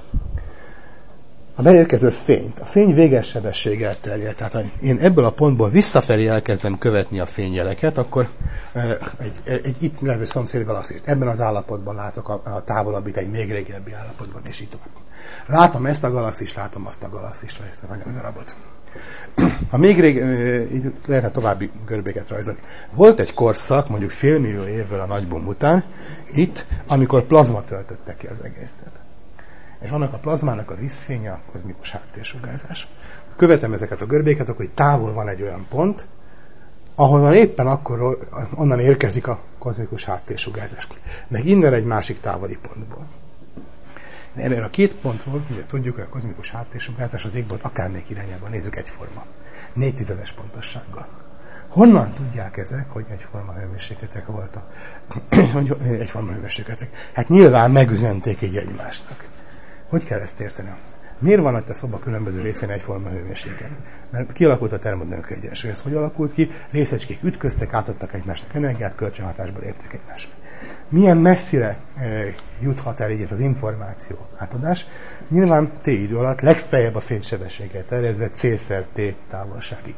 A beérkező fényt. A fény véges sebességgel terjed. Tehát ha én ebből a pontból visszafelé elkezdem követni a fényjeleket, akkor egy, egy itt levő szomszéd galaxist. Ebben az állapotban látok a, a távolabbit egy még régebbi állapotban, és így tovább. Látom ezt a galaxist, látom azt a galaxist, vagy ezt az anyagdarabot. Ha még rég, így lehetne további görbéket rajzolni. Volt egy korszak, mondjuk félmillió évvel a nagy boom után, itt, amikor plazma töltötte ki az egészet. És annak a plazmának a vízfénye a kozmikus háttérsugárzás. Követem ezeket a görbéket, akkor távol van egy olyan pont, ahol éppen akkor onnan érkezik a kozmikus háttérsugárzás. Meg innen egy másik távoli pontból. Erre a két pontról, ugye tudjuk, hogy a kozmikus háttérsugárzás az égbolt akármelyik irányában nézzük egyforma. Négy tizedes pontossággal. Honnan tudják ezek, hogy egyforma hőmérsékletek voltak? hogy egyforma hőmérsékletek. Hát nyilván megüzenték így egymásnak. Hogy kell ezt érteni? Miért van ott a szoba különböző részén egyforma hőmérséklet? Mert kialakult a termodinamikai egyensúly. Ez hogy alakult ki? Részecskék ütköztek, átadtak egymásnak energiát, kölcsönhatásból értek egymásnak. Milyen messzire e, juthat el így ez az információ átadás? Nyilván t idő alatt legfeljebb a fénysebességgel terjedve c-szer t távolságig.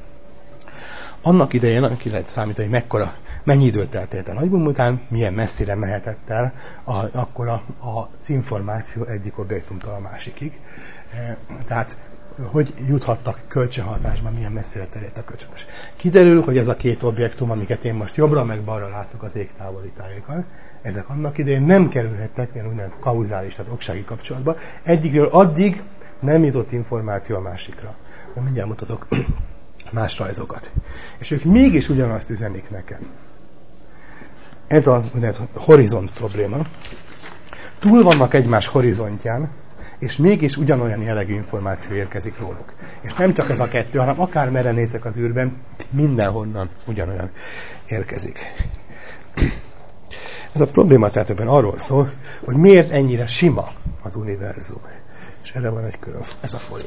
Annak idején ki lehet számítani, hogy mekkora, mennyi időt telt el a nagyboom után, milyen messzire mehetett el a, akkor a, a, az információ egyik objektumtól a másikig. E, tehát hogy juthattak kölcsönhatásban, milyen messzire terjedt a kölcsönhatás. Kiderül, hogy ez a két objektum, amiket én most jobbra meg balra látok az ég távoli tájékon, ezek annak idején nem kerülhettek ilyen úgynevezett kauzális, tehát oksági kapcsolatba. Egyikről addig nem jutott információ a másikra. mindjárt mutatok más rajzokat. És ők mégis ugyanazt üzenik nekem. Ez a horizont probléma. Túl vannak egymás horizontján, és mégis ugyanolyan jellegű információ érkezik róluk. És nem csak ez a kettő, hanem akár merre nézek az űrben, mindenhonnan ugyanolyan érkezik. Ez a probléma tehát ebben arról szól, hogy miért ennyire sima az univerzum. És erre van egy külön, ez a folia.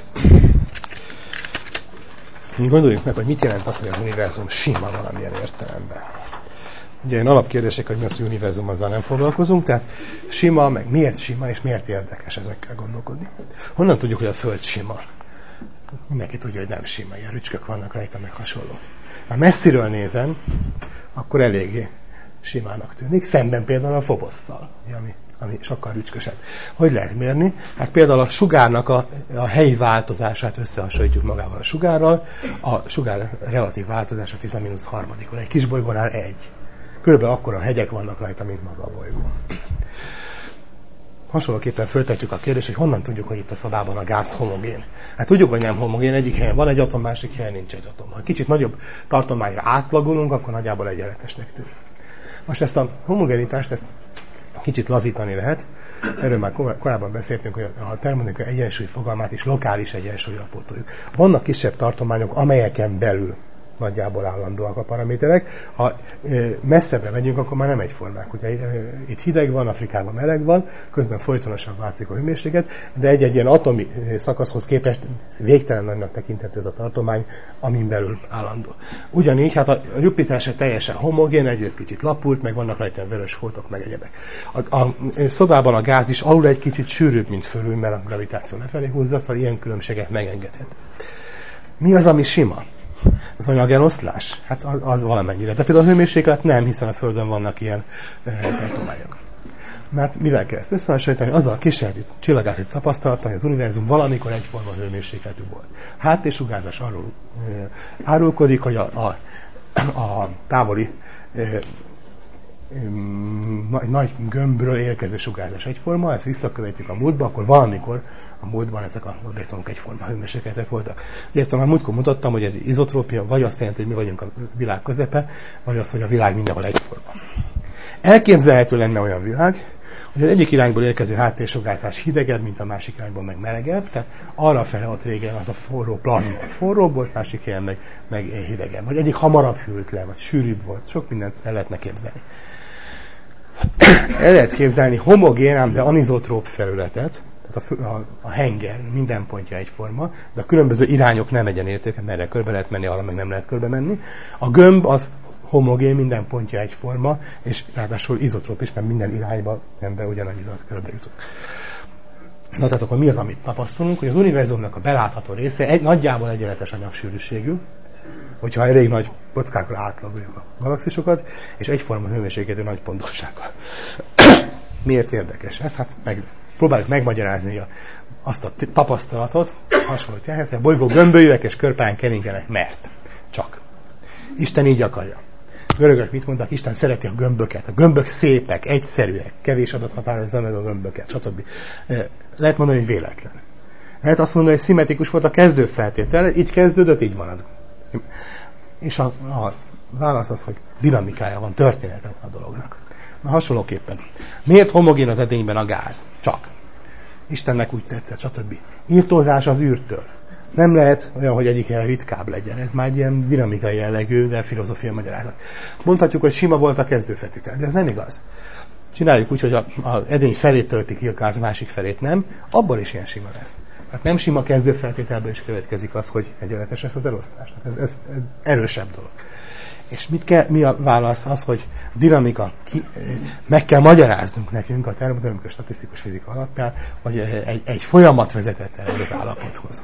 Gondoljuk meg, hogy mit jelent az, hogy az univerzum sima valamilyen értelemben. Ugye ilyen alapkérdések, hogy mi az, hogy univerzum, azzal nem foglalkozunk, tehát sima, meg miért sima, és miért érdekes ezekkel gondolkodni. Honnan tudjuk, hogy a Föld sima? Mindenki tudja, hogy nem sima, ilyen rücskök vannak rajta, meg hasonlók. Ha messziről nézem, akkor eléggé simának tűnik, szemben például a Fobosszal, ami, ami sokkal rücskösebb. Hogy lehet mérni? Hát például a sugárnak a, a helyi változását összehasonlítjuk magával a sugárral, a sugár relatív változása tíz mínusz harmadikon, egy kis bolygónál egy. Körülbelül akkora hegyek vannak rajta, mint maga a bolygó. Hasonlóképpen föltetjük a kérdést, hogy honnan tudjuk, hogy itt a szobában a gáz homogén. Hát tudjuk, hogy nem homogén, egyik helyen van egy atom, másik helyen nincs egy atom. Ha kicsit nagyobb tartományra átlagolunk, akkor nagyjából egyenletesnek tűnik. Most ezt a homogenitást ezt kicsit lazítani lehet. Erről már korábban beszéltünk, hogy a termodinamikai egyensúly fogalmát is lokális egyensúlyra pótoljuk. Vannak kisebb tartományok, amelyeken belül nagyjából állandóak a paraméterek. Ha messzebbre megyünk, akkor már nem egyformák. Ugye itt hideg van, Afrikában meleg van, közben folytonosan változik a hőmérséklet, de egy-egy ilyen atomi szakaszhoz képest végtelen nagynak tekinthető ez a tartomány, amin belül állandó. Ugyanígy, hát a Jupiter se teljesen homogén, egyrészt kicsit lapult, meg vannak rajta vörös foltok, meg egyebek. A, a szobában a gáz is alul egy kicsit sűrűbb, mint fölül, mert a gravitáció lefelé húzza, szóval ilyen különbségek megengedhet. Mi az, ami sima? Az anyageloszlás? Hát az valamennyire. De például a hőmérséklet nem, hiszen a Földön vannak ilyen tartományok. Mert mivel kell ezt összehasonlítani? Azzal a kísérleti csillagászati tapasztalattal, hogy az univerzum valamikor egyforma hőmérsékletű volt. Háttérsugárzás arról e, árulkodik, hogy a, a, a távoli e, e, nagy gömbről érkező sugárzás egyforma, ezt visszakövetjük a múltba, akkor valamikor a múltban ezek a objektumok egyforma hőmérsékletek voltak. Ugye ezt már múltkor mutattam, hogy ez izotrópia, vagy azt jelenti, hogy mi vagyunk a világ közepe, vagy az, hogy a világ mindenhol egyforma. Elképzelhető lenne olyan világ, hogy az egyik irányból érkező háttérsugárzás hidegebb, mint a másik irányból meg melegebb, tehát arra fele ott régen az a forró plazma, az forróbb volt, másik helyen meg, meg hidegebb. Vagy egyik hamarabb hűlt le, vagy sűrűbb volt, sok mindent el lehetne képzelni. El lehet képzelni homogén, ám de anizotróp felületet, tehát a, a, a henger minden pontja egyforma, de a különböző irányok nem egyenértékek, merre körbe lehet menni, arra meg nem lehet körbe menni. A gömb az homogén, minden pontja egyforma, és ráadásul izotróp is, mert minden irányba ember ugyanannyival körbe jutunk. Na tehát akkor mi az, amit tapasztalunk, hogy az univerzumnak a belátható része egy, nagyjából egyenletes anyagsűrűségű, hogyha elég nagy kockákra átlagoljuk a galaxisokat, és egyforma hőmérsékletű nagy pontossággal. Miért érdekes ez? Hát meg, próbáljuk megmagyarázni a, azt a tapasztalatot, hasonló ehhez, hogy a bolygók gömbölyűek és körpályán keringenek, mert csak. Isten így akarja. Görögök mit mondtak? Isten szereti a gömböket. A gömbök szépek, egyszerűek, kevés adat határozza meg a gömböket, stb. Lehet mondani, hogy véletlen. Lehet azt mondani, hogy szimmetrikus volt a kezdőfeltétel, így kezdődött, így marad. És a, a válasz az, hogy dinamikája van, története a dolognak. Na hasonlóképpen. Miért homogén az edényben a gáz? Csak. Istennek úgy tetszett, stb. Írtózás az űrtől. Nem lehet olyan, hogy egyik helyen ritkább legyen. Ez már egy ilyen dinamikai jellegű, de filozófiai magyarázat. Mondhatjuk, hogy sima volt a kezdőfeltétel, de ez nem igaz. Csináljuk úgy, hogy az edény felét tölti ki a gáz, másik felét nem, abból is ilyen sima lesz. Hát nem sima kezdőfeltételből is következik az, hogy egyenletes lesz az elosztás. Ez, ez, ez erősebb dolog. És mit kell, mi a válasz? Az, hogy dinamika, ki, meg kell magyaráznunk nekünk a termodinamikai statisztikus fizika alapján, hogy egy, egy folyamat vezetett el az állapothoz.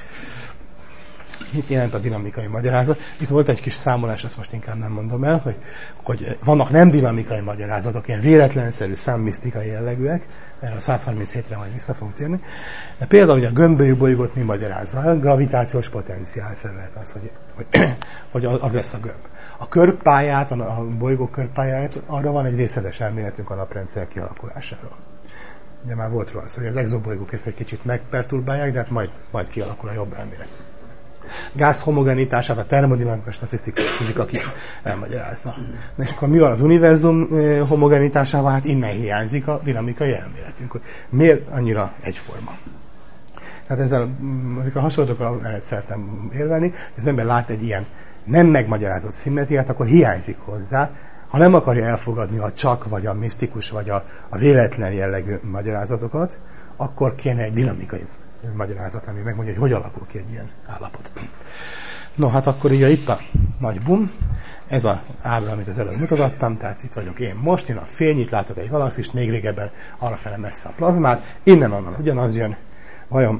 Mit jelent a dinamikai magyarázat? Itt volt egy kis számolás, ezt most inkább nem mondom el, hogy, hogy vannak nem dinamikai magyarázatok, ilyen véletlenszerű számmisztikai jellegűek, erre a száz harminchétre majd vissza fogunk térni. De például, hogy a gömbölyű bolygót mi magyarázza? A gravitációs potenciál felvet az, hogy, hogy, hogy az lesz a gömb. A körpályát, a bolygó körpályát, arra van egy részletes elméletünk a naprendszer kialakulásáról. Ugye már volt róla szó, hogy az exobolygók ezt egy kicsit megperturbálják, de hát majd, majd kialakul a jobb elmélet. gáz homogenitását a termodinamika, statisztikai fizika ki elmagyarázza. Na és akkor mi van az univerzum homogenitásával? Hát innen hiányzik a dinamikai elméletünk, hogy miért annyira egyforma. Tehát ezzel, amikor hasonlatokkal lehet szeretem érvelni, hogy az ember lát egy ilyen nem megmagyarázott szimmetriát, akkor hiányzik hozzá. Ha nem akarja elfogadni a csak, vagy a misztikus, vagy a, a véletlen jellegű magyarázatokat, akkor kéne egy dinamikai magyarázat, ami megmondja, hogy hogy alakul ki egy ilyen állapot. No, hát akkor ugye itt a nagy bum, ez az ábra, amit az előbb mutogattam, tehát itt vagyok én most, én a fény, itt látok egy galaxist, még régebben arrafele messze a plazmát, innen-onnan ugyanaz jön, vajon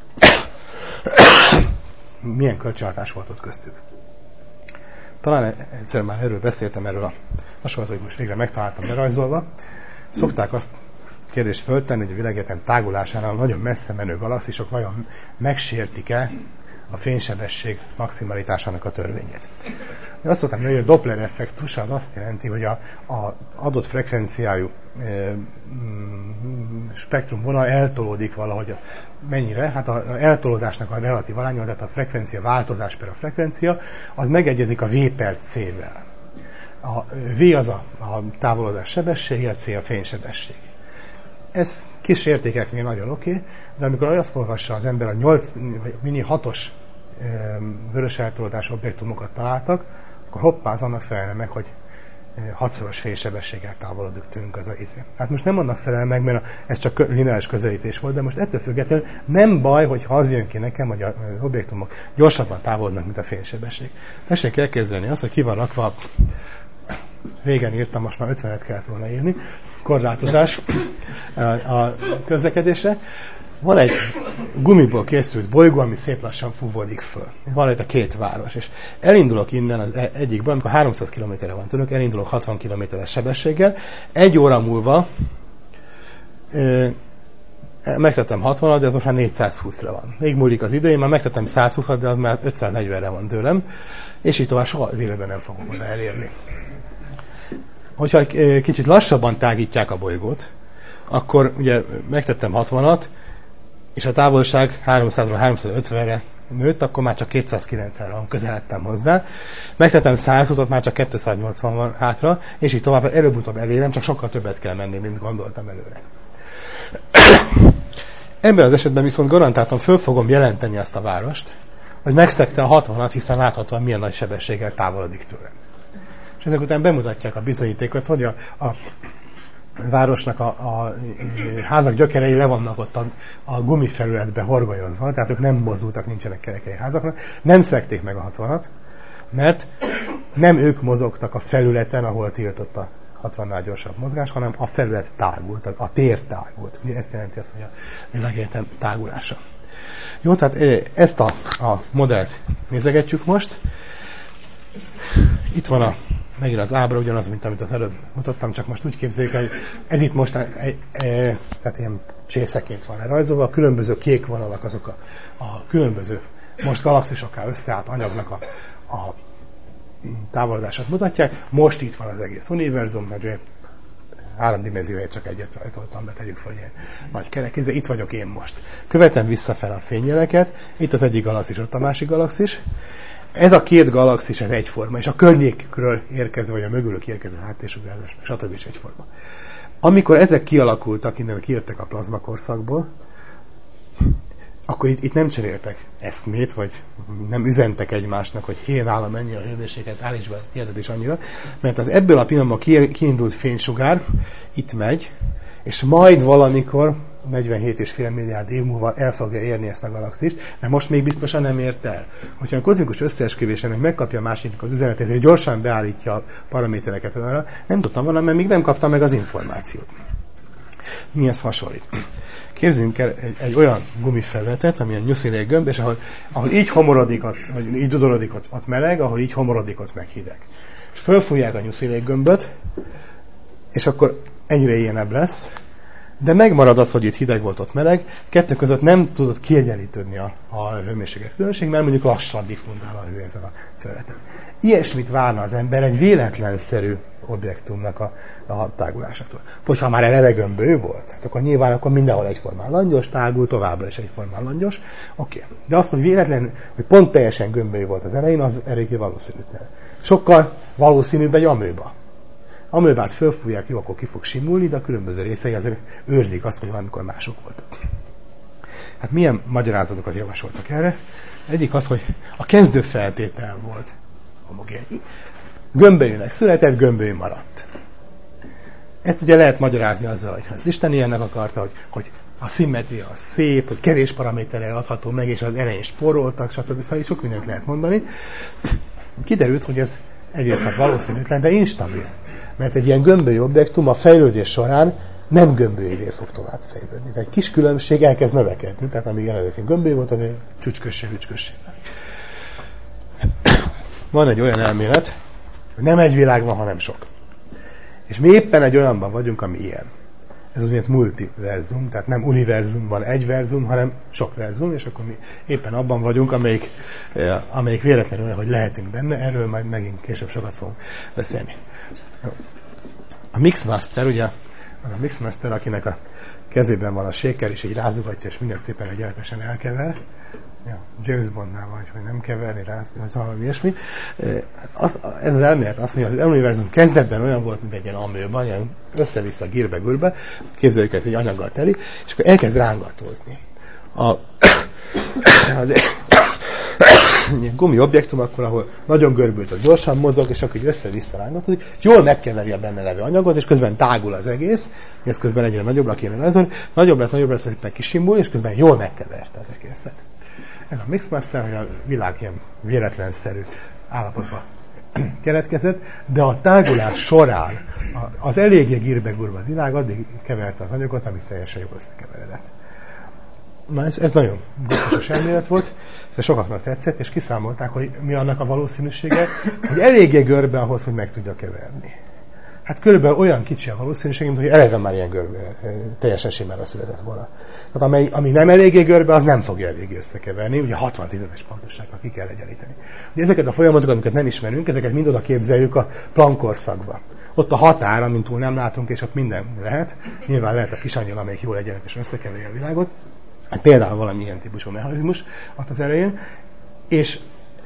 milyen kölcsönhatás volt ott köztük. Talán egyszer már erről beszéltem, erről a hasonlatot, hogy most végre megtaláltam lerajzolva. Szokták azt kérdést föltenni, hogy a világegyetem tágulásánál nagyon messze menő galaxisok vajon megsértik-e a fénysebesség maximalitásának a törvényét. Azt szoktam mondani, hogy a Doppler effektus az azt jelenti, hogy a, a adott frekvenciájú e, mm, spektrumvonal eltolódik valahogy. A, mennyire? Hát a, a eltolódásnak a relatív aránya, tehát a frekvencia változás per a frekvencia, az megegyezik a V per C-vel. A V az a, a távolodás sebessége, a C a fénysebesség. Ez kis értékeknél nagyon oké, okay, de amikor azt olvassa az ember a nyolc, vagy mini hatos e, vörös eltolódás objektumokat találtak, akkor hoppá, az annak felelne meg, hogy hatszoros fénysebességgel távolodik tőlünk az a izé. Hát most nem annak felel meg, mert ez csak lineáris közelítés volt, de most ettől függetlenül nem baj, hogyha az jön ki nekem, hogy az objektumok gyorsabban távolodnak, mint a fénysebesség. Tessék elképzelni azt, hogy ki van rakva, régen írtam, most már ötvenet kellett volna írni, korlátozás a közlekedésre. Van egy gumiból készült bolygó, ami szép lassan fúvódik föl. Van itt a két város, és elindulok innen az egyikből, amikor háromszáz kilométerre van tőlük, elindulok hatvan kilométeres sebességgel, egy óra múlva ö, megtettem hatvanat, de ez most már négyszázhúszra van. Még múlik az idő, én már megtettem százhúszat, de az már ötszáznegyvenre van tőlem, és így tovább soha az életben nem fogok oda elérni. Hogyha kicsit lassabban tágítják a bolygót, akkor ugye megtettem hatvanat, és a távolság háromszázról háromszázötvenre nőtt, akkor már csak kétszázkilencvenre van, közeledtem hozzá. Megtettem százhúszat, már csak kétszáznyolcvan van hátra, és így tovább előbb-utóbb elérem, csak sokkal többet kell menni, mint gondoltam előre. Ebben az esetben viszont garantáltan föl fogom jelenteni azt a várost, hogy megszegte a hatvanat, hiszen láthatóan milyen nagy sebességgel távolodik tőlem. És ezek után bemutatják a bizonyítékot, hogy a, a városnak a, a házak gyökerei le vannak ott a, a gumifelületbe horgolyozva, tehát ők nem mozdultak, nincsenek kerekei házaknak, nem szegték meg a hatvanat, mert nem ők mozogtak a felületen, ahol tiltott a hatvannál gyorsabb mozgás, hanem a felület tágult, a tér tágult. Ugye ezt jelenti azt, hogy a világegyetem tágulása. Jó, tehát ezt a, a modellt nézegetjük most. Itt van a megint az ábra ugyanaz, mint amit az előbb mutattam, csak most úgy képzeljük, hogy ez itt most egy, egy, tehát ilyen csészeként van lerajzolva, a különböző kék vonalak azok a, a különböző most galaxisokká összeállt anyagnak a, a távolodását mutatják. Most itt van az egész univerzum, mert háromdimenzióját csak egyet rajzoltam, be tegyük fel ilyen nagy kerekíze. Itt vagyok én most. Követem visszafel a fényjeleket, itt az egyik galaxis, ott a másik galaxis. Ez a két galaxis, ez egyforma, és a környékről érkező, vagy a mögülük érkező háttérsugárzás, stb. Is egyforma. Amikor ezek kialakultak, innen kijöttek a plazmakorszakból, akkor itt, itt nem cseréltek eszmét, vagy nem üzentek egymásnak, hogy hé, nálam mennyi a hőmérséklet, állíts be, tiéd is annyira, mert az ebből a pillanatban kiindult fénysugár itt megy, és majd valamikor negyvenhét egész öt milliárd év múlva el fogja érni ezt a galaxist, de most még biztosan nem ért el. Hogyha a kozmikus összeesküvésének megkapja a másiknak az üzenetét, hogy gyorsan beállítja a paramétereket arra, nem tudtam volna, mert még nem kaptam meg az információt. Mihez hasonlít? Képzeljünk el egy, egy olyan gumifelületet, ami a nyuszilék gömb, és ahol, ahol így homorodik, ott, vagy így dudorodik, ott, ott meleg, ahol így homorodik, ott meg hideg. És fölfújják a nyuszilék gömböt, és akkor egyre ilyenebb lesz, de megmarad az, hogy itt hideg volt, ott meleg, kettő között nem tudod kiegyenlítődni a, a hőmérséklet különbség, mert mondjuk lassan diffundál a hő ezen a felületen. Ilyesmit várna az ember egy véletlenszerű objektumnak a, a tágulásától. Hogyha már eleve gömbölyű volt, hát akkor nyilván akkor mindenhol egyformán langyos, tágul, továbbra is egyformán langyos. Oké. Okay. De azt, hogy véletlen, hogy pont teljesen gömbölyű volt az elején, az eléggé valószínűtlen. Sokkal valószínűbb egy amőba. Amőbát fölfújják, jó, akkor ki fog simulni, de a különböző részei azért őrzik azt, hogy valamikor mások voltak. Hát milyen magyarázatokat javasoltak erre? Egyik az, hogy a kezdő feltétel volt homogén. Gömbölyűnek született, gömbölyű maradt. Ezt ugye lehet magyarázni azzal, hogy az Isten ilyennek akarta, hogy, hogy a szimmetria az szép, hogy kevés paraméterrel adható meg, és az elején spóroltak, stb. Szóval sok mindent lehet mondani. Kiderült, hogy ez egyrészt valószínűtlen, de instabil. Mert egy ilyen gömbölyű objektum a fejlődés során nem gömbölyűvé fog tovább fejlődni. De egy kis különbség elkezd növekedni, tehát amíg eredetileg gömbölyű volt, azért csücskössé, csücskössé. Van egy olyan elmélet, hogy nem egy világ van, hanem sok. És mi éppen egy olyanban vagyunk, ami ilyen. Ez az mint multiverzum, tehát nem univerzumban egy verzum, hanem sok verzum, és akkor mi éppen abban vagyunk, amelyik, amelyik véletlenül olyan, hogy lehetünk benne, erről majd megint később sokat fogunk beszélni. A Mixmaster, ugye, az a Mixmaster, akinek a kezében van a shaker, és így rázogatja, és mindent szépen egyenletesen elkever. Ja, James Bondnál van, hogy nem keverni, rázni, vagy valami ilyesmi. Az, ez az elmélet azt mondja, hogy az univerzum kezdetben olyan volt, mint egy ilyen amőban, ilyen össze-vissza, gírbe-gürbe, képzeljük, ez egy anyaggal teli, és akkor elkezd rángatózni. A, az, ilyen gumi objektum, akkor, ahol nagyon görbült, hogy gyorsan mozog, és akkor így össze-vissza rángatózik, jól megkeveri a benne levő anyagot, és közben tágul az egész, ez közben egyre nagyobbra kéne rajzolni, nagyobb lesz, nagyobb lesz, hogy meg kisimul, és közben jól megkeverte az egészet. Ez a Mixmaster, hogy a világ ilyen véletlenszerű állapotban keletkezett, de a tágulás során az eléggé gírbe-gurba világ addig keverte az anyagot, amíg teljesen jól összekeveredett. Na ez, ez nagyon gondosos elmélet volt, de sokaknak tetszett, és kiszámolták, hogy mi annak a valószínűsége, hogy eléggé görbe ahhoz, hogy meg tudja keverni. Hát körülbelül olyan kicsi a valószínűség, mint hogy eleve már ilyen görbe, teljesen simára született volna. Tehát amely, ami nem eléggé görbe, az nem fogja eléggé összekeverni, ugye hatvan tizedes pontossággal ki kell egyenlíteni. Ugye ezeket a folyamatokat, amiket nem ismerünk, ezeket mind oda képzeljük a Planck korszakba. Ott a határ, amint túl nem látunk, és ott minden lehet. Nyilván lehet a kis angyal, amelyik jól egyenletesen összekeveri a világot. Hát például valami ilyen típusú mechanizmus ott az elején. És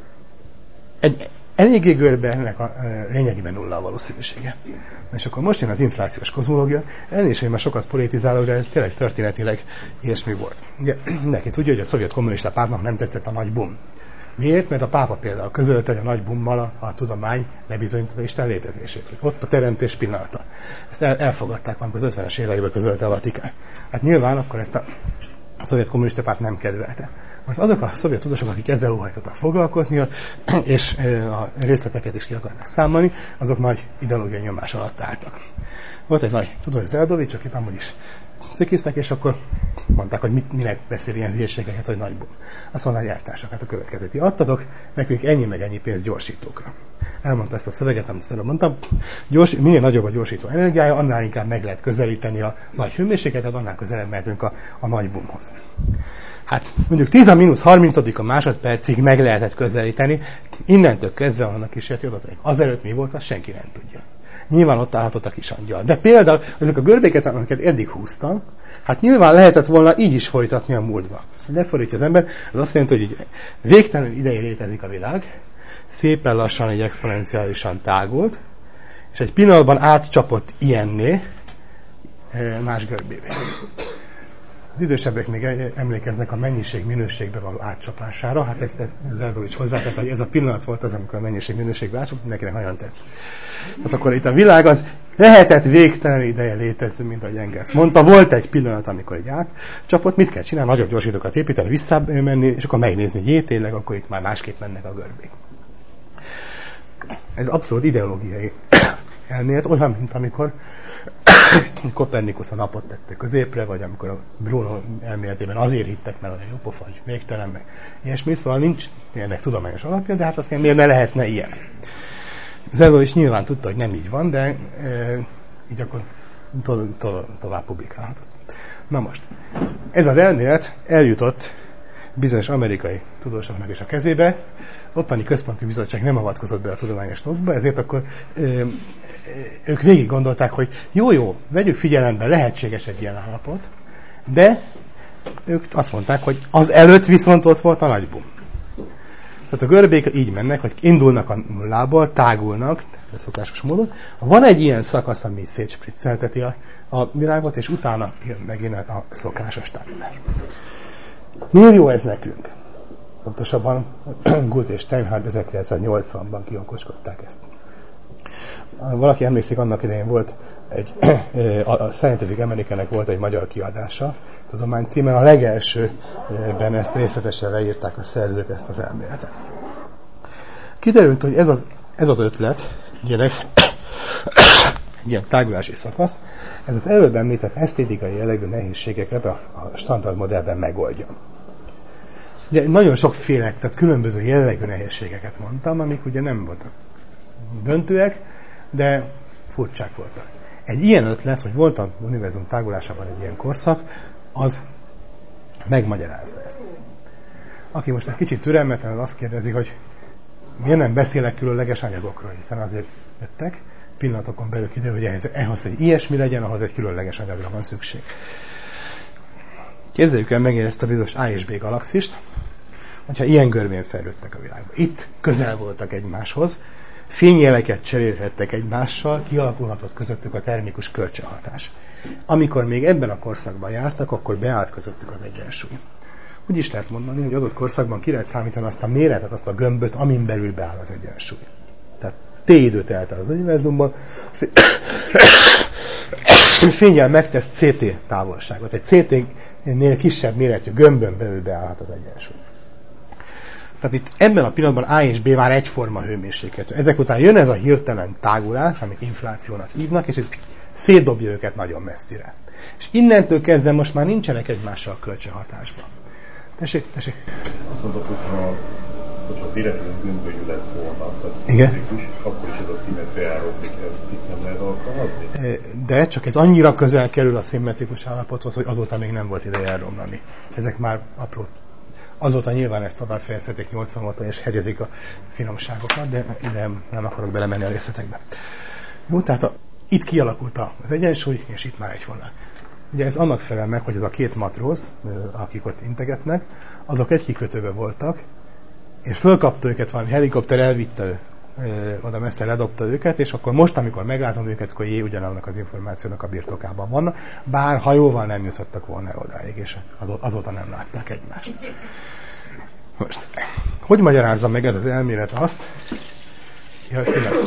egy eléggé görbe ennek a e, lényegében nulla a valószínűsége. És akkor most jön az inflációs kozmológia, ennél is én már sokat politizálok, de tényleg történetileg ilyesmi volt. Ugye, neki tudja, hogy a szovjet kommunista pártnak nem tetszett a nagy bum. Miért? Mert a pápa például közölte, hogy a nagy bummal a, a tudomány lebizonyította Isten létezését, hogy ott a teremtés pillanata. Ezt el, elfogadták, amikor az ötvenes években közölte a Vatikán. Hát nyilván akkor ezt a, a szovjet kommunista párt nem kedvelte. Most azok a szovjet tudósok, akik ezzel óhajtottak foglalkozni, és a részleteket is ki akarnak számolni, azok nagy ideológiai nyomás alatt álltak. Volt egy nagy tudós Zeldovics, akit amúgy is cikiztek, és akkor mondták, hogy mit, minek beszél ilyen hülyeségeket, hogy nagy bum. Azt mondták, hogy elvtársak, hát a következőt ti adtatok, nekünk ennyi meg ennyi pénzt gyorsítókra. Elmondta ezt a szöveget, amit előbb mondtam, gyors, minél nagyobb a gyorsító energiája, annál inkább meg lehet közelíteni a nagy hőmérsékletet, annál közelebb mehetünk a, a nagy bumhoz. Hát mondjuk tíz a mínusz harminc másodpercig meg lehetett közelíteni, innentől kezdve vannak kísérleti adatok. Azelőtt mi volt, azt senki nem tudja. Nyilván ott állhatott a kis angyal. De például ezek a görbéket, amiket eddig húztam, hát nyilván lehetett volna így is folytatni a múltba. Lefordítja az ember, az azt jelenti, hogy így végtelenül ideig létezik a világ, szépen lassan, egy exponenciálisan tágult, és egy pillanatban átcsapott ilyenné más görbévé. Az idősebbek még emlékeznek a mennyiség-minőségbe való átcsapására, hát ezt az Zeldovics hozzátett, hogy ez a pillanat volt az, amikor a mennyiség-minőségbe átcsapott, mindenkinek nagyon tetsz. Hát akkor itt a világ az lehetett végtelen ideje létező, mint ahogy Engels mondta. Volt egy pillanat, amikor egy átcsapott, mit kell csinálni? Nagyobb gyorsítókat építeni, visszamenni, és akkor megnézni, hogy jé, tényleg, akkor itt már másképp mennek a görbék. Ez abszolút ideológiai elmélet, olyan, mint amikor Kopernikus a napot tette középre, vagy amikor a Bruno elméletében azért hittek, mert olyan jó pofa, hogy végtelen, meg ilyesmi, szóval nincs ennek tudományos alapja, de hát azt miért ne lehetne ilyen. Zeldovics is nyilván tudta, hogy nem így van, de e, így akkor to- to- tovább publikálhatott. Na most, ez az elmélet eljutott bizonyos amerikai tudósoknak is a kezébe, ottani központi bizottság nem avatkozott be a tudományos notba, ezért akkor ö, ők végig gondolták, hogy jó-jó, vegyük figyelembe, lehetséges egy ilyen állapot, de ők azt mondták, hogy az előtt viszont ott volt a nagy bum. Tehát a görbék így mennek, hogy indulnak a nullából, tágulnak, de szokásos módon. Van egy ilyen szakasz, ami szétspriccelteti a, a világot, és utána jön megint a szokásos tágulás. Miért jó ez nekünk? Pontosabban Gut és Steinhardt ezerkilencszáznyolcvanban kiokoskodták ezt. Valaki emlékszik, annak idején volt egy, a Scientific Americannek volt egy magyar kiadása, tudomány címen, a legelsőben ezt részletesen leírták a szerzők ezt az elméletet. Kiderült, hogy ez az, ez az ötlet, egy ilyen, egy ilyen tágulási szakasz, ez az előbb említett esztétikai jellegű nehézségeket a, a standard modellben megoldja. Ugye nagyon sokféle, tehát különböző jellegű nehézségeket mondtam, amik ugye nem voltak döntőek, de furcsák voltak. Egy ilyen ötlet, hogy volt az univerzum tágulásában egy ilyen korszak, az megmagyarázza ezt. Aki most egy kicsit türelmetlen, az azt kérdezi, hogy miért nem beszélek különleges anyagokról, hiszen azért jöttek, pillanatokon belül kiderül, hogy ehhez, ehhez, hogy ilyesmi legyen, ahhoz egy különleges anyagra van szükség. Képzeljük el megint ezt a bizonyos A és B galaxist, hogyha ilyen görbén fejlődtek a világban. Itt közel voltak egymáshoz, fényjeleket cserélhettek egymással, kialakulhatott közöttük a termikus kölcsönhatás. Amikor még ebben a korszakban jártak, akkor beállt közöttük az egyensúly. Úgy is lehet mondani, hogy adott korszakban ki lehet számítani azt a méretet, azt a gömböt, amin belül beáll az egyensúly. Tehát T időt telt el az univerzumban, fénnyel megtesz C T távolságot. Egy C T-nél kisebb méretű gömbön belül beállhat az egyensúly. Tehát itt ebben a pillanatban A és B már egyforma hőmérsékletű. Ezek után jön ez a hirtelen tágulás, amit inflációnak hívnak, és szétdobja őket nagyon messzire. És innentől kezdve most már nincsenek egymással kölcsönhatásban. Tessék, tessék. Azt mondod, hogyha, hogyha véletlenül gömbölyű lett volna a szimmetrikus, akkor is ez a szimmetria elroblik, ezt itt nem lehet alkalmazni? De csak ez annyira közel kerül a szimmetrikus állapothoz, hogy azóta még nem volt ideje elromlani. Ezek már apró. Azóta nyilván ezt tovább fejezhetik nyolcvan óta, és hegyezik a finomságokat, de, de nem akarok belemenni a részletekbe. Jó, tehát a, itt kialakult az egyensúly, és itt már egyforma. Ugye ez annak felel meg, hogy ez a két matróz, akik ott integetnek, azok egy kikötőbe voltak, és fölkapta őket valami helikopter, elvitte oda messze, ledobta őket, és akkor most, amikor meglátom őket, akkor jé, ugyanannak az információnak a birtokában vannak, bár hajóval nem jutottak volna odáig, és azóta nem látták egymást. Most, hogy magyarázza meg ez az elmélet azt? Ja,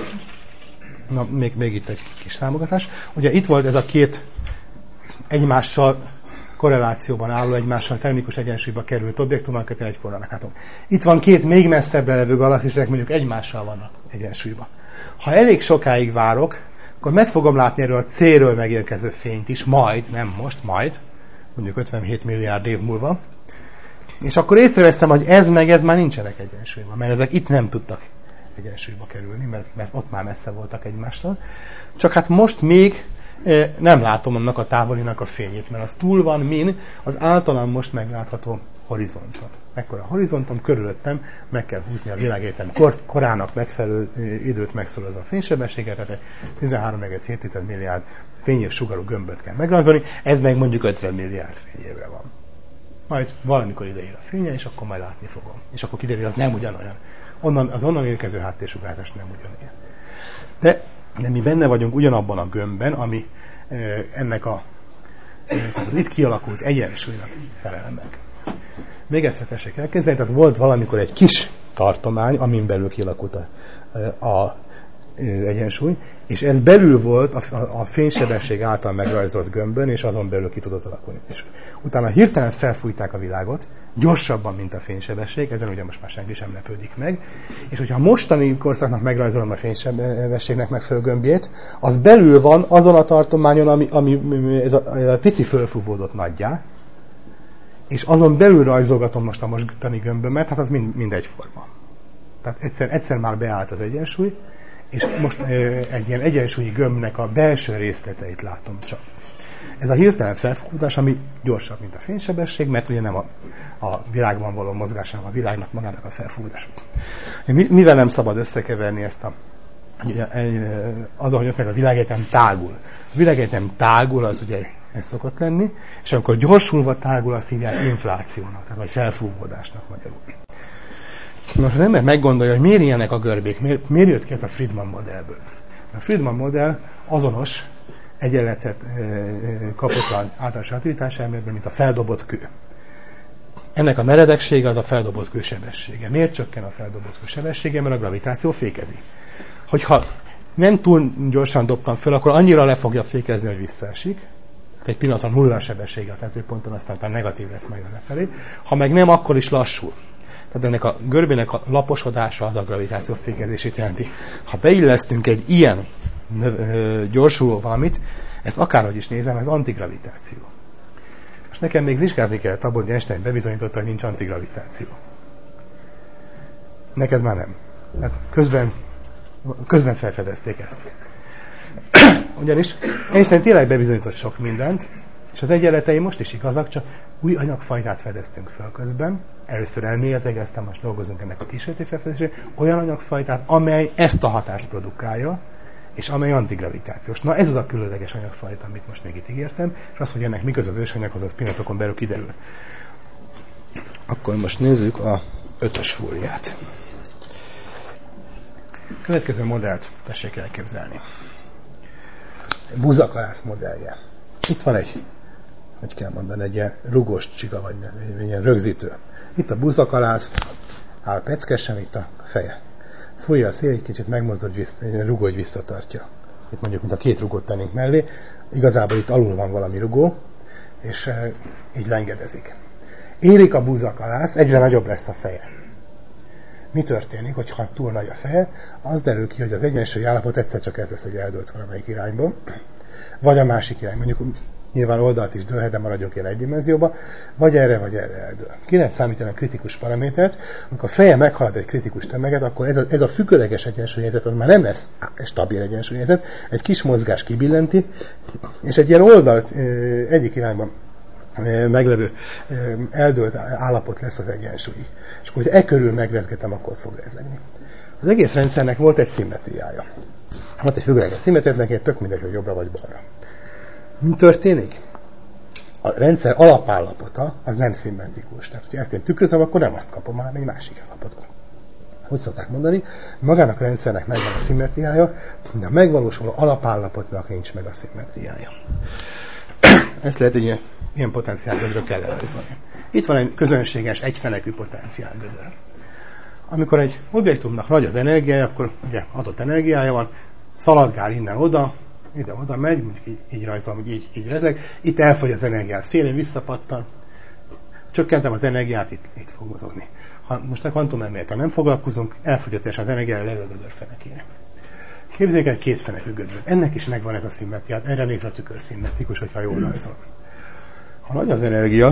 na, még, még itt egy kis számogatás. Ugye itt volt ez a két egymással korrelációban álló, egymással termikus egyensúlyba került objektum, amiket én egyformának látom. Itt van két még messzebbre levő galaxisek, mondjuk egymással vannak egyensúlyban. Ha elég sokáig várok, akkor meg fogom látni erről a C-ről megérkező fényt is, majd, nem most, majd, mondjuk ötvenhét milliárd év múlva, és akkor észreveszem, hogy ez meg ez már nincsenek egyensúlyban, mert ezek itt nem tudtak egyensúlyba kerülni, mert, mert ott már messze voltak egymástól. Csak hát most még nem látom annak a távolinak a fényét, mert az túl van min az általán most meglátható horizonton. Mekkora a horizontom, körülöttem meg kell húzni a világegyetem kor, korának megfelelő időt megszorozva a fénysebességet, tehát tizenhárom egész hét milliárd fényév sugarú gömböt kell megrajzolni, ez meg mondjuk ötven milliárd fényévre van. Majd valamikor ide ér a fénye, és akkor majd látni fogom. És akkor kiderül, hogy az nem ugyanolyan. Onnan, az onnan érkező háttérsugárzás nem ugyanolyan. De, de mi benne vagyunk ugyanabban a gömbben, ami e, ennek a, e, az itt kialakult egyensúlynak felel meg. Még egyszer tessék elkezdeni, tehát volt valamikor egy kis tartomány, amin belül kialakult a, a, a egyensúly, és ez belül volt a, a, a fénysebesség által megrajzolt gömbön, és azon belül ki tudott alakulni. És utána hirtelen felfújták a világot, gyorsabban, mint a fénysebesség, ezen ugye most már senki sem lepődik meg, és hogyha a mostani korszaknak megrajzolom a fénysebességnek megfelelő gömbjét, az belül van azon a tartományon, ami, ami ez a, a pici fölfúvódott nagyjá, és azon belül rajzolgatom most a mostani gömbömet, hát az mind, mind egyforma. Tehát egyszer, egyszer már beállt az egyensúly, és most egy ilyen egyensúlyi gömbnek a belső részleteit látom csak. Ez a hirtelen felfutás, ami gyorsabb, mint a fénysebesség, mert ugye nem a, a világban való mozgás, hanem a világnak magának a felfutás. Mivel nem szabad összekeverni ezt a az, ahogy azt mondja, a világegyetem tágul. A világegyetem tágul, az ugye ez szokott lenni, és amikor gyorsulva tágul, azt hívják inflációnak, tehát vagy felfúvódásnak magyarul. Most az ember meggondolja, hogy miért ilyenek a görbék, miért, miért jött ki ez a Friedman modellből. A Friedman modell azonos egyenletet kapott az általános relativitás elméletben, mint a feldobott kő. Ennek a meredeksége az a feldobott kő sebessége. Miért csökken a feldobott kő sebessége? Mert a gravitáció fékezi. Hogyha nem túl gyorsan dobtam föl, akkor annyira le fogja fékezni, hogy visszaesik. Egy pillanatra nulla sebessége a tetőponton, aztán a negatív lesz majd a lefelé. Ha meg nem, akkor is lassul. Tehát ennek a görbének a laposodása az a gravitáció fékezését jelenti. Ha beillesztünk egy ilyen gyorsuló valamit, ezt akárhogy is nézem, ez antigravitáció. Most nekem még vizsgázni kellett abból, hogy Einstein bebizonyította, hogy nincs antigravitáció. Neked már nem. Hát közben, közben felfedezték ezt. Ugyanis Einstein tényleg bebizonyított sok mindent, és az egyenletei most is igazak, csak új anyagfajtát fedeztünk fel közben. Először elméletileg, aztán most dolgozunk ennek a kísérleti felfedezésére, olyan anyagfajtát, amely ezt a hatást produkálja, és amely antigravitációs. Na ez az a különleges anyagfajta, amit most még itt ígértem, és az, hogy ennek mi köze az ősanyaghoz, az pillanatokon belül kiderül. Akkor most nézzük a ötös fóliát. Következő modellt tessék elképzelni. Buzakalász modellje. Itt van egy, hogy kell mondani, egy ilyen rugós csiga, vagy egy ilyen rögzítő. Itt a buzakalász, áll peckesen, itt a feje. Fújja a szél, egy kicsit megmozdul, rugó, hogy visszatartja. Itt mondjuk, mint a két rugót tennénk mellé. Igazából itt alul van valami rugó, és e, így lengedezik. Érik a buzakalász, egyre nagyobb lesz a feje. Mi történik, hogyha túl nagy a feje? Az derül ki, hogy az egyensúlyi állapot egyszer csak ez lesz, hogy eldőlt valamelyik irányba, vagy a másik irány. Mondjuk nyilván oldalt is dőlhet, de maradjunk ilyen egy dimenzióba, vagy erre, vagy erre eldől. Ki lehet számítani a kritikus paramétert, amikor a feje meghalad egy kritikus tömeget, akkor ez a, ez a függőleges egyensúlyhelyzet, az már nem lesz stabil egyensúlyhelyzet, egy kis mozgás kibillenti, és egy ilyen oldalt egyik irányban meglevő eldőlt állapot lesz az egyensúly. És akkor, hogy e körül megrezgetem, akkor ott fog rezegni. Az egész rendszernek volt egy szimmetriája. Volt egy függőleges szimmetriája, tök mindegy, hogy jobbra vagy balra. Mi történik? A rendszer alapállapota az nem szimmetrikus. Tehát, hogyha ezt én tükrözöm, akkor nem azt kapom, hanem egy másik állapotot. Úgy szokták mondani, magának a rendszernek megvan a szimmetriája, de a megvalósuló alapállapotnak nincs meg a szimmetriája. Ezt lehet egy ilyen, ilyen potenciálgödről kell elrajzolni. Itt van egy közönséges, egyfenekű potenciálgödör. Amikor egy objektumnak nagy az energiája, akkor ugye adott energiája van, szaladgál innen oda, ide-oda megy, mondjuk így, így rajzolom, hogy így, így rezeg, itt elfogy az energiát szélén, visszapattan, csökkentem az energiát, itt, itt fog mozogni. Ha most a kvantumelmélettel nem foglalkozunk, elfogyott és az energiája levő a gödör fenekére. Képzeljük egy kétfenekű gödröt. Ennek is megvan ez a szimmetriát, erre néz a tükör szimmetrikus, hogyha jól rajzol. Ha nagy az energia,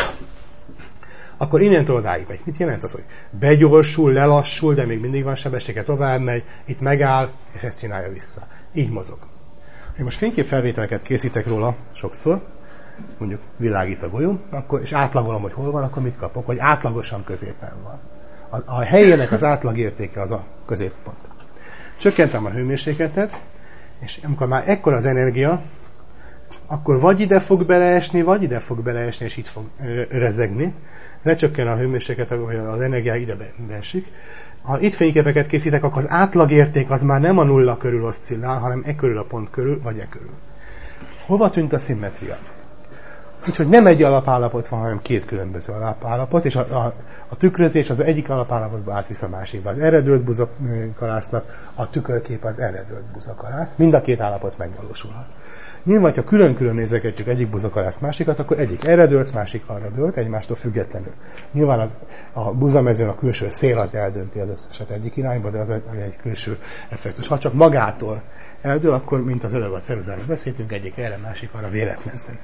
akkor innentől odáig megy. Mit jelent az, hogy begyorsul, lelassul, de még mindig van sebessége, tovább megy, itt megáll, és ezt csinálja vissza. Így mozog. Én most fényképfelvételeket készítek róla sokszor, mondjuk világít a golyó, akkor, és átlagolom, hogy hol van, akkor mit kapok, hogy átlagosan középen van. A, a helyének az átlagértéke az a középpont. Csökkentem a hőmérsékletet, és amikor már ekkora az energia, akkor vagy ide fog beleesni, vagy ide fog beleesni, és itt fog rezegni. Lecsökken a hőmérséklet, hogy az energia ide beesik. Ha itt fényképeket készítek, akkor az átlagérték az már nem a nulla körül oszcillál, hanem e körül a pont körül, vagy e körül. Hova tűnt a szimmetria? Úgyhogy nem egy alapállapot van, hanem két különböző alapállapot, és a, a, a tükrözés az egyik alapállapotba átvisz a másikba. Az eredőlt buzakalásznak a tükörkép az eredőlt buzakalász. Mind a két állapot megvalósulhat. Nyilván, ha külön-külön nézegetjük egyik buzakalász másikat, akkor egyik erre dőlt, másik arra dőlt, egymástól függetlenül. Nyilván az, a buzamezőn a külső szél az eldönti az összeset egyik irányba, de az egy, egy külső effektus. Ha csak magától eldől, akkor, mint az előbb a ceruzáról beszéltünk, egyik erre, másik arra véletlenszerűen.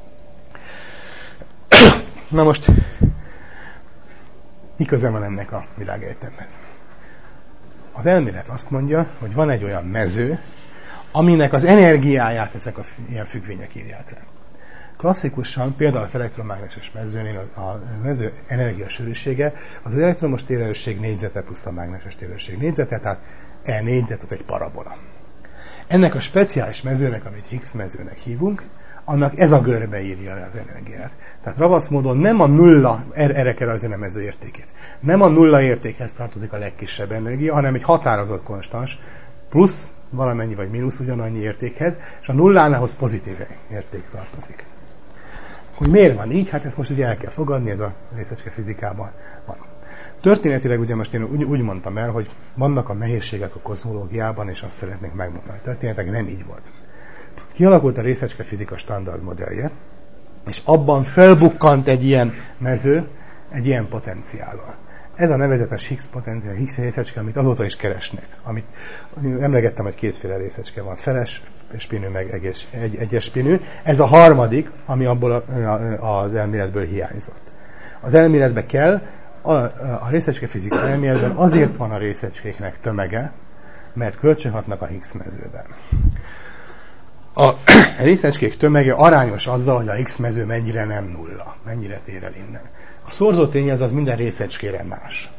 Na most, mi köze van ennek a világegyetemhez? Az elmélet azt mondja, hogy van egy olyan mező, aminek az energiáját ezek a ilyen függvények írják le. Klasszikusan például az elektromágneses mezőnél a mező energiasűrűsége az elektromos térerősség négyzete plusz a mágneses térerősség négyzete, tehát E négyzet az egy parabola. Ennek a speciális mezőnek, amit Higgs mezőnek hívunk, annak ez a görbe írja le az energiát. Tehát ravasz módon nem a nulla, erre kell az önemező értékét, nem a nulla értékhez tartozik a legkisebb energia, hanem egy határozott konstans, plusz valamennyi vagy mínusz ugyanannyi értékhez, és a nullánához pozitív érték tartozik. Hogy miért van így? Hát ezt most ugye el kell fogadni, ez a részecske fizikában van. Történetileg ugye most én úgy, úgy mondtam el, hogy vannak a nehézségek a kozmológiában, és azt szeretnék megmondani. Történetileg nem így volt. Kialakult a részecske fizika standard modellje, és abban felbukkant egy ilyen mező, egy ilyen potenciállal. Ez a nevezetes Higgs potenciál, Higgs részecske, amit azóta is keresnek. Amit emlegettem, hogy kétféle részecske van, feles spinű, meg egyes, egy, egyes spinű. Ez a harmadik, ami abból a, a, az elméletből hiányzott. Az elméletbe kell, a, a részecske fizika elméletben azért van a részecskéknek tömege, mert kölcsönhatnak a Higgs mezőben. A részecskék tömege arányos azzal, hogy a Higgs mező mennyire nem nulla, mennyire tér el innen. A szorzótényezet az minden részecskére más.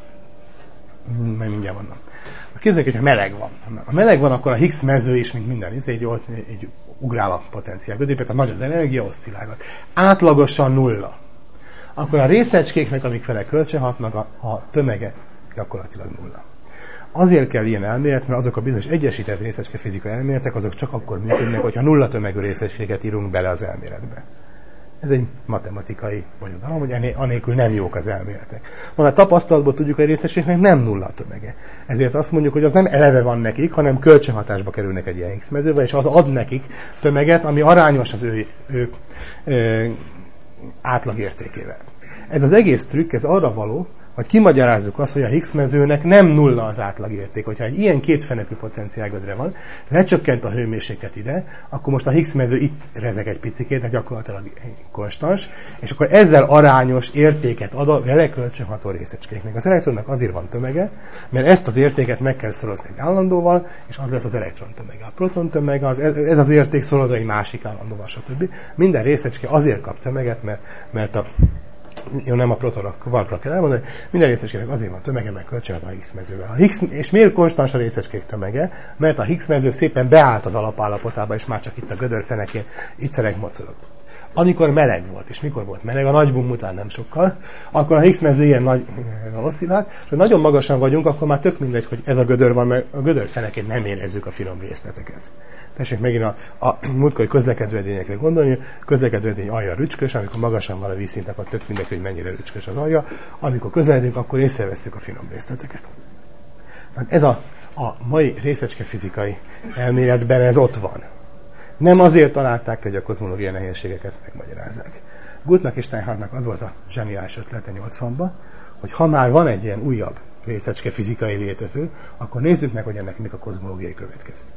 Majd mindjárt mondom. Képzeljük, hogyha meleg van. Ha meleg van, akkor a Higgs mező is, mint minden, így, így ugrál a potenciál középet, nagy az energia, oszcillálgat. Átlagosan nulla. Akkor a részecskéknek, amik fele kölcsönhatnak, a, a tömege gyakorlatilag nulla. Azért kell ilyen elmélet, mert azok a bizonyos egyesített részecske fizikai elméletek, azok csak akkor működnek, hogyha nulla tömegű részecskéket írunk bele az elméletbe. Ez egy matematikai bonyodalom, hogy anélkül nem jók az elméletek. Van a tapasztalatból tudjuk, hogy a részecskeknek nem nulla tömege. Ezért azt mondjuk, hogy az nem eleve van nekik, hanem kölcsönhatásba kerülnek egy ilyen Higgs mezőbe, és az ad nekik tömeget, ami arányos az ő, ő, ő átlagértékével. Ez az egész trükk, ez arra való, hogy kimagyarázzuk azt, hogy a Higgs mezőnek nem nulla az átlagérték. Hogyha egy ilyen kétfenekű potenciálgödre van, lecsökkent a hőmérséklet ide, akkor most a Higgs mező itt rezeg egy picikét, de gyakorlatilag konstans, és akkor ezzel arányos értéket ad a vele kölcsönható részecskéknek. Az elektronnak azért van tömege, mert ezt az értéket meg kell szorozni egy állandóval, és az lesz az elektron tömege. A proton tömege, az, ez az érték szorozza egy másik állandóval, stb. Minden részecske azért kap tömeget, mert, mert a jó, nem a protonok, kvarkra kell elmondani, minden részecskének azért van tömege, meg kölcsönhat a Higgs mezővel. A Higgs, és miért konstans a részecskék tömege? Mert a Higgs mező szépen beállt az alapállapotába, és már csak itt a gödörfenekén itt szereg mocorog. Amikor meleg volt, és mikor volt meleg, a nagy boom után nem sokkal, akkor a Higgs mező ilyen nagy oszcillált, és ha nagyon magasan vagyunk, akkor már tök mindegy, hogy ez a gödör van, mert a gödörfenekén nem érezzük a finom részleteket. Tessék megint a, a múltkori közlekedő edényekre gondolni, közlekedő edény alja rücskös, amikor magasan van a vízszint, akkor tök mindegy, hogy mennyire rücskös az alja, amikor közeledünk, akkor észrevesszük a finom részleteket. Tehát ez a, a mai részecske fizikai elméletben ez ott van. Nem azért találták, hogy a kozmológiai nehézségeket megmagyarázzák. Guttnak és Steinhardtnak az volt a zseniális ötlete nyolcvanban, hogy ha már van egy ilyen újabb részecske fizikai létező, akkor nézzük meg, hogy ennek mik a kozmológiai következményei.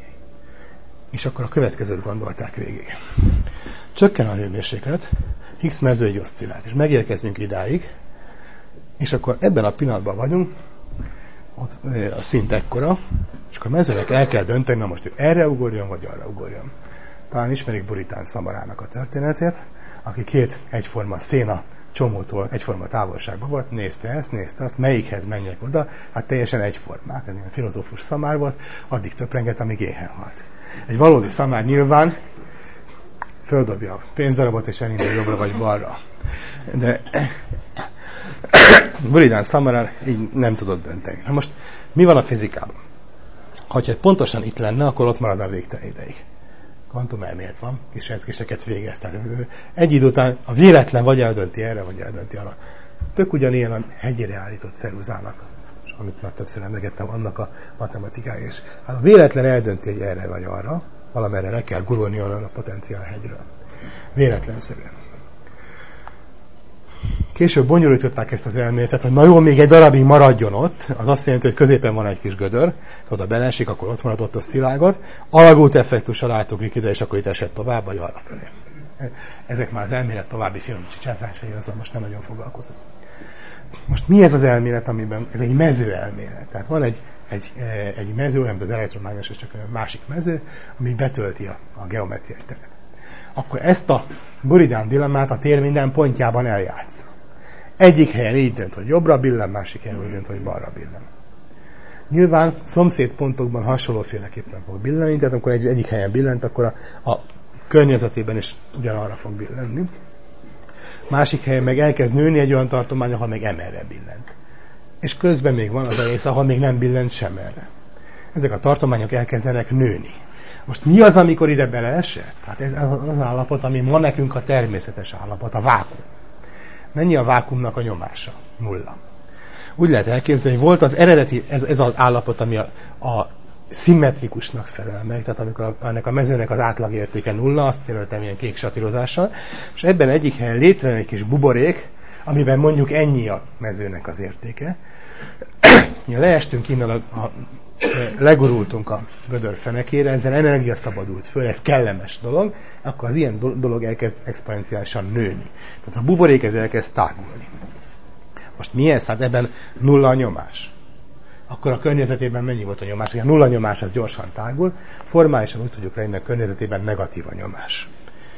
És akkor a következőt gondolták végig. Csökken a hőmérséklet, Higgs mező egy oszcillált, és megérkezünk idáig, és akkor ebben a pillanatban vagyunk, ott a szint ekkora, és akkor a mezőnek el kell dönteni, na most ő erre ugorjon, vagy arra ugorjon. Talán ismerik Buritán Szamarának a történetét, aki két egyforma széna csomótól egyforma távolságban volt, nézte ezt, nézte azt, melyikhez menjek oda, hát teljesen egyformák, ez ilyen filozófus szamár volt, addig töprengett, amíg éhen halt. Egy valódi szamár nyilván földobja a pénzdarabot, és elindul jobbra vagy balra. De Buritán Szamarán így nem tudott dönteni. Na most, mi van a fizikában? Ha pontosan itt lenne, akkor ott marad a végtelen ideig. Kvantumelmélet van, kis rezgéseket végez. Tehát egy idő után a véletlen vagy eldönti erre, vagy eldönti arra. Tök ugyanilyen a hegyére állított ceruzának, amit már többször emlegettem, annak a matematikája is. Hát a véletlen eldönti, hogy erre vagy arra, valamerre le kell gurulni onnan a potenciál hegyről. Véletlenszerűen. Később bonyolították ezt az elméletet, hogy na jó, még egy darabig maradjon ott, az azt jelenti, hogy középen van egy kis gödör, oda belesik, akkor ott maradott a szilágot, alagút effektussal álltuk ide, és akkor itt esett tovább, vagy arra felé. Ezek már az elmélet további finomcsicsázásai, azzal most nem nagyon foglalkozunk. Most mi ez az elmélet, amiben ez egy mező elmélet? Tehát van egy egy, egy mező, olyan, mint az elektromágneses, csak egy másik mező, ami betölti a, a geometriai teret. Akkor ezt a Buridán dilemmát a tér minden pontjában eljátsz. Egyik helyen így dönt, hogy jobbra billen, másik helyen úgy dönt, hogy balra billen. Nyilván szomszédpontokban hasonlóféleképpen fog billenni, tehát amikor egy, egyik helyen billent, akkor a, a környezetében is ugyanarra fog billenni. Másik helyen meg elkezd nőni egy olyan tartomány, ahol még emerre billent. És közben még van az a rész, ahol még nem billent sem erre. Ezek a tartományok elkezdenek nőni. Most mi az, amikor ide beleesett? Hát ez az állapot, ami ma nekünk a természetes állapot, a vákum. Mennyi a vákumnak a nyomása? Nulla. Úgy lehet elképzelni, hogy volt az eredeti, ez, ez az állapot, ami a, a szimmetrikusnak felel meg, tehát amikor a, ennek a mezőnek az átlagértéke nulla, azt jelöltem ilyen kék satírozással, és ebben egyik helyen létrejön egy kis buborék, amiben mondjuk ennyi a mezőnek az értéke. Ja, leestünk innen, a, a, legurultunk a gödör fenekére, ezzel energia szabadult föl, ez kellemes dolog, akkor az ilyen dolog elkezd exponenciálisan nőni. Tehát a buborék ez elkezd tágulni. Most mi ez? Hát ebben nulla a nyomás. Akkor a környezetében mennyi volt a nyomás? A nulla nyomás az gyorsan tágul, formálisan úgy tudjuk leírni, a környezetében negatív a nyomás.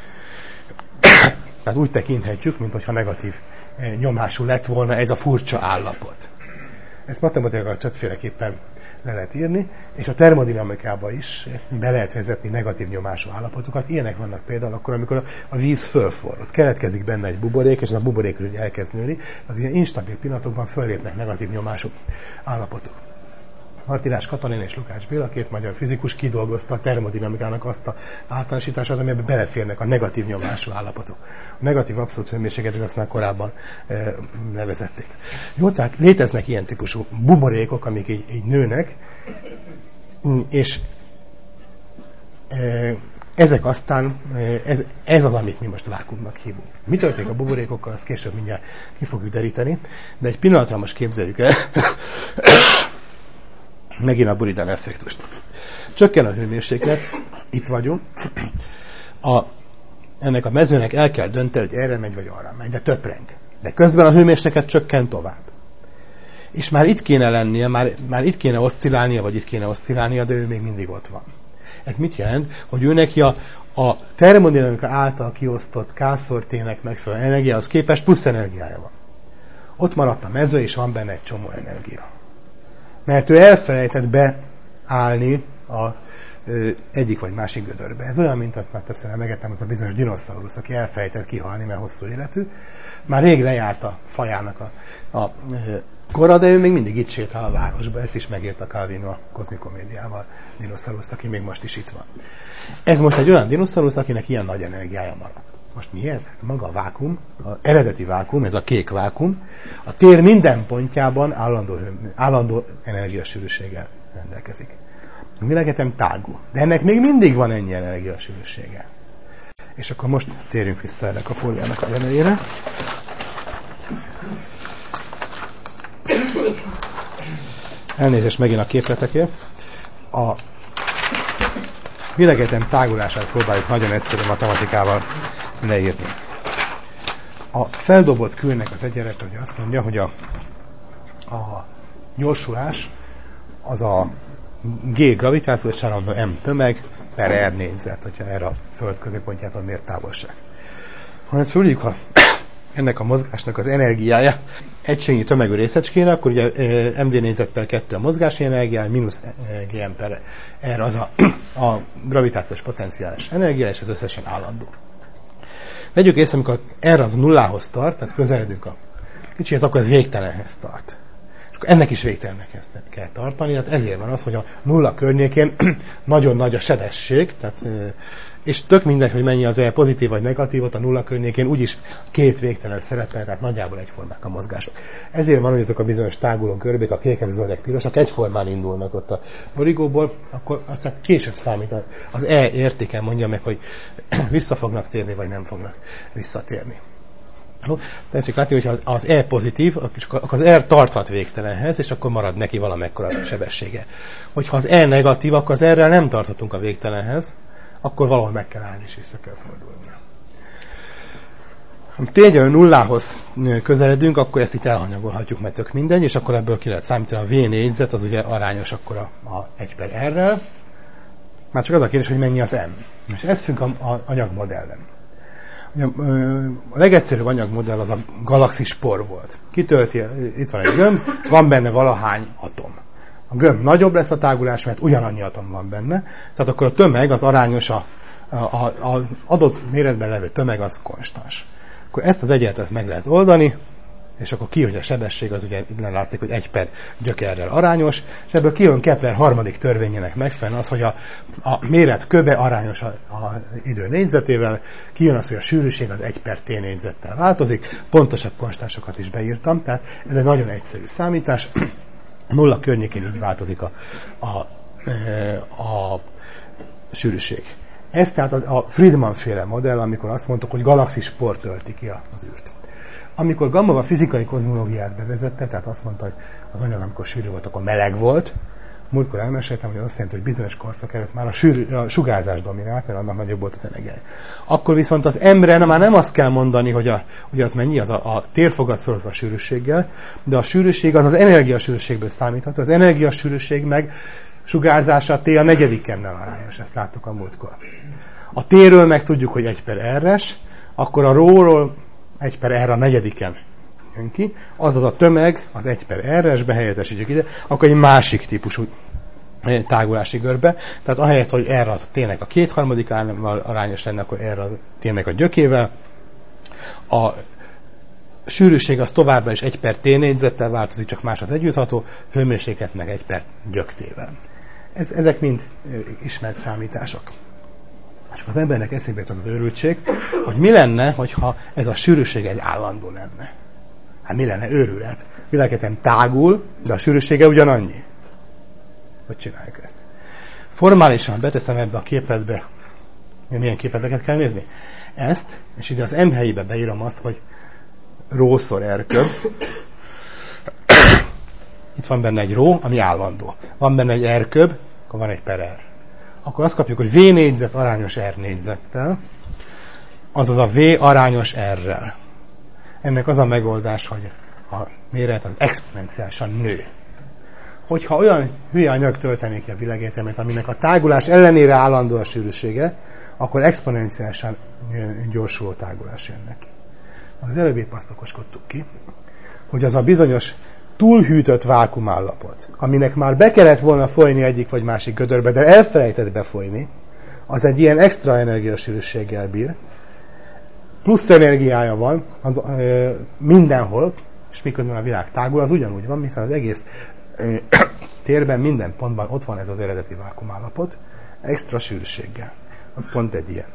Tehát úgy tekinthetjük, mintha negatív nyomású lett volna ez a furcsa állapot. Ezt matematikailag többféleképpen le lehet írni, és a termodinamikában is be lehet vezetni negatív nyomású állapotokat. Ilyenek vannak például akkor, amikor a víz fölforrad. Keletkezik benne egy buborék, és az a buborék úgy elkezd nőni, az ilyen instabil pillanatokban föllépnek negatív nyomású állapotok. Martinás Katalin és Lukács Béla, két magyar fizikus kidolgozta a termodinamikának azt a általánosítását, amiben beleférnek a negatív nyomású állapotok. A negatív abszolút hőmérsékletet azt már korábban e, nevezették. Jó, tehát léteznek ilyen típusú buborékok, amik így, így nőnek, és e, ezek aztán, ez, ez az, amit mi most vákuumnak hívunk. Mi történik a buborékokkal, azt később mindjárt ki fogjuk deríteni, de egy pillanatra most képzeljük el, megint a Buridán effektust. Csökken a hőmérséklet, itt vagyunk, a, ennek a mezőnek el kell dönteni, hogy erre megy, vagy arra megy, de töpreng. De közben a hőmérséklet csökken tovább. És már itt kéne lennie, már, már itt kéne oszcillálnia, vagy itt kéne oszcillálnia, de ő még mindig ott van. Ez mit jelent? Hogy ő neki a, a termodinamika által kiosztott K-szor T-nek megfelelő energiához képest plusz energiája van. Ott maradt a mező, és van benne egy csomó energia. Mert ő elfelejtett beállni a ö, egyik vagy másik gödörbe. Ez olyan, mint azt már többször megettem, az a bizonyos dinoszaurusz, aki elfelejtett kihalni, mert hosszú életű. Már rég lejárt a fajának a, a ö, kora, de ő még mindig itt sétál a városba. Ezt is megírta Calvino a kozmikomédiával, dinoszauruszt, aki még most is itt van. Ez most egy olyan dinoszaurusz, akinek ilyen nagy energiája maradt. Most mi ez? Hát maga a vákum, az eredeti vákum, ez a kék vákum, a tér minden pontjában állandó, állandó energiasűrűséggel rendelkezik. A világegyetem tágul, de ennek még mindig van ennyi energiasűrűsége. És akkor most térjünk vissza ennek a fóliának az elejére. Elnézést megint a képletekért. A világegyetem tágulását próbáljuk nagyon egyszerű matematikával leírni. A feldobott kőnek az egyenlete, hogy azt mondja, hogy a, a gyorsulás az a G gravitációs állandó, M tömeg per R négyzet, hogyha erre a Föld középpontjától mért távolság. Ha ezt fölírjuk a, ennek a mozgásnak az energiája egységnyi tömegű részecskére, akkor ugye M D négyzet per kettő a mozgási energiája, mínusz Gm per R az a, a gravitációs potenciális energia, és ez összesen állandó. Vegyük észre, amikor R az nullához tart, tehát közeledünk a kicsihez, akkor ez végtelenhez tart. És akkor ennek is végtelennek kell tartani, tehát ezért van az, hogy a nulla környékén nagyon nagy a sebesség, tehát, és tök mindegy, hogy mennyi az R pozitív vagy negatív, ott a nulla környékén úgyis két végtelen szerepel, tehát nagyjából egyformák a mozgások. Ezért van, hogy azok a bizonyos táguló görbék, a kékek, zöldek, pirosak egyformán indulnak ott a origóból, akkor aztán később számít az E értéken mondja meg, hogy vissza fognak térni, vagy nem fognak visszatérni. Tetszik látni, hogy az E pozitív, akkor az R tarthat végtelenhez, és akkor marad neki valamekkora sebessége. Hogyha az E negatív, akkor az R-rel nem tarthatunk a végtelenhez, akkor valahol meg kell állni, és vissza kell fordulni. Ha tényleg nullához közeledünk, akkor ezt itt elhanyagolhatjuk, mert tök mindegy, és akkor ebből ki lehet számítani, a V négyzet az ugye arányos akkor a, a egy per R-rel. Már csak az a kérdés, hogy mennyi az M. És ez függ a, a anyagmodellen. A legegyszerűbb anyagmodell az a galaxispor volt. Kitölti, itt van egy gömb, van benne valahány atom. A gömb nagyobb lesz a tágulás, mert ugyanannyi atom van benne, tehát akkor a tömeg az arányos, a, a, a, a adott méretben levő tömeg az konstans. Akkor ezt az egyenletet meg lehet oldani, és akkor kijön, hogy a sebesség az ugye innen látszik, hogy egy per gyökerrel arányos, és ebből kijön Kepler harmadik törvényének megfelelően az, hogy a, a méret köbe arányos a, a idő négyzetével, kijön az, hogy a sűrűség az egy per t négyzettel változik, pontosabb konstansokat is beírtam, tehát ez egy nagyon egyszerű számítás, a nulla környékén így változik a, a, a, a sűrűség. Ez tehát a Friedmann-féle modell, amikor azt mondtuk, hogy galaxispor tölti ki az űrt. Amikor Gamow a fizikai kozmológiát bevezette, tehát azt mondta, hogy az anyag, amikor sűrű volt, akkor meleg volt. Múltkor elmeséltem, hogy azt jelenti, hogy bizonyos korszak előtt már a, sűrű, a sugárzás dominált, mert annak nagyobb volt az energia. Akkor viszont az M-re már nem azt kell mondani, hogy, a, hogy az mennyi, az a, a térfogat szorozva a sűrűséggel, de a sűrűség az az energiasűrűségből számítható. Az energiasűrűség meg sugárzása T a negyedik M-nel arányos, ezt láttuk a múltkor. A T-ről meg tudjuk, hogy egy per R-es, akkor a rho-ról egy per R a negyediken jön ki, azaz a tömeg az egy per R-es, behelyettesítjük ide, akkor egy másik típusú tágulási görbe, tehát ahelyett, hogy R az T-nek a kétharmadik arányos lenne, akkor R az T-nek a gyökével, a sűrűség az továbbá is egy per T négyzettel változik, csak más az együttható, hőmérséklet meg egy per gyöktével. Ez, ezek mind ismert számítások. És az embernek eszébe jut az az őrültség, hogy mi lenne, hogyha ez a sűrűség egy állandó lenne. Hát mi lenne? Őrület. Világegyetem tágul, de a sűrűsége ugyanannyi. Hogy csináljuk ezt? Formálisan beteszem ebbe a képletbe, milyen képleteket kell nézni? Ezt, és ide az M helyébe beírom azt, hogy rho-szor R köb. Itt van benne egy rho, ami állandó. Van benne egy R köb, akkor van egy per R. Akkor azt kapjuk, hogy V négyzet arányos R négyzettel, azaz a V arányos R-rel. Ennek az a megoldás, hogy a méret az exponenciálisan nő. Hogyha olyan hülye anyag töltenék ki a világegyetemet, aminek a tágulás ellenére állandó a sűrűsége, akkor exponenciálisan gyorsuló tágulás jön neki. Az előbb épp azt okoskodtuk ki, hogy az a bizonyos túlhűtött vákumállapot, aminek már be kellett volna folyni egyik vagy másik gödörbe, de elfelejtett befolyni, az egy ilyen extra energiasűrűséggel bír, plusz energiája van az, ö, mindenhol, és miközben a világ tágul, az ugyanúgy van, hiszen az egész ö, térben, minden pontban ott van ez az eredeti vákumállapot, extra sűrűséggel. Az pont egy ilyen.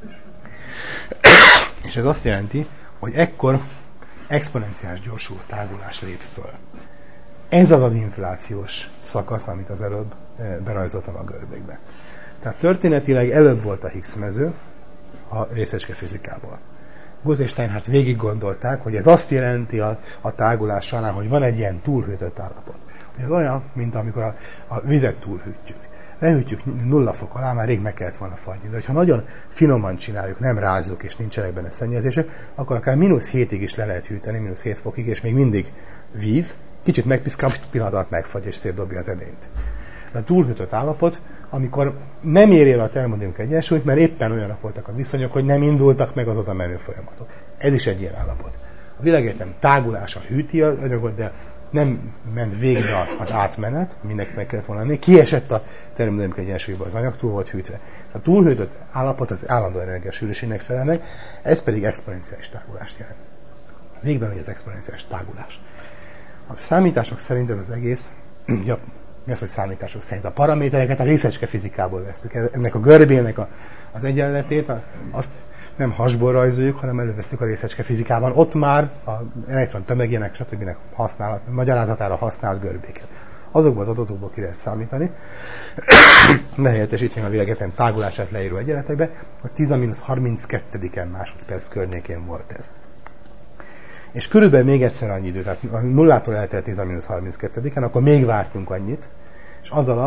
És ez azt jelenti, hogy ekkor exponenciális gyorsuló tágulás lép föl. Ez az az inflációs szakasz, amit az előbb berajzoltam a görbékbe. Tehát történetileg előbb volt a Higgs mező a részecske fizikából. Bose és Steinhardt végig gondolták, hogy ez azt jelenti a, a tágulás során, hogy van egy ilyen túlhűtött állapot. Ez olyan, mint amikor a, a vizet túlhűtjük. Lehűtjük nulla fok alá, már rég meg kellett volna fagyni. De ha nagyon finoman csináljuk, nem rázzuk és nincsenek benne szennyezések, akkor akár mínusz hétig is le lehet hűteni, mínusz hét fokig, és még mindig víz, kicsit megpiszkál, pillanat alatt megfagy és szétdobja az edényt. De a túlhűtött állapot, amikor nem éri el a termodinamika egyensúlyt, mert éppen olyanok voltak a viszonyok, hogy nem indultak meg az oda menő folyamatok. Ez is egy ilyen állapot. A világegyetem tágulása hűti az anyagot, de nem ment végre az átmenet, mindenki meg kellett volna lenni, kiesett a termodinamika egyensúlyba, az anyag túl volt hűtve. A túlhűtött állapot az állandó energiasűrűségnek felel meg, ez pedig exponenciális tágulást jelent. Végben megy az exponenciális tágulás. A számítások szerint ez az egész, ja, mi az, hogy számítások szerint? A paramétereket a részecske fizikából vesszük. Ennek a görbének a, az egyenletét, a, azt nem hasból rajzoljuk, hanem elővesszük a részecske fizikában. Ott már az elektron tömegének, stb. Használat, magyarázatára használt görbéket. Azokból az adatokból ki lehet számítani, behelyettesítve a világegyetem tágulását leíró egyenletekbe, hogy tíz a mínusz harminckettő másodperc környékén volt ez. És körülbelül még egyszer annyi idő, tehát a nullától eltelt tíz a mínusz harminckettő, akkor még vártunk annyit, és az alatt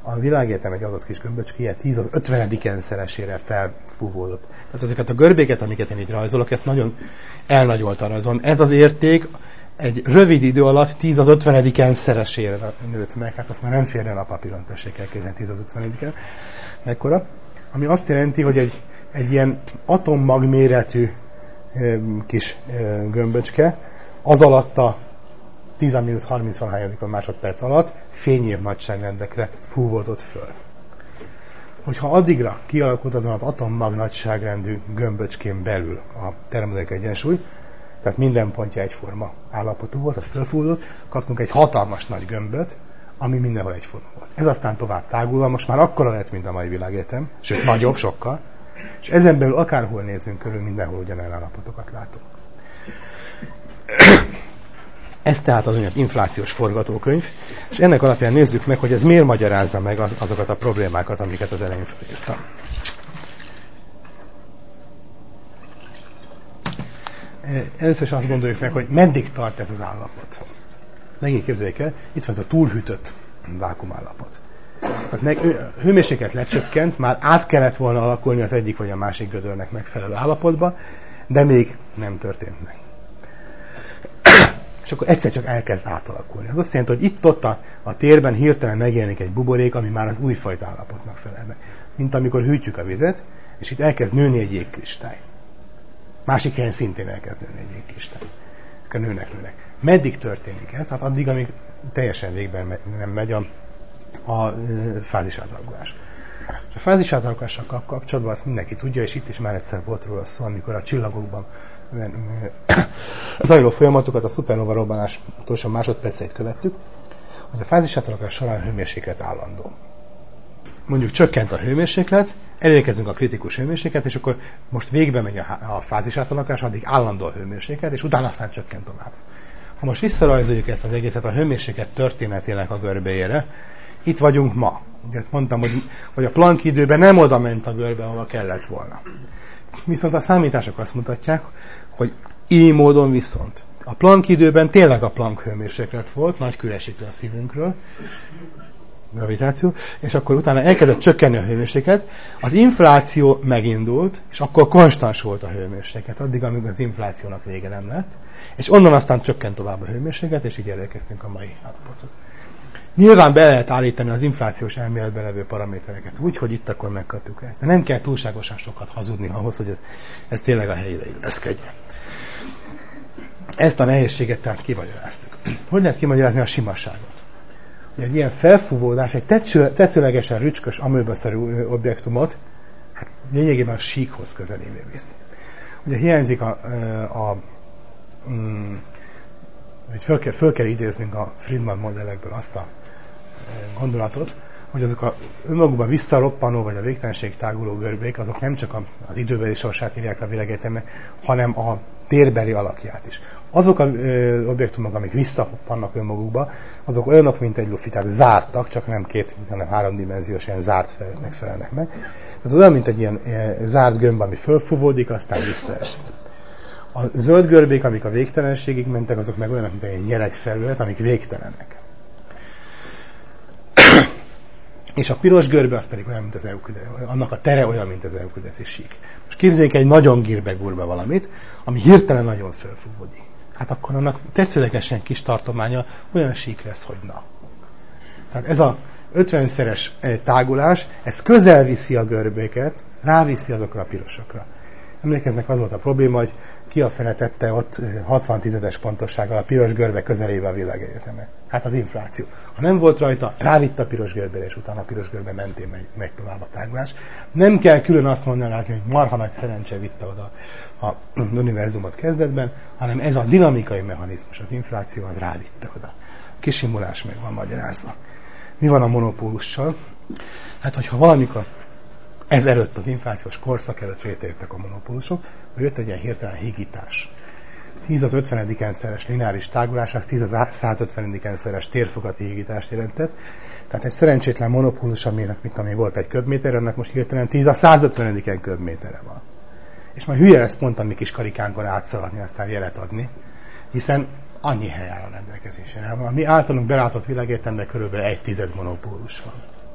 a világegyetem egy adott kis gömböcskéje tíz az ötvenediken szeresére felfúvódott. Tehát ezeket a görbéket, amiket én itt rajzolok, ezt nagyon elnagyoltan rajzolom. Ez az érték egy rövid idő alatt tíz az ötvenediken szeresére nőtt meg. Hát azt már nem férjen a papíron, tessék elképzelni tíz az ötvenediken. Mekkora? Ami azt jelenti, hogy egy, egy ilyen atommag méretű e, kis e, gömböcske az alatt a tíz mínusz harminc másodperc alatt fényév nagyságrendekre fúvódott föl. Hogyha addigra kialakult azon az atommag nagyságrendű gömböcskén belül a termodinamikai egyensúly, tehát minden pontja egyforma állapotú volt, az fölfúvódott, kaptunk egy hatalmas nagy gömböt, ami mindenhol egyforma volt. Ez aztán tovább tágulva, most már akkora lett, mint a mai világegyetem, sőt nagyobb sokkal, és ezen belül akárhol nézzünk körül, mindenhol ugyanolyan állapotokat látunk. Ez tehát az olyan inflációs forgatókönyv, és ennek alapján nézzük meg, hogy ez miért magyarázza meg az, azokat a problémákat, amiket az elején felírtam. Először is azt gondoljuk meg, hogy meddig tart ez az állapot. Megint képzeljék el, itt van ez a túlhűtött vákuumállapot. Tehát hőmérséklet lecsökkent, már át kellett volna alakulni az egyik vagy a másik gödörnek megfelelő állapotba, de még nem történt meg. És akkor egyszer csak elkezd átalakulni. Az azt jelenti, hogy itt-ott a, a térben hirtelen megjelenik egy buborék, ami már az újfajta állapotnak felel meg. Mint amikor hűtjük a vizet, és itt elkezd nőni egy jégkristály. Másik helyen szintén elkezd nőni egy jégkristály. Akkor nőnek, nőnek. Meddig történik ez? Hát addig, amíg teljesen végben nem megy a, a fázisátalakulás. És a fázisátalakulással kapcsolatban azt mindenki tudja, és itt is már egyszer volt róla szó, amikor a csillagokban zajló folyamatokat, a szupernova robbanás utolsó másodperceit követtük, hogy a fázisátalakulás során a hőmérséklet állandó. Mondjuk csökkent a hőmérséklet, elérkezünk a kritikus hőmérséklet, és akkor most végbe megy a, a fázisátalakulás, addig állandó a hőmérséklet, és utána aztán csökkent tovább. Ha most visszarajzoljuk ezt az egészet a hőmérséklet történetének a görbéjére, itt vagyunk ma. Ugye ezt mondtam, hogy, hogy a Planck időben nem oda ment a görbe, ahol kellett volna. Viszont a számítások azt mutatják, hogy így módon viszont. A Planck időben tényleg a Planck hőmérséklet volt, nagy kő esik le a szívünkről, gravitáció, és akkor utána elkezdett csökkenni a hőmérséklet, az infláció megindult, és akkor konstans volt a hőmérséklet, addig, amíg az inflációnak vége nem lett, és onnan aztán csökkent tovább a hőmérséklet, és így elérkeztünk a mai állapothoz. Nyilván be lehet állítani az inflációs elméletben levő paramétereket úgy, hogy itt akkor megkapjuk ezt. De nem kell túlságosan sokat hazudni ahhoz, hogy ez, ez tényleg a helyére illeszkedjen. Ezt a nehézséget tehát kimagyaráztuk. Hogy lehet kimagyarázni a simaságot? Ugye egy ilyen felfúvódás, egy tetsző, tetszőlegesen rücskös amöbaszerű objektumot, hát lényegében a síkhoz közelévé visz. Ugye hiányzik a, a, a mm, hogy föl kell, föl kell idéznünk a Friedman modellekből azt a gondolatot, hogy azok a önmagukban visszaroppanó vagy a végtelenség táguló görbék, azok nem csak az időbeli sorsát írják a világegyetemnek, hanem a térbeli alakját is. Azok az objektumok, amik visszapannak önmagukba, azok olyanok, mint egy lufi, tehát zártak, csak nem két, hanem háromdimenziós ilyen zárt felületnek felelnek meg. Tehát olyan, mint egy ilyen, ilyen zárt gömb, ami fölfúvódik, aztán visszaesik. A zöld görbék, amik a végtelenségig mentek, azok meg olyanok, mint egy nyereg felület, amik végtelenek. És a piros görbe az pedig olyan, mint az Euklides, annak a tere olyan, mint az Euklideszi sík. Most képzeljük egy nagyon gírbe-gurbe valamit, ami hirtelen nagyon fölfúvódik. Hát akkor annak tetszőlegesen kis tartománya olyan sík lesz, hogy na. Tehát ez a ötvenszeres tágulás, ez közel viszi a görbéket, ráviszi azokra a pirosokra. Emlékeznek, az volt a probléma, hogy ki a fene tette ott hatvan tizedes pontossággal a piros görbe közelébe a világegyetemet. Hát az infláció. Ha nem volt rajta, rávitt a piros görbére, és utána a piros görbe mentén megy, megy tovább a tágulás. Nem kell külön azt mondani, hogy marha nagy szerencse vitte oda az univerzumot kezdetben, hanem ez a dinamikai mechanizmus, az infláció, az rávitte oda. A kisimulás meg van magyarázva. Mi van a monopólussal? Hát, hogyha valamikor ez előtt, az inflációs korszak előtt létrejöttek a monopólusok, hogy jött egy ilyen hirtelen hígítás. tíz az ötvenediken szeres lineáris tágulás, az tíz az százötvenediken szeres térfogati hígítást jelentett. Tehát egy szerencsétlen monopólus, aminek mit ami volt egy köbméter, annak most hirtelen tíz a százötvenediken köbmétere van. És majd hülye lesz pont a mi kis karikánkon átszaladni, aztán jelet adni, hiszen annyi hely áll a rendelkezésére. A mi általunk belátott világegyetemben körülbelül egy tized monopólus van.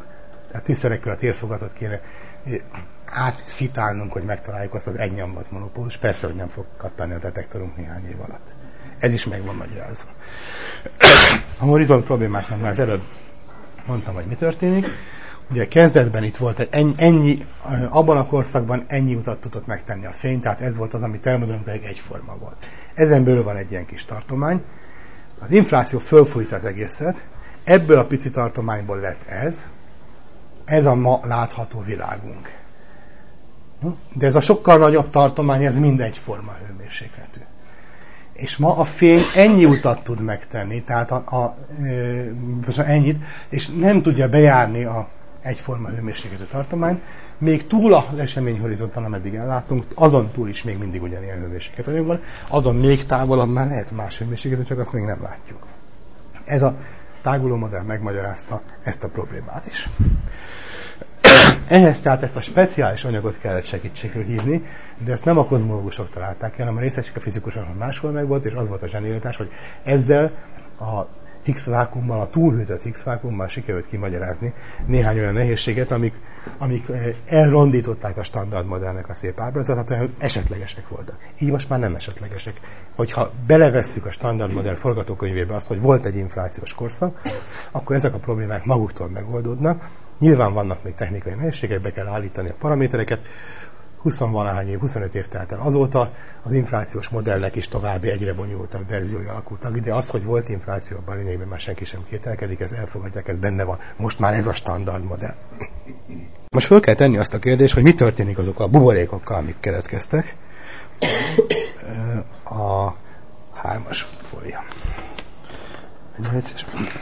Tehát tízszerekkel a térfogatot kéne átszitálnunk, hogy megtaláljuk azt az egynyombat monopólus. Persze, hogy nem fog kattani a detektorunk néhány év alatt. Ez is meg van magyarázva. A horizont problémáknak már az előbb mondtam, hogy mi történik. Ugye kezdetben itt volt egy ennyi, ennyi, abban a korszakban ennyi utat tudott megtenni a fény, tehát ez volt az, ami termodinamikailag egyforma volt. Ezen belül van egy ilyen kis tartomány. Az infláció fölfújta az egészet, ebből a pici tartományból lett ez, ez a ma látható világunk. De ez a sokkal nagyobb tartomány, ez mind egyforma hőmérsékletű. És ma a fény ennyi utat tud megtenni, tehát a, a, e, ennyit, és nem tudja bejárni a egyforma hőmérsékletű tartományt, még túl az eseményhorizonton, ameddig ellátunk, azon túl is még mindig ugyanilyen hőmérséklet van, azon még távolabb már lehet más hőmérsékletű, csak azt még nem látjuk. Ez a táguló modell megmagyarázta ezt a problémát is. Ehhez tehát ezt a speciális anyagot kellett segítségül hívni, de ezt nem a kozmológusok találták ki, hanem a részecske-fizikusok máshol meg volt, és az volt a zsenialitás, hogy ezzel a Higgs vákuummal, a túlhűtött Higgs vákuummal sikerült kimagyarázni néhány olyan nehézséget, amik, amik elrondították a standard modellnek a szép ábrázatát, hogy esetlegesek voltak. Így most már nem esetlegesek. Hogyha belevesszük a standard modell forgatókönyvébe azt, hogy volt egy inflációs korszak, akkor ezek a problémák maguktól megoldódnak. Nyilván vannak még technikai nehézségek, be kell állítani a paramétereket. húsz-valahány év, huszonöt év telt el azóta, az inflációs modellek is további egyre bonyolultabb verziói alakultak, de az, hogy volt infláció, abban lényegben már senki sem kételkedik, ez elfogadják, ez benne van. Most már ez a standard modell. Most föl kell tenni azt a kérdést, hogy mi történik azokkal a buborékokkal, amik keletkeztek. A hármas fólia. Egy vicces.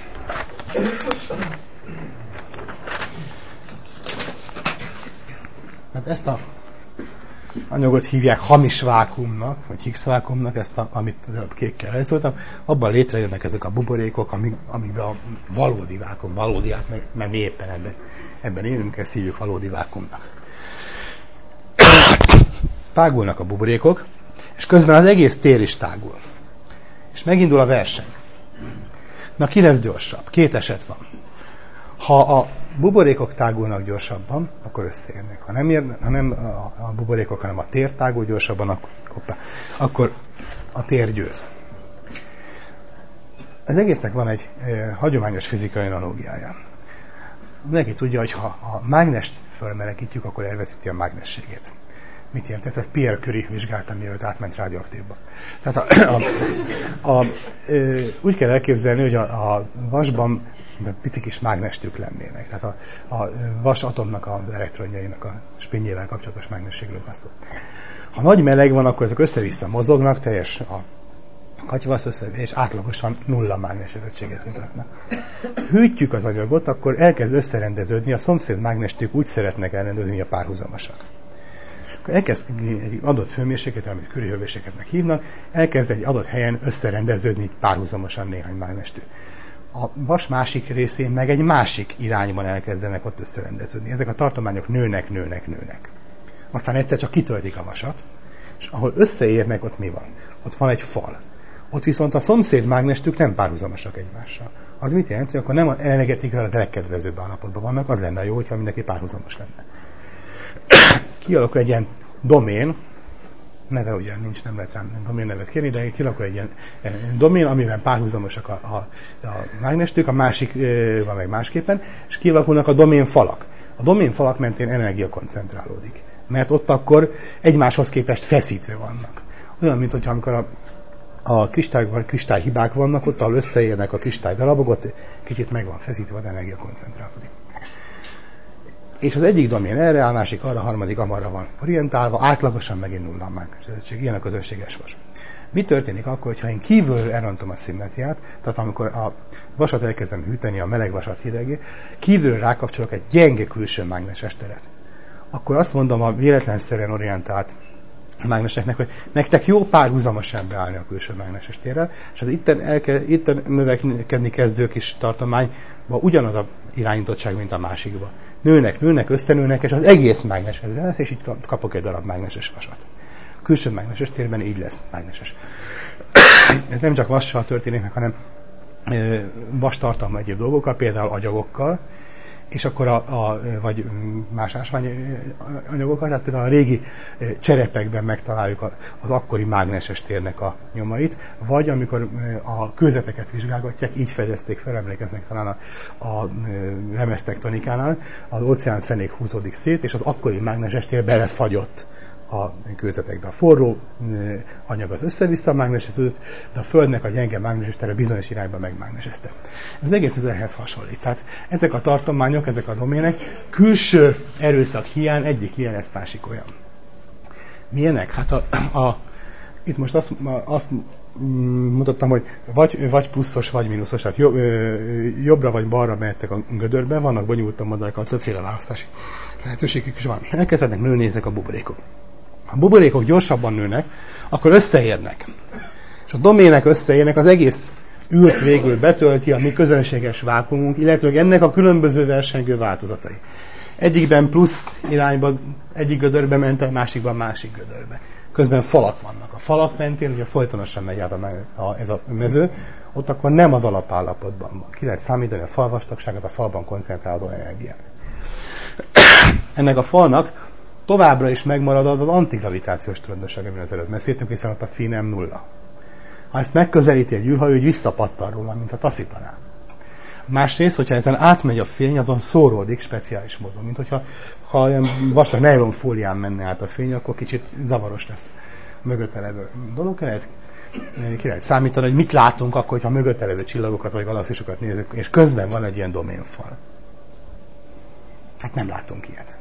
Hát ezt a anyagot hívják hamis vákuumnak, vagy Higgs vákuumnak, ezt a, amit kékkel rajzoltam, abban létrejönnek ezek a buborékok, amik, amikben a valódi vákuum, valódiát, mert, mert mi éppen ebben, ebben élünk, ezt hívjuk valódi vákuumnak. Tágulnak a buborékok, és közben az egész tér is tágul. És megindul a verseny. Na, ki lesz gyorsabb? Két eset van. Ha a buborékok tágulnak gyorsabban, akkor összeérnek. Ha nem, ér, ha nem a, a buborékok, hanem a tér tágul gyorsabban, akkor, hoppá, akkor a tér győz. Az egésznek van egy e, hagyományos fizikai analógiája. Mindenki tudja, hogy ha a mágnest fölmelegítjük, akkor elveszíti a mágnességét. Mit jelent ez? Ezt Pierre Curie vizsgálta, mielőtt átment radioaktívba. Tehát a, a, a, a, e, úgy kell elképzelni, hogy a, a vasban de pici kis mágnestük lennének. Tehát a, a vas atomnak az elektronjainak a spinjével kapcsolatos mágnességről van szó. Ha nagy meleg van, akkor ezek össze-vissza mozognak, teljes a katyvasz össze, és átlagosan nulla mágnesezettséget mutatnak. Hűtjük az anyagot, akkor elkezd összerendeződni, a szomszéd mágnestük úgy szeretnek elrendezni, hogy a párhuzamosak. Akkor elkezd egy adott hőmérsékletet, amit Curie hőmérsékletnek hívnak, elkezd egy adott helyen összerendeződni párhuzamosan néhány mágnestű. A vas másik részén meg egy másik irányban elkezdenek ott összerendeződni. Ezek a tartományok nőnek, nőnek, nőnek. Aztán egyszer csak kitöltik a vasat, és ahol összeérnek, ott mi van? Ott van egy fal. Ott viszont a szomszéd mágnestük nem párhuzamosak egymással. Az mit jelent, hogy akkor nem a energetikailag a legkedvezőbb állapotban vannak, az lenne jó, hogyha mindenki párhuzamos lenne. Kialakul egy ilyen domén, neve ugyan nincs, nem lehet rám domén nevet kérni, de kialakul egy ilyen domén, amiben párhuzamosak a, a, a mágnestük, a másik van meg másképpen, és kialakulnak a domén falak. A domén falak mentén energia koncentrálódik, mert ott akkor egymáshoz képest feszítve vannak. Olyan, mint hogyha amikor a, a kristály, kristályhibák vannak, ott ahol összeérnek a kristálydarabok, ott kicsit meg van feszítve, az energia koncentrálódik. És az egyik domén erre, a másik arra, a harmadik amarra van orientálva, átlagosan megint nulla a mágnesezettség. Ilyen a közönséges vas. Mi történik akkor, hogyha én kívülről elrontom a szimmetriát, tehát amikor a vasat elkezdem hűteni, a meleg vasat hidegé, kívülről rákapcsolok egy gyenge külső mágneses teret. Akkor azt mondom a véletlenszerűen orientált mágneseknek, hogy nektek jó párhuzamosan beállni a külső mágneses térrel, és az itten, elke, itten növekedni kezdő kis tartományban ugyanaz a irányítottság, mint a másikban. Nőnek, nőnek, összenőnek, és az egész mágneses lesz, és így kapok egy darab mágneses vasat. A külső mágneses térben így lesz mágneses. Ez nem csak vassal történik meg, hanem vastartalma egyéb dolgokkal, például agyagokkal, és akkor a, a vagy más ásványi anyagokat, tehát például a régi cserepekben megtaláljuk az akkori mágneses térnek a nyomait, vagy amikor a kőzeteket vizsgálgatják, így fedezték fel, emlékeznek talán a, a lemeztektonikánál, az óceánfenék húzódik szét, és az akkori mágneses tér belefagyott a kőzetekbe. A forró anyag az össze-vissza mágneseződött, de a Földnek a gyenge mágneses tere bizonyos irányba megmágnesezte. Ez egész ez ehhez hasonlít. Tehát ezek a tartományok, ezek a domének külső erőszak hiány, egyik ilyen, ez másik olyan. Milyenek? Hát a, a, itt most azt, azt mutattam, hogy vagy, vagy pluszos, vagy mínuszos, tehát jobb, jobbra vagy balra mehettek a gödörben, vannak bonyolultabb modellek, többféle választási lehetőségük is van. Elkezdenek nőni ezek a buborékok. Ha a buborékok gyorsabban nőnek, akkor összeérnek. És a domének összeérnek, az egész űrt végül betölti a mi közönséges vákuumunk, illetve ennek a különböző versengő változatai. Egyikben plusz irányba, egyik gödörbe ment el, másikban másik gödörbe. Közben falak vannak. A falak mentén ugye folytonosan megy át a, a, ez a mező, ott akkor nem az alapállapotban van. Ki lehet számítani a fal vastagságát, a falban koncentrálódó energiát. Ennek a falnak továbbra is megmarad az az antigravitációs törődösség, amiről az előbb beszéltünk, hiszen ott a fi nem nulla. Ha ezt megközelíti egy űrhajó, úgy visszapattan róla, mint a taszítaná. Másrészt, hogyha ezen átmegy a fény, azon szóródik speciális módon, mint hogyha ha olyan vastag nylonfólián menne át a fény, akkor kicsit zavaros lesz a mögötte levő dolog. Ez ki lehet számítani, hogy mit látunk akkor, hogyha mögötte levő csillagokat vagy galaxisokat nézzük, és közben van egy ilyen doménfal. Hát nem látunk ilyet.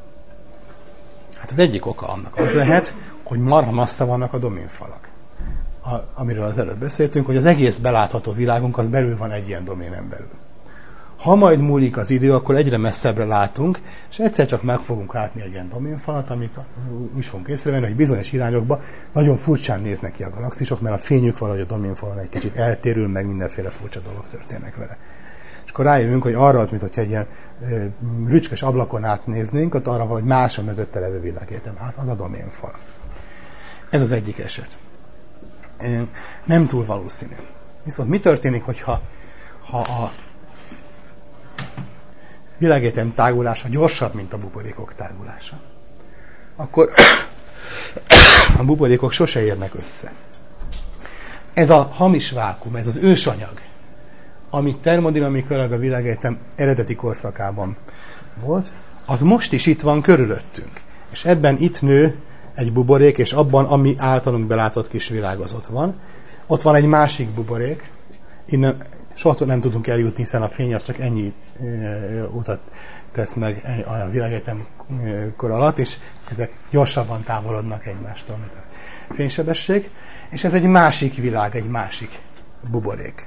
Hát az egyik oka annak az lehet, hogy marha massza vannak a doménfalak. A, amiről az előbb beszéltünk, hogy az egész belátható világunk az belül van egy ilyen doménen belül. Ha majd múlik az idő, akkor egyre messzebbre látunk, és egyszer csak meg fogunk látni egy ilyen doménfalat, amit úgy fogunk észrevenni, hogy bizonyos irányokba nagyon furcsán néznek ki a galaxisok, mert a fényük valahogy a doménfalon egy kicsit eltérül, meg mindenféle furcsa dolgok történnek vele. És akkor rájövünk, hogy arra, mint hogyha egy ilyen e, rücskes ablakon átnéznénk, ott arra valahogy más a mögötte levő világegyetem. Hát az a doménfal. Ez az egyik eset. E, nem túl valószínű. Viszont mi történik, hogyha ha a világegyetem tágulása gyorsabb, mint a buborékok tágulása? Akkor a buborékok sose érnek össze. Ez a hamis vákuum, ez az ősanyag, amit termodinamikailag a világegyetem eredeti korszakában volt, az most is itt van körülöttünk. És ebben itt nő egy buborék, és abban, ami általunk belátott kis világazat van. Ott van egy másik buborék, innen soha nem tudunk eljutni, hiszen a fény az csak ennyi e, utat tesz meg a világegyetem kor alatt, és ezek gyorsabban távolodnak egymástól, mint a fénysebesség. És ez egy másik világ, egy másik buborék.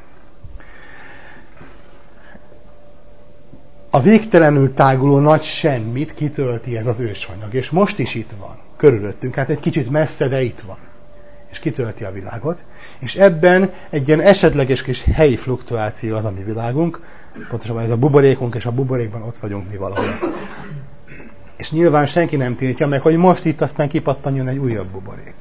A végtelenül táguló nagy semmit kitölti ez az ősanyag, és most is itt van, körülöttünk, hát egy kicsit messze, de itt van, és kitölti a világot, és ebben egy ilyen esetleges kis helyi fluktuáció az a mi világunk, pontosabban ez a buborékunk, és a buborékban ott vagyunk mi valahol. És nyilván senki nem tiltja meg, hogy most itt aztán kipattanjon egy újabb buborék.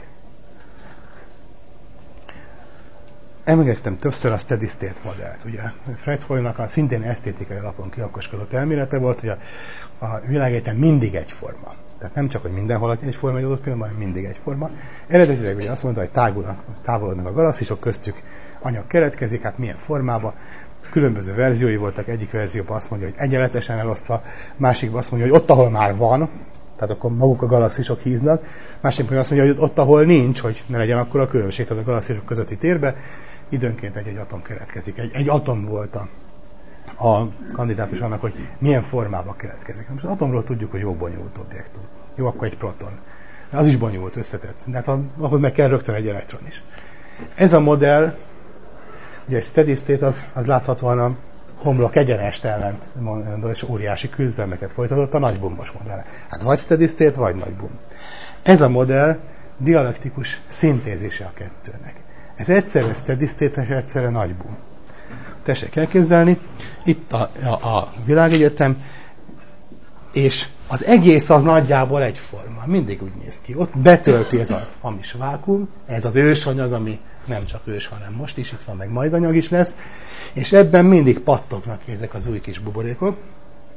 Emlékeztem többször a steady state modellt. Ugye Fred Hoyle-nak a szintén esztétikai alapon kiakoskodott elmélete volt, hogy a, a világegyetem mindig egyforma. Tehát nem csak, hogy mindenhol egyforma egy adott pillanatban, hanem mindig egyforma. Eredetileg ugye azt mondta, hogy tágulnak, távolodnak a galaxisok, köztük anyag keletkezik, hát milyen formában. Különböző verziói voltak, egyik verzióban azt mondja, hogy egyenletesen elosztva, másikban azt mondja, hogy ott, ahol már van, tehát akkor maguk a galaxisok híznak, másikban azt mondja, hogy ott, ahol nincs, hogy ne legyen akkor a különbség, tehát a galaxisok közötti térbe, időnként egy-egy atom keletkezik. Egy, egy atom volt a, a kandidátus annak, hogy milyen formában keletkezik. Most az atomról tudjuk, hogy jó bonyolult objektum. Jó, akkor egy proton. Az is bonyolult, összetett. De hát ahhoz meg kell rögtön egy elektron is. Ez a modell, ugye egy steady state, az, az láthatóan a homlok egyenest ellent, és óriási küzdelmeket folytatott a nagybumbos modell. Hát vagy steady state, vagy nagybum. Ez a modell dialektikus szintézise a kettőnek. Ez egyszerre steady state, és egyszerre nagybum. Tessék elképzelni, itt a, a, a világegyetem, és az egész az nagyjából egyforma. Mindig úgy néz ki. Ott betölti ez a hamis vákuum, ez az ősanyag, ami nem csak ős, hanem most is itt van, meg majd anyag is lesz, és ebben mindig pattognak ezek az új kis buborékok,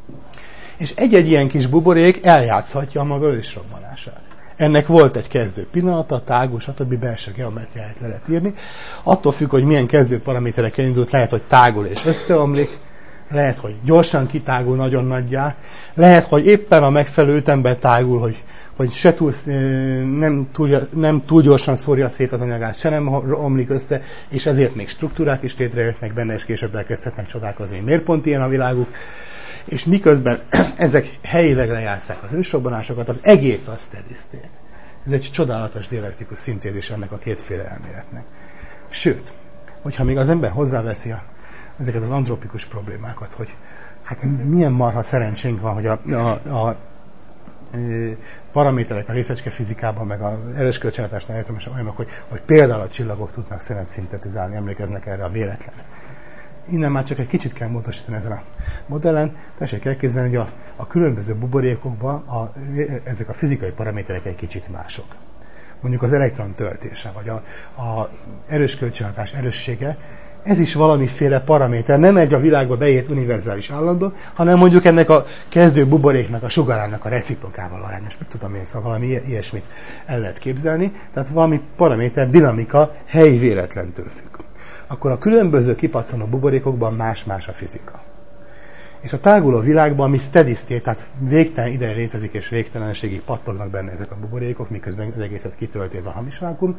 És egy-egy ilyen kis buborék eljátszhatja a maga ősrobbanását. Ennek volt egy kezdő pillanata, tágul, stb. Belső geometriáját le lehet írni. Attól függ, hogy milyen kezdő paraméterekkel indult, lehet, hogy tágul és összeomlik, lehet, hogy gyorsan kitágul nagyon nagyjá, lehet, hogy éppen a megfelelő ütemben tágul, hogy, hogy se túl, nem, túl, nem túl gyorsan szórja szét az anyagát, se nem omlik össze, és ezért még struktúrák is létrejöttnek benne, és később elkezdhetnek csodálkozni, hogy miért pont ilyen a világuk. És miközben ezek helyileg lejátszák az ősrobbanásokat, az egész a steady state. Ez egy csodálatos dialektikus szintézis ennek a kétféle elméletnek. Sőt, hogyha még az ember hozzáveszi a, ezeket az antropikus problémákat, hogy hát milyen marha szerencsénk van, hogy a, a, a, a paraméterek a részecske fizikában, meg az erős kölcsönhatásnál értelmesen olyanok, hogy, hogy például a csillagok tudnak szerint szintetizálni, emlékeznek erre a véletlen. Innen már csak egy kicsit kell módosítani ezen a modellen. Tessék elképzelni, hogy a, a különböző buborékokban a, ezek a fizikai paraméterek egy kicsit mások. Mondjuk az elektron töltése, vagy a, a erős kölcsönhatás erőssége, ez is valamiféle paraméter, nem egy a világba beírt univerzális állandó, hanem mondjuk ennek a kezdő buboréknak, a sugarának a reciprokával arányos. Mit tudom én, szóval valami ilyesmit el lehet képzelni. Tehát valami paraméter, dinamika helyi véletlentől függ. Akkor a különböző kipattanó buborékokban más-más a fizika. És a táguló világban, ami steady state, tehát végtelen ideje létezik és végtelenségig pattognak benne ezek a buborékok, miközben az egészet kitölti ez a hamis vákum,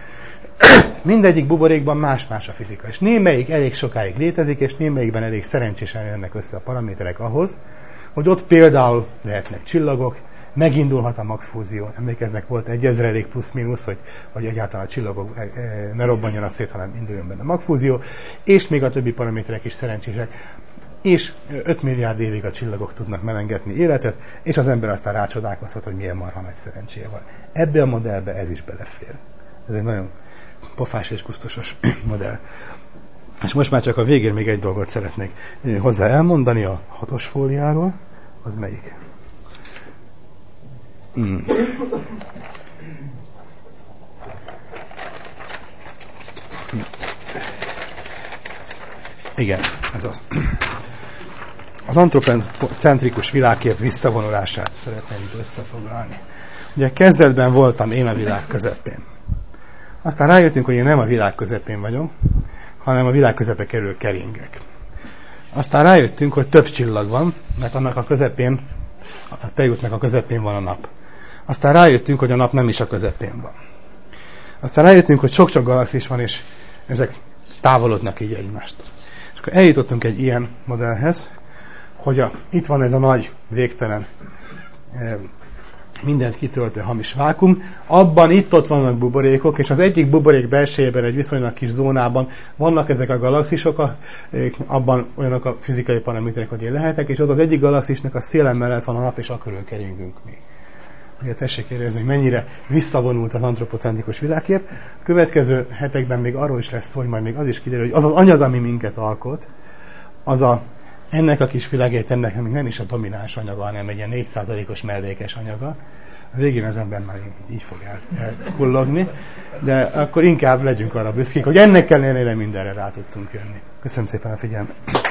mindegyik buborékban más-más a fizika. És némelyik elég sokáig létezik, és némelyikben elég szerencsésen jönnek össze a paraméterek ahhoz, hogy ott például lehetnek csillagok, megindulhat a magfúzió. Emlékeznek, volt egy ezrelék plusz-minusz, hogy, hogy egyáltalán a csillagok ne robbanjanak szét, hanem induljon benne a magfúzió, és még a többi paraméterek is szerencsések, és öt milliárd évig a csillagok tudnak melengetni életet, és az ember aztán rácsodálkozhat, hogy milyen marha nagy szerencséje van. Ebbe a modellbe ez is belefér. Ez egy nagyon pofás és kusztosos modell. És most már csak a végén még egy dolgot szeretnék hozzá elmondani a hatos fóliáról. Az melyik? Hmm. Igen, ez az. Az antropocentrikus világkép visszavonulását szeretném itt összefoglalni. Ugye kezdetben voltam én a világ közepén. Aztán rájöttünk, hogy én nem a világ közepén vagyok, hanem a világ közepe kerül keringek. Aztán rájöttünk, hogy több csillag van, mert annak a közepén, a tejútnak a közepén van a nap. Aztán rájöttünk, hogy a nap nem is a közepén van. Aztán rájöttünk, hogy sok-sok galaxis van, és ezek távolodnak így egymástól. És akkor eljutottunk egy ilyen modellhez, hogy a, itt van ez a nagy, végtelen, e, mindent kitöltő hamis vákum, abban itt-ott vannak buborékok, és az egyik buborék belsejében, egy viszonylag kis zónában vannak ezek a galaxisok, a, abban olyanok a fizikai paraméterek, hogy én lehetek, és ott az egyik galaxisnak a szélen mellett van a nap, és akkor keringünk mi. Ugye tessék érezni, hogy mennyire visszavonult az antropocentrikus világkép. A következő hetekben még arról is lesz szó, hogy majd még az is kiderül, hogy az az anyag, ami minket alkot, az a, ennek a kis világegyetemnek még nem is a domináns anyaga, hanem egy ilyen négy százalékos mellékes anyaga. A végén az ember már így, így fog elkullogni, de akkor inkább legyünk arra büszkék, hogy ennek ellenére mindenre rá tudtunk jönni. Köszönöm szépen a figyelmet!